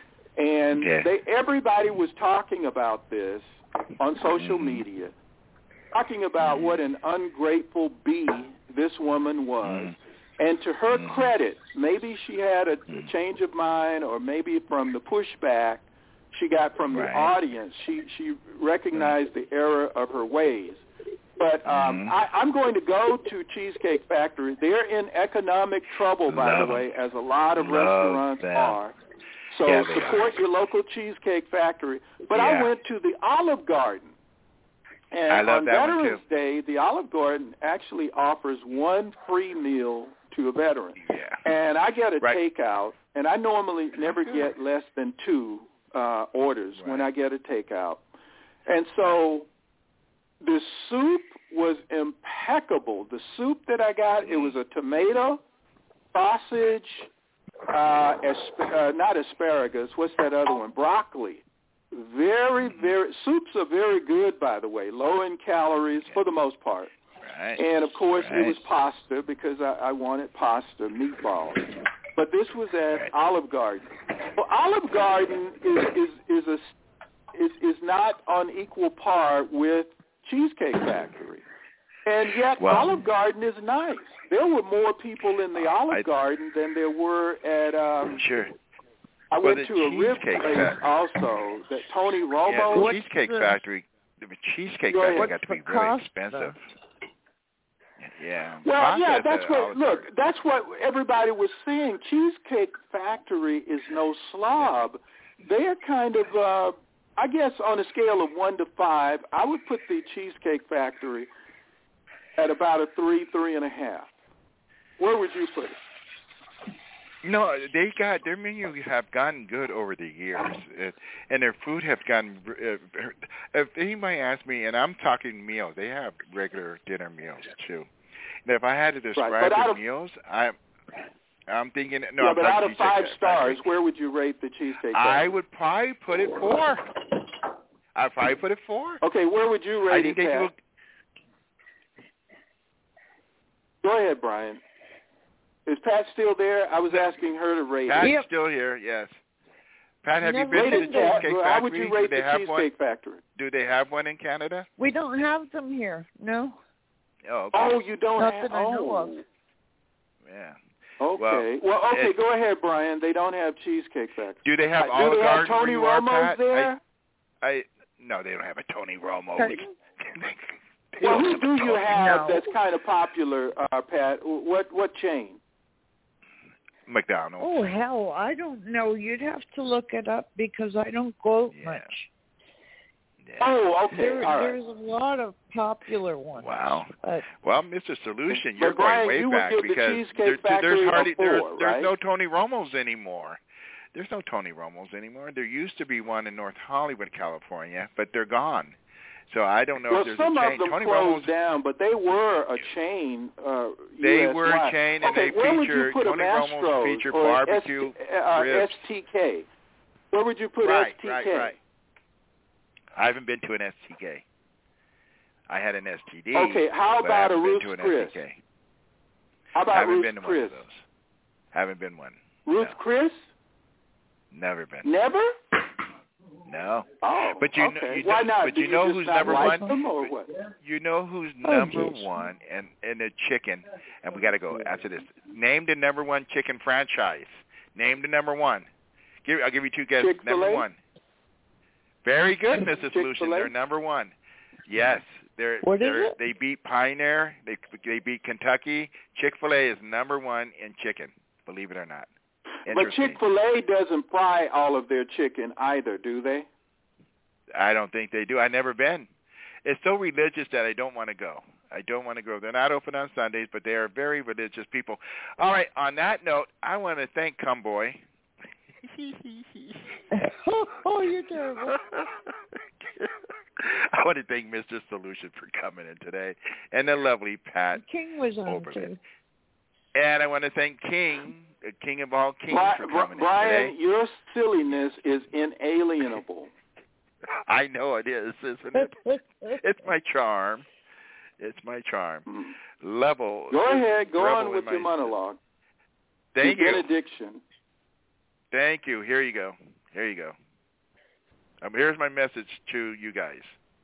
Speaker 8: And
Speaker 4: okay.
Speaker 8: they, everybody was talking about this on social
Speaker 4: mm-hmm.
Speaker 8: media, talking about what an ungrateful bee this woman was.
Speaker 4: Mm-hmm.
Speaker 8: And to her
Speaker 4: mm-hmm.
Speaker 8: credit, maybe she had a, a change of mind, or maybe from the pushback she got from
Speaker 4: right.
Speaker 8: the audience, she, she recognized mm-hmm. the error of her ways. But um,
Speaker 4: mm-hmm.
Speaker 8: I, I'm going to go to Cheesecake Factory. They're in economic trouble, by
Speaker 4: Love
Speaker 8: the way, as a lot of
Speaker 4: Love
Speaker 8: restaurants
Speaker 4: them.
Speaker 8: are. So
Speaker 4: yeah,
Speaker 8: support
Speaker 4: are.
Speaker 8: your local Cheesecake Factory. But
Speaker 4: yeah.
Speaker 8: I went to the Olive Garden. And
Speaker 4: I love
Speaker 8: on
Speaker 4: that
Speaker 8: Veterans
Speaker 4: one too.
Speaker 8: Day, the Olive Garden actually offers one free meal to a veteran.
Speaker 4: Yeah.
Speaker 8: And I get a
Speaker 4: right.
Speaker 8: takeout, and I normally never get less than two uh, orders
Speaker 4: right.
Speaker 8: when I get a takeout. And so the soup was impeccable. The soup that I got, it was a tomato, sausage, uh, asp- uh, not asparagus, what's that other one? Broccoli. Very, very, soups are very good, by the way, low in calories for the most part.
Speaker 4: Right.
Speaker 8: And, of course,
Speaker 4: right.
Speaker 8: it was pasta because I, I wanted pasta, meatballs. But this was at
Speaker 4: right.
Speaker 8: Olive Garden. Well, Olive Garden is, is, is, a, is, is not on equal par with Cheesecake Factory. And yet
Speaker 4: well,
Speaker 8: Olive Garden is nice. There were more people in the Olive
Speaker 4: I,
Speaker 8: Garden than there were at... Um,
Speaker 4: sure.
Speaker 8: I
Speaker 4: well,
Speaker 8: went to a rib place
Speaker 4: Factory.
Speaker 8: also, that Tony Romo.
Speaker 4: Yeah, the Cheesecake
Speaker 7: the...
Speaker 4: Factory. the cheesecake
Speaker 8: Go
Speaker 4: factory
Speaker 8: ahead.
Speaker 4: got to be
Speaker 7: For
Speaker 4: really
Speaker 7: cost,
Speaker 4: expensive. Yeah.
Speaker 8: Well, yeah,
Speaker 4: Process,
Speaker 8: that's
Speaker 4: uh,
Speaker 8: what. Look,
Speaker 4: are,
Speaker 8: that's what everybody was saying. Cheesecake Factory is no slob. They're kind of, uh, I guess, on a scale of one to five, I would put the Cheesecake Factory at about a three, three and a half. Where would you put it?
Speaker 4: No, they got their menu have gotten good over the years, uh, and their food have gotten. Uh, if anybody asks me, and I'm talking meals, they have regular dinner meals too. And if I had to describe
Speaker 8: right,
Speaker 4: the
Speaker 8: of,
Speaker 4: meals, I'm I'm thinking no.
Speaker 8: Yeah,
Speaker 4: I'm
Speaker 8: but out of five
Speaker 4: Factory.
Speaker 8: stars, where would you rate the Cheesecake Factory?
Speaker 4: I would probably put it four. I'd probably put it four.
Speaker 8: Okay, where would you rate
Speaker 4: I think
Speaker 8: it?
Speaker 4: They
Speaker 8: Pat? Do... Go ahead, Brian. Is Pat still there? I was asking her to rate
Speaker 4: Pat's
Speaker 8: it.
Speaker 7: Yep.
Speaker 4: still here, yes. Pat, have
Speaker 7: Never
Speaker 4: you been to the
Speaker 8: Rated Pat.
Speaker 4: Cheesecake
Speaker 8: How
Speaker 4: Factory?
Speaker 8: would you rate
Speaker 4: Do they
Speaker 8: the
Speaker 4: have
Speaker 8: Cheesecake
Speaker 4: one?
Speaker 8: Factory?
Speaker 4: Do they have one in Canada?
Speaker 7: We don't have them here. No.
Speaker 4: Oh, okay.
Speaker 8: Oh, you don't
Speaker 7: Not
Speaker 8: have.
Speaker 7: that I know
Speaker 8: oh.
Speaker 7: of.
Speaker 4: Yeah.
Speaker 8: Okay.
Speaker 4: Well,
Speaker 8: Well, okay.
Speaker 4: it,
Speaker 8: go ahead, Brian. They don't have Cheesecake Factory.
Speaker 4: Do they have
Speaker 8: Uh,
Speaker 4: Olive
Speaker 8: do they have
Speaker 4: Garden
Speaker 8: Tony
Speaker 4: where you are,
Speaker 8: Romo's
Speaker 4: Pat?
Speaker 8: there?
Speaker 4: I, I no, they don't have a Tony Romo.
Speaker 7: Pardon?
Speaker 8: Well, who do you have
Speaker 7: No.
Speaker 8: that's kind of popular, uh, Pat? What what chain?
Speaker 4: McDonald's.
Speaker 7: Oh, hell, I don't know. You'd have to look it up because I don't go
Speaker 4: Yeah.
Speaker 7: much.
Speaker 4: Yeah.
Speaker 8: Oh, okay.
Speaker 7: There,
Speaker 8: All right.
Speaker 7: There's a lot of popular ones.
Speaker 4: Wow.
Speaker 7: But
Speaker 4: Well, Mister Solution,
Speaker 8: But
Speaker 4: you're
Speaker 8: Brian,
Speaker 4: going way
Speaker 8: you would
Speaker 4: back
Speaker 8: give the
Speaker 4: because
Speaker 8: Cheesecake
Speaker 4: there,
Speaker 8: Factory
Speaker 4: there's
Speaker 8: a
Speaker 4: hardly
Speaker 8: four,
Speaker 4: there's,
Speaker 8: right?
Speaker 4: there's no Tony Romos anymore. There's no Tony Romos anymore. There used to be one in North Hollywood, California, but they're gone. So I don't know
Speaker 8: well,
Speaker 4: if there's
Speaker 8: some
Speaker 4: a chain.
Speaker 8: of them
Speaker 4: Tony
Speaker 8: closed
Speaker 4: Romo's,
Speaker 8: down, but they were a chain. Uh,
Speaker 4: they
Speaker 8: U S
Speaker 4: were a chain, and
Speaker 8: okay,
Speaker 4: they
Speaker 8: where would
Speaker 4: feature
Speaker 8: you put
Speaker 4: Tony
Speaker 8: a
Speaker 4: Romo's
Speaker 8: Mastro's
Speaker 4: feature
Speaker 8: or
Speaker 4: barbecue
Speaker 8: S T, uh,
Speaker 4: ribs.
Speaker 8: S T K? Where would you put
Speaker 4: right,
Speaker 8: S T K?
Speaker 4: right, right. I haven't been to an S T K. I had an S T D.
Speaker 8: Okay, how
Speaker 4: but I
Speaker 8: about a
Speaker 4: haven't
Speaker 8: Ruth's
Speaker 4: been to an
Speaker 8: Chris?
Speaker 4: S T K.
Speaker 8: How about
Speaker 4: haven't
Speaker 8: Ruth's
Speaker 4: been to
Speaker 8: Chris?
Speaker 4: one of those. Haven't been one.
Speaker 8: Ruth's
Speaker 4: no.
Speaker 8: Chris?
Speaker 4: Never been.
Speaker 8: Never?
Speaker 4: No.
Speaker 8: Oh,
Speaker 4: But you,
Speaker 8: okay.
Speaker 4: know, you
Speaker 8: Why
Speaker 4: know,
Speaker 8: not?
Speaker 4: But
Speaker 8: Do
Speaker 4: you know
Speaker 8: just
Speaker 4: who's
Speaker 8: not
Speaker 4: number
Speaker 8: like
Speaker 4: one?
Speaker 8: them or what?
Speaker 4: You know who's
Speaker 7: Oh,
Speaker 4: number
Speaker 7: geez.
Speaker 4: one in in the chicken, and we got to go after this. Name the number one chicken franchise. Name the number one. Give, I'll give you two guesses.
Speaker 8: Chick-fil-A?
Speaker 4: Number one. Very good, Missus Solution.
Speaker 8: Chick-fil-A?
Speaker 4: They're number one. Yes, they're
Speaker 7: What is
Speaker 4: they're
Speaker 7: it?
Speaker 4: they beat Pioneer. They they beat Kentucky. Chick-fil-A is number one in chicken. Believe it or not.
Speaker 8: But
Speaker 4: Interesting.
Speaker 8: Chick-fil-A doesn't fry all of their chicken either, do they?
Speaker 4: I don't think they do. I've never been. It's so religious that I don't want to go. I don't want to go. They're not open on Sundays, but they are very religious people. All right, on that note, I want to thank Cumboy.
Speaker 7: oh, you're terrible.
Speaker 4: I want to thank Mister Solution for coming in today, and the lovely Pat
Speaker 7: King was on
Speaker 4: Oberlin.
Speaker 7: too.
Speaker 4: And I want to thank King, the King of all kings,
Speaker 8: Bri-
Speaker 4: for coming
Speaker 8: Brian,
Speaker 4: in today.
Speaker 8: your silliness is inalienable.
Speaker 4: I know it is, isn't it? It's my charm. It's my charm.
Speaker 8: Mm.
Speaker 4: Level.
Speaker 8: Go ahead. Go
Speaker 4: revel
Speaker 8: on with
Speaker 4: in
Speaker 8: your
Speaker 4: my-
Speaker 8: monologue.
Speaker 4: Thank
Speaker 8: your
Speaker 4: you.
Speaker 8: benediction.
Speaker 4: Thank you. Here you go. Here you go. Um, here's my message to you guys.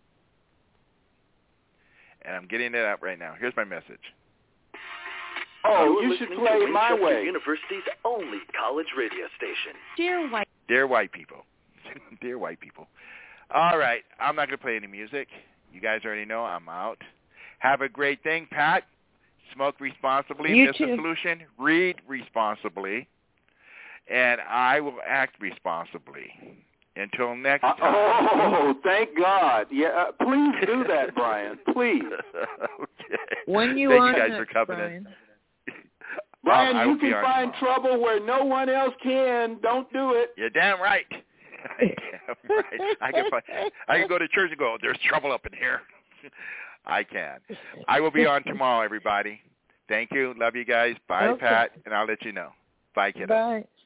Speaker 4: And I'm getting it out right now. Here's my message.
Speaker 8: Oh,
Speaker 11: You're
Speaker 8: you should
Speaker 11: listening
Speaker 8: play
Speaker 11: to
Speaker 8: it my
Speaker 11: Winchester
Speaker 8: way.
Speaker 11: University's only college radio station.
Speaker 12: Dear white.
Speaker 4: Dear white people. Dear white people. All right. I'm not going to play any music. You guys already know I'm out. Have a great thing, Pat. Smoke responsibly.
Speaker 7: You
Speaker 4: Mister
Speaker 7: too.
Speaker 4: Solution, read responsibly. And I will act responsibly. Until next
Speaker 8: Uh,
Speaker 4: time.
Speaker 8: oh, thank God. Yeah, uh, please do that, Brian. Please.
Speaker 4: Okay.
Speaker 7: When you
Speaker 4: Thank
Speaker 7: on
Speaker 4: you guys
Speaker 7: it,
Speaker 4: for coming
Speaker 7: Brian.
Speaker 4: in.
Speaker 8: Brian,
Speaker 4: I
Speaker 8: you
Speaker 4: will be
Speaker 8: can
Speaker 4: on
Speaker 8: find
Speaker 4: tomorrow.
Speaker 8: trouble where no one else can. Don't do it.
Speaker 4: You're damn right. I damn right. I can find, I can go to church and go, there's trouble up in here. I can. I will be on tomorrow, everybody. Thank you. Love you guys. Bye,
Speaker 7: Okay.
Speaker 4: Pat, and I'll let you know. Bye, kiddo.
Speaker 7: Bye.